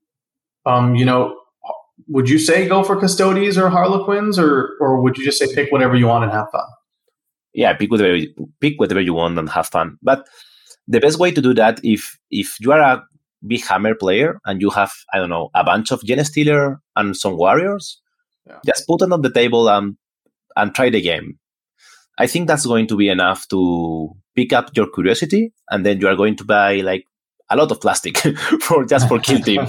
Um, you know, would you say go for Custodes or Harlequins, or or would you just say pick whatever you want and have fun? Yeah, pick whatever you, pick whatever you want and have fun. But the best way to do that, if if you are a big Hammer player and you have, I don't know, a bunch of Genestealer and some warriors, yeah. just put them on the table and and try the game. I think that's going to be enough to pick up your curiosity, and then you are going to buy like a lot of plastic for just for Kill Team.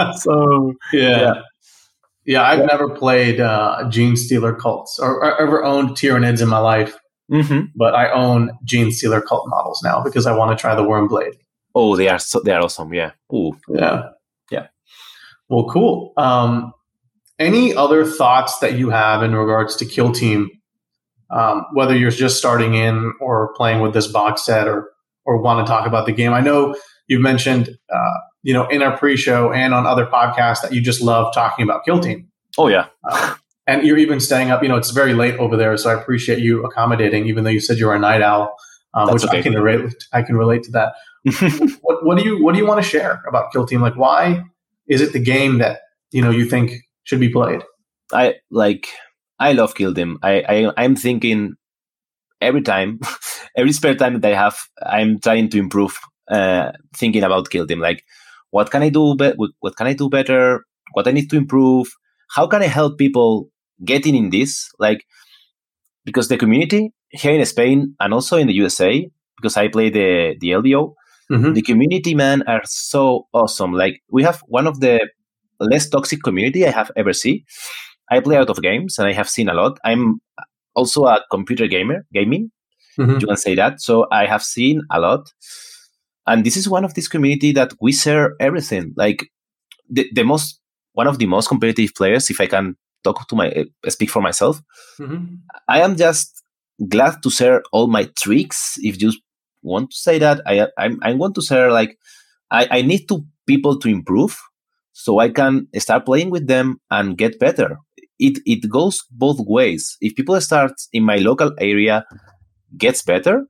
So yeah. yeah. Yeah, I've yeah. never played uh, Genestealer cults or, or ever owned Tyranids in my life, mm-hmm. but I own Genestealer cult models now because I want to try the Wormblade. Oh, they are so, they are awesome! Yeah, ooh, yeah, yeah. Well, cool. Um, any other thoughts that you have in regards to Kill Team, um, whether you're just starting in or playing with this box set, or or want to talk about the game? I know you've mentioned. Uh, you know, in our pre-show and on other podcasts that you just love talking about Kill Team. Oh, yeah. Uh, and you're even staying up, you know, it's very late over there, so I appreciate you accommodating, even though you said you're a night owl, um, which okay. I can relate I can relate to that. what, what do you what do you want to share about Kill Team? Like, why is it the game that, you know, you think should be played? I like I love Kill Team. I, I I'm thinking every time, every spare time that I have, I'm trying to improve uh, thinking about Kill Team. Like, what can I do? Be- what can I do better? What I need to improve? How can I help people getting in this? Like, because the community here in Spain and also in the U S A, because I play the the L B O, mm-hmm. the community, man, are so awesome. Like, we have one of the less toxic community I have ever seen. I play out of games and I have seen a lot. I'm also a computer gamer, gaming. Mm-hmm. You can say that. So I have seen a lot. And this is one of this community that we share everything. Like the, the most, one of the most competitive players, if I can talk to my, uh, speak for myself, mm-hmm. I am just glad to share all my tricks. If you want to say that, I I, I want to share like, I, I need to people to improve so I can start playing with them and get better. It it goes both ways. If people start in my local area gets better,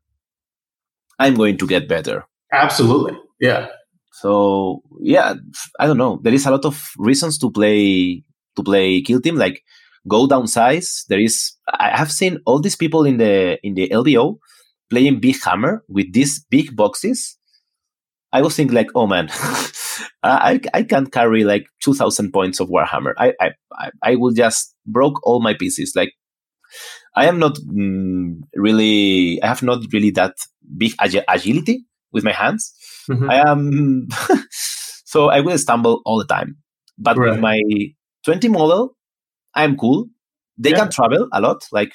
I'm going to get better. Absolutely. Yeah. So yeah, I don't know. There is a lot of reasons to play to play Kill Team. Like, go downsize. There is. I have seen all these people in the in the L B O playing big Hammer with these big boxes. I was thinking like, oh man, I I can't carry like two thousand points of Warhammer. I I I will just broke all my pieces. Like, I am not mm, really. I have not really that big ag- agility with my hands. Mm-hmm. I am so I will stumble all the time. But right. with my twenty model, I'm cool. They yeah. can travel a lot. Like,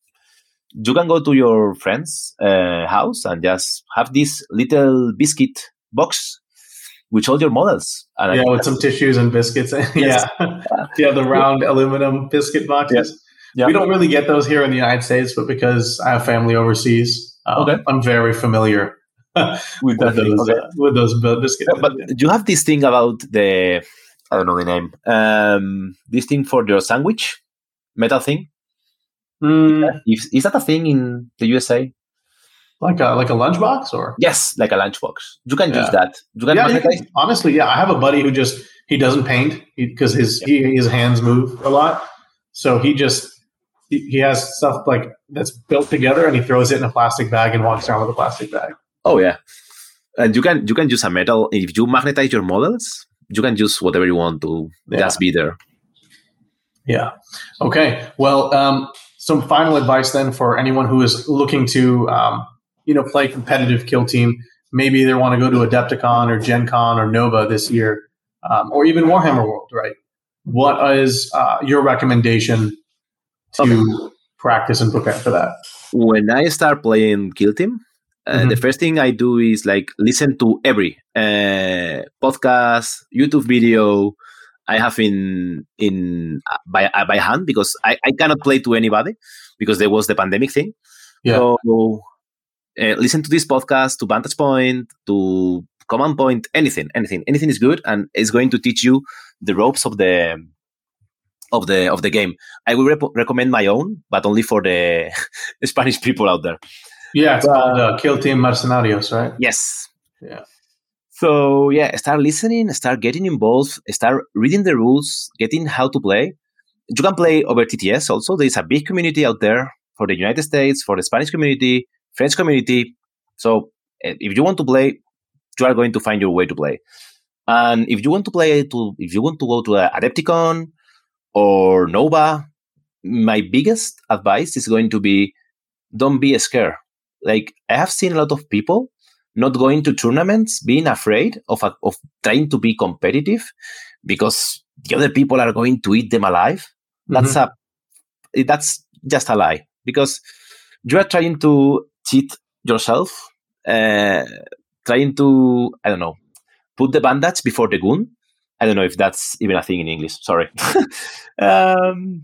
you can go to your friend's uh, house and just have this little biscuit box with all your models. And yeah, with some tissues and biscuits. yeah, yeah, the round aluminum biscuit boxes. Yeah. Yeah. We don't really get those here in the United States, but because I have family overseas, um, okay. I'm very familiar with, with, those, okay. uh, with those biscuits. But you have this thing about the, I don't know the name, um, this thing for your sandwich, metal thing. Mm. Is, is that a thing in the U S A? Like a like a lunchbox, or yes, like a lunchbox. You can yeah. use that. You can yeah, you can, honestly, yeah. I have a buddy who just he doesn't paint because his yeah. he, his hands move a lot, so he just he, he has stuff like that's built together and he throws it in a plastic bag and walks around with a plastic bag. Oh yeah, and you can you can use a metal if you magnetize your models. You can use whatever you want to yeah. just be there. Yeah. Okay. Well, um, some final advice then for anyone who is looking to, um, you know, play competitive Kill Team. Maybe they want to go to Adepticon or Gen Con or Nova this year, um, or even Warhammer World, right? What is uh, your recommendation to okay. practice and prepare for that? When I start playing Kill Team, uh, mm-hmm. the first thing I do is like listen to every uh, podcast, YouTube video I have in in uh, by uh, by hand, because I, I cannot play to anybody because there was the pandemic thing. Yeah. So uh, listen to this podcast, to Vantage Point, to Command Point, anything, anything, anything is good, and it's going to teach you the ropes of the of the of the game. I will rep- recommend my own, but only for the Spanish people out there. Yeah, it's uh, called uh, Kill Team Mercenarios, right? Yes. Yeah. So yeah, start listening, start getting involved, start reading the rules, getting how to play. You can play over T T S also. There is a big community out there for the United States, for the Spanish community, French community. So if you want to play, you are going to find your way to play. And if you want to play to, if you want to go to a Adepticon or Nova, my biggest advice is going to be, don't be scared. Like, I have seen a lot of people not going to tournaments, being afraid of a, of trying to be competitive because the other people are going to eat them alive. That's mm-hmm. a that's just a lie, because you are trying to cheat yourself, uh, trying to, I don't know, put the bandage before the gun. I don't know if that's even a thing in English. Sorry. um,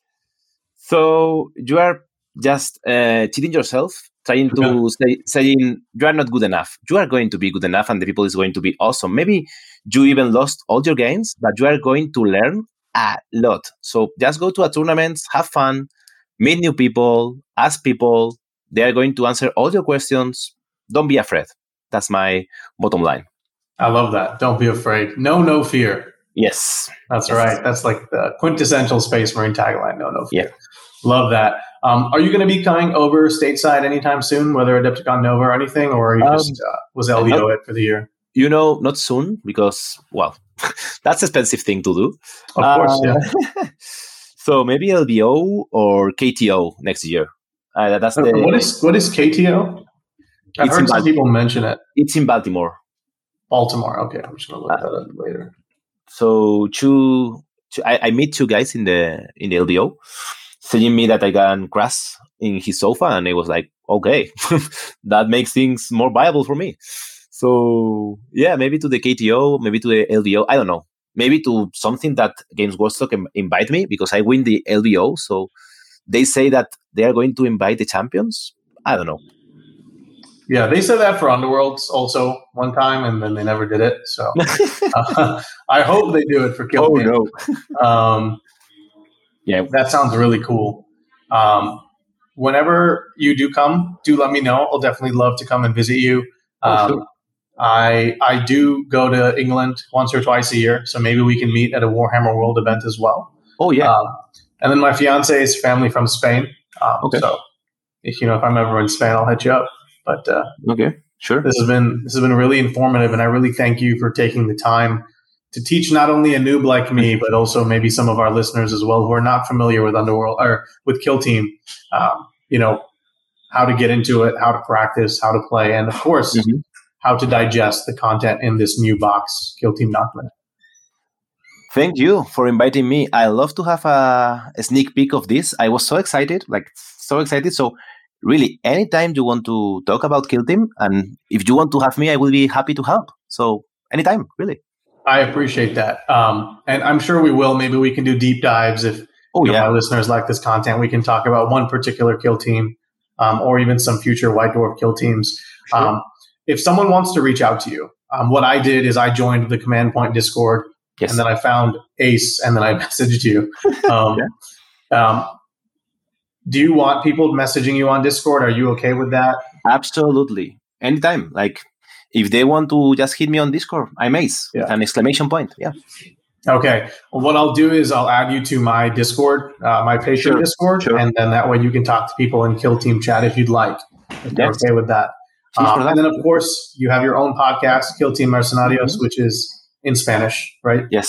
so you are just uh, cheating yourself, trying to yeah. say, saying you are not good enough. You are going to be good enough, and the people is going to be awesome. Maybe you even lost all your games, but you are going to learn a lot. So just go to a tournament, have fun, meet new people, ask people. They are going to answer all your questions. Don't be afraid. That's my bottom line. I love that. Don't be afraid. No, no fear. Yes. That's yes. right. That's like the quintessential Space Marine tagline. No, no fear. Yeah. Love that. Um, are you going to be coming over stateside anytime soon, whether Adepticon Nova or anything, or are you um, just uh, was L V O it for the year? You know, not soon, because, well, that's an expensive thing to do. Of uh, course, yeah. So maybe L V O or K T O next year. Uh, that's the, what is what is K T O? I've heard some people mention it. It's in Baltimore. Baltimore. Okay, I'm just going to look uh, that up later. So two, two I, I meet two guys in the in the L V O, telling me that I can crash in his sofa, and it was like, okay, that makes things more viable for me. So yeah, maybe to the K T O, maybe to the L V O. I don't know. Maybe to something that Games Workshop can invite me, because I win the L V O. So they say that they are going to invite the champions. I don't know. Yeah, they said that for Underworlds also one time, and then they never did it. So uh, I hope they do it for Kill Team. Oh, no. um, yeah, that sounds really cool. Um, whenever you do come, do let me know. I'll definitely love to come and visit you. Um, oh, sure. I I do go to England once or twice a year, so maybe we can meet at a Warhammer World event as well. Oh, yeah. Um, and then my fiance's family from Spain. Um, okay. So if you know if I'm ever in Spain, I'll hit you up. But uh, okay, sure. This has been this has been really informative, and I really thank you for taking the time to teach not only a noob like me, but also maybe some of our listeners as well who are not familiar with Underworld or with Kill Team. Um, you know, how to get into it, how to practice, how to play, and of course, mm-hmm. how to digest the content in this new box, Kill Team document. Thank you for inviting me. I love to have a, a sneak peek of this. I was so excited, like so excited. So. Really, anytime you want to talk about Kill Team, and if you want to have me, I will be happy to help. So anytime, really. I appreciate that. Um, and I'm sure we will. Maybe we can do deep dives if oh, you know, yeah. my listeners like this content. We can talk about one particular Kill Team um, or even some future White Dwarf Kill Teams. Sure. Um, if someone wants to reach out to you, um, what I did is I joined the Command Point Discord, yes. and then I found Ace, and then I messaged you. Um, yeah. um, Do you want people messaging you on Discord? Are you okay with that? Absolutely. Anytime. Like, if they want to just hit me on Discord, I'm Ace yeah. with an exclamation point. Yeah. Okay. Well, what I'll do is I'll add you to my Discord, uh, my Patreon sure. Discord, sure. and then that way you can talk to people in Kill Team chat if you'd like. If you're yes. okay with that. Um, and then, of course, you have your own podcast, Kill Team Mercenarios, mm-hmm. which is in Spanish, right? Yes.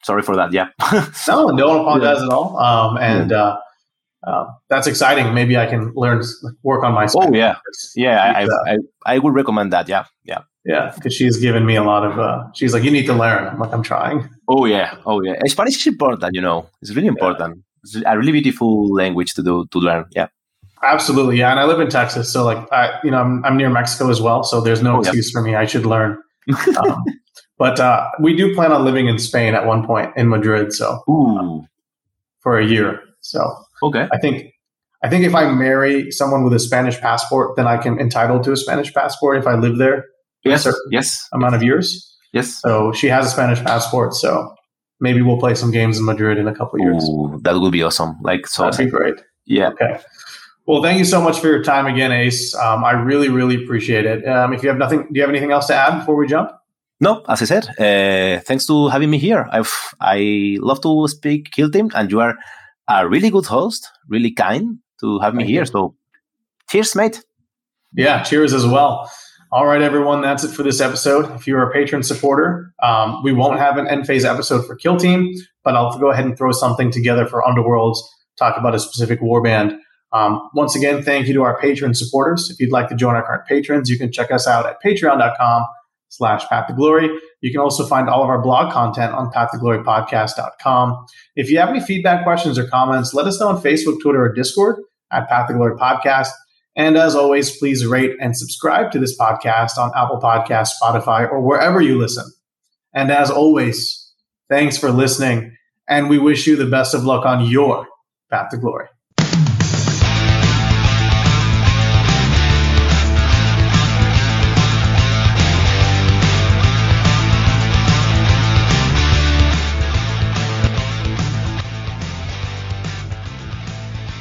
sorry for that. Yeah. No, don't apologize yeah. at all. Um, and yeah. uh, uh, that's exciting. Maybe I can learn, work on my Spanish. Oh, yeah. Yeah, I, I, I, I would recommend that. Yeah, yeah. Yeah, because she's given me a lot of, uh, she's like, you need to learn. I'm like, I'm trying. Oh, yeah. Oh, yeah. And Spanish is important, you know. It's really important. Yeah. It's a really beautiful language to do to learn. Yeah. Absolutely. Yeah. And I live in Texas. So, like, I, you know, I'm, I'm near Mexico as well. So there's no oh, excuse yeah. for me. I should learn. Um, but uh, we do plan on living in Spain at one point in Madrid. So Ooh. for a year. So okay. I think I think if I marry someone with a Spanish passport, then I can entitled to a Spanish passport if I live there. Yes. A yes. Amount of years. Yes. So she has a Spanish passport. So maybe we'll play some games in Madrid in a couple of years. Ooh, that would be awesome. Like so. That'd be great. Yeah. Okay. Well, thank you so much for your time again, Ace. Um, I really, really appreciate it. Um, if you have nothing, do you have anything else to add before we jump? No, as I said, uh, thanks to having me here. I've, I love to speak Kill Team, and you are a really good host, really kind to have me Thank here. You. So cheers, mate. Yeah, cheers as well. All right, everyone, that's it for this episode. If you're a patron supporter, um, we won't have an end phase episode for Kill Team, but I'll go ahead and throw something together for Underworlds, talk about a specific warband. Um, once again, thank you to our patron supporters. If you'd like to join our current patrons, you can check us out at patreon.com slash Path to Glory. You can also find all of our blog content on path to glory podcast dot com. If you have any feedback, questions, or comments, let us know on Facebook, Twitter, or Discord at Path to Glory Podcast. And as always, please rate and subscribe to this podcast on Apple Podcasts, Spotify, or wherever you listen. And as always, thanks for listening, and we wish you the best of luck on your Path to Glory.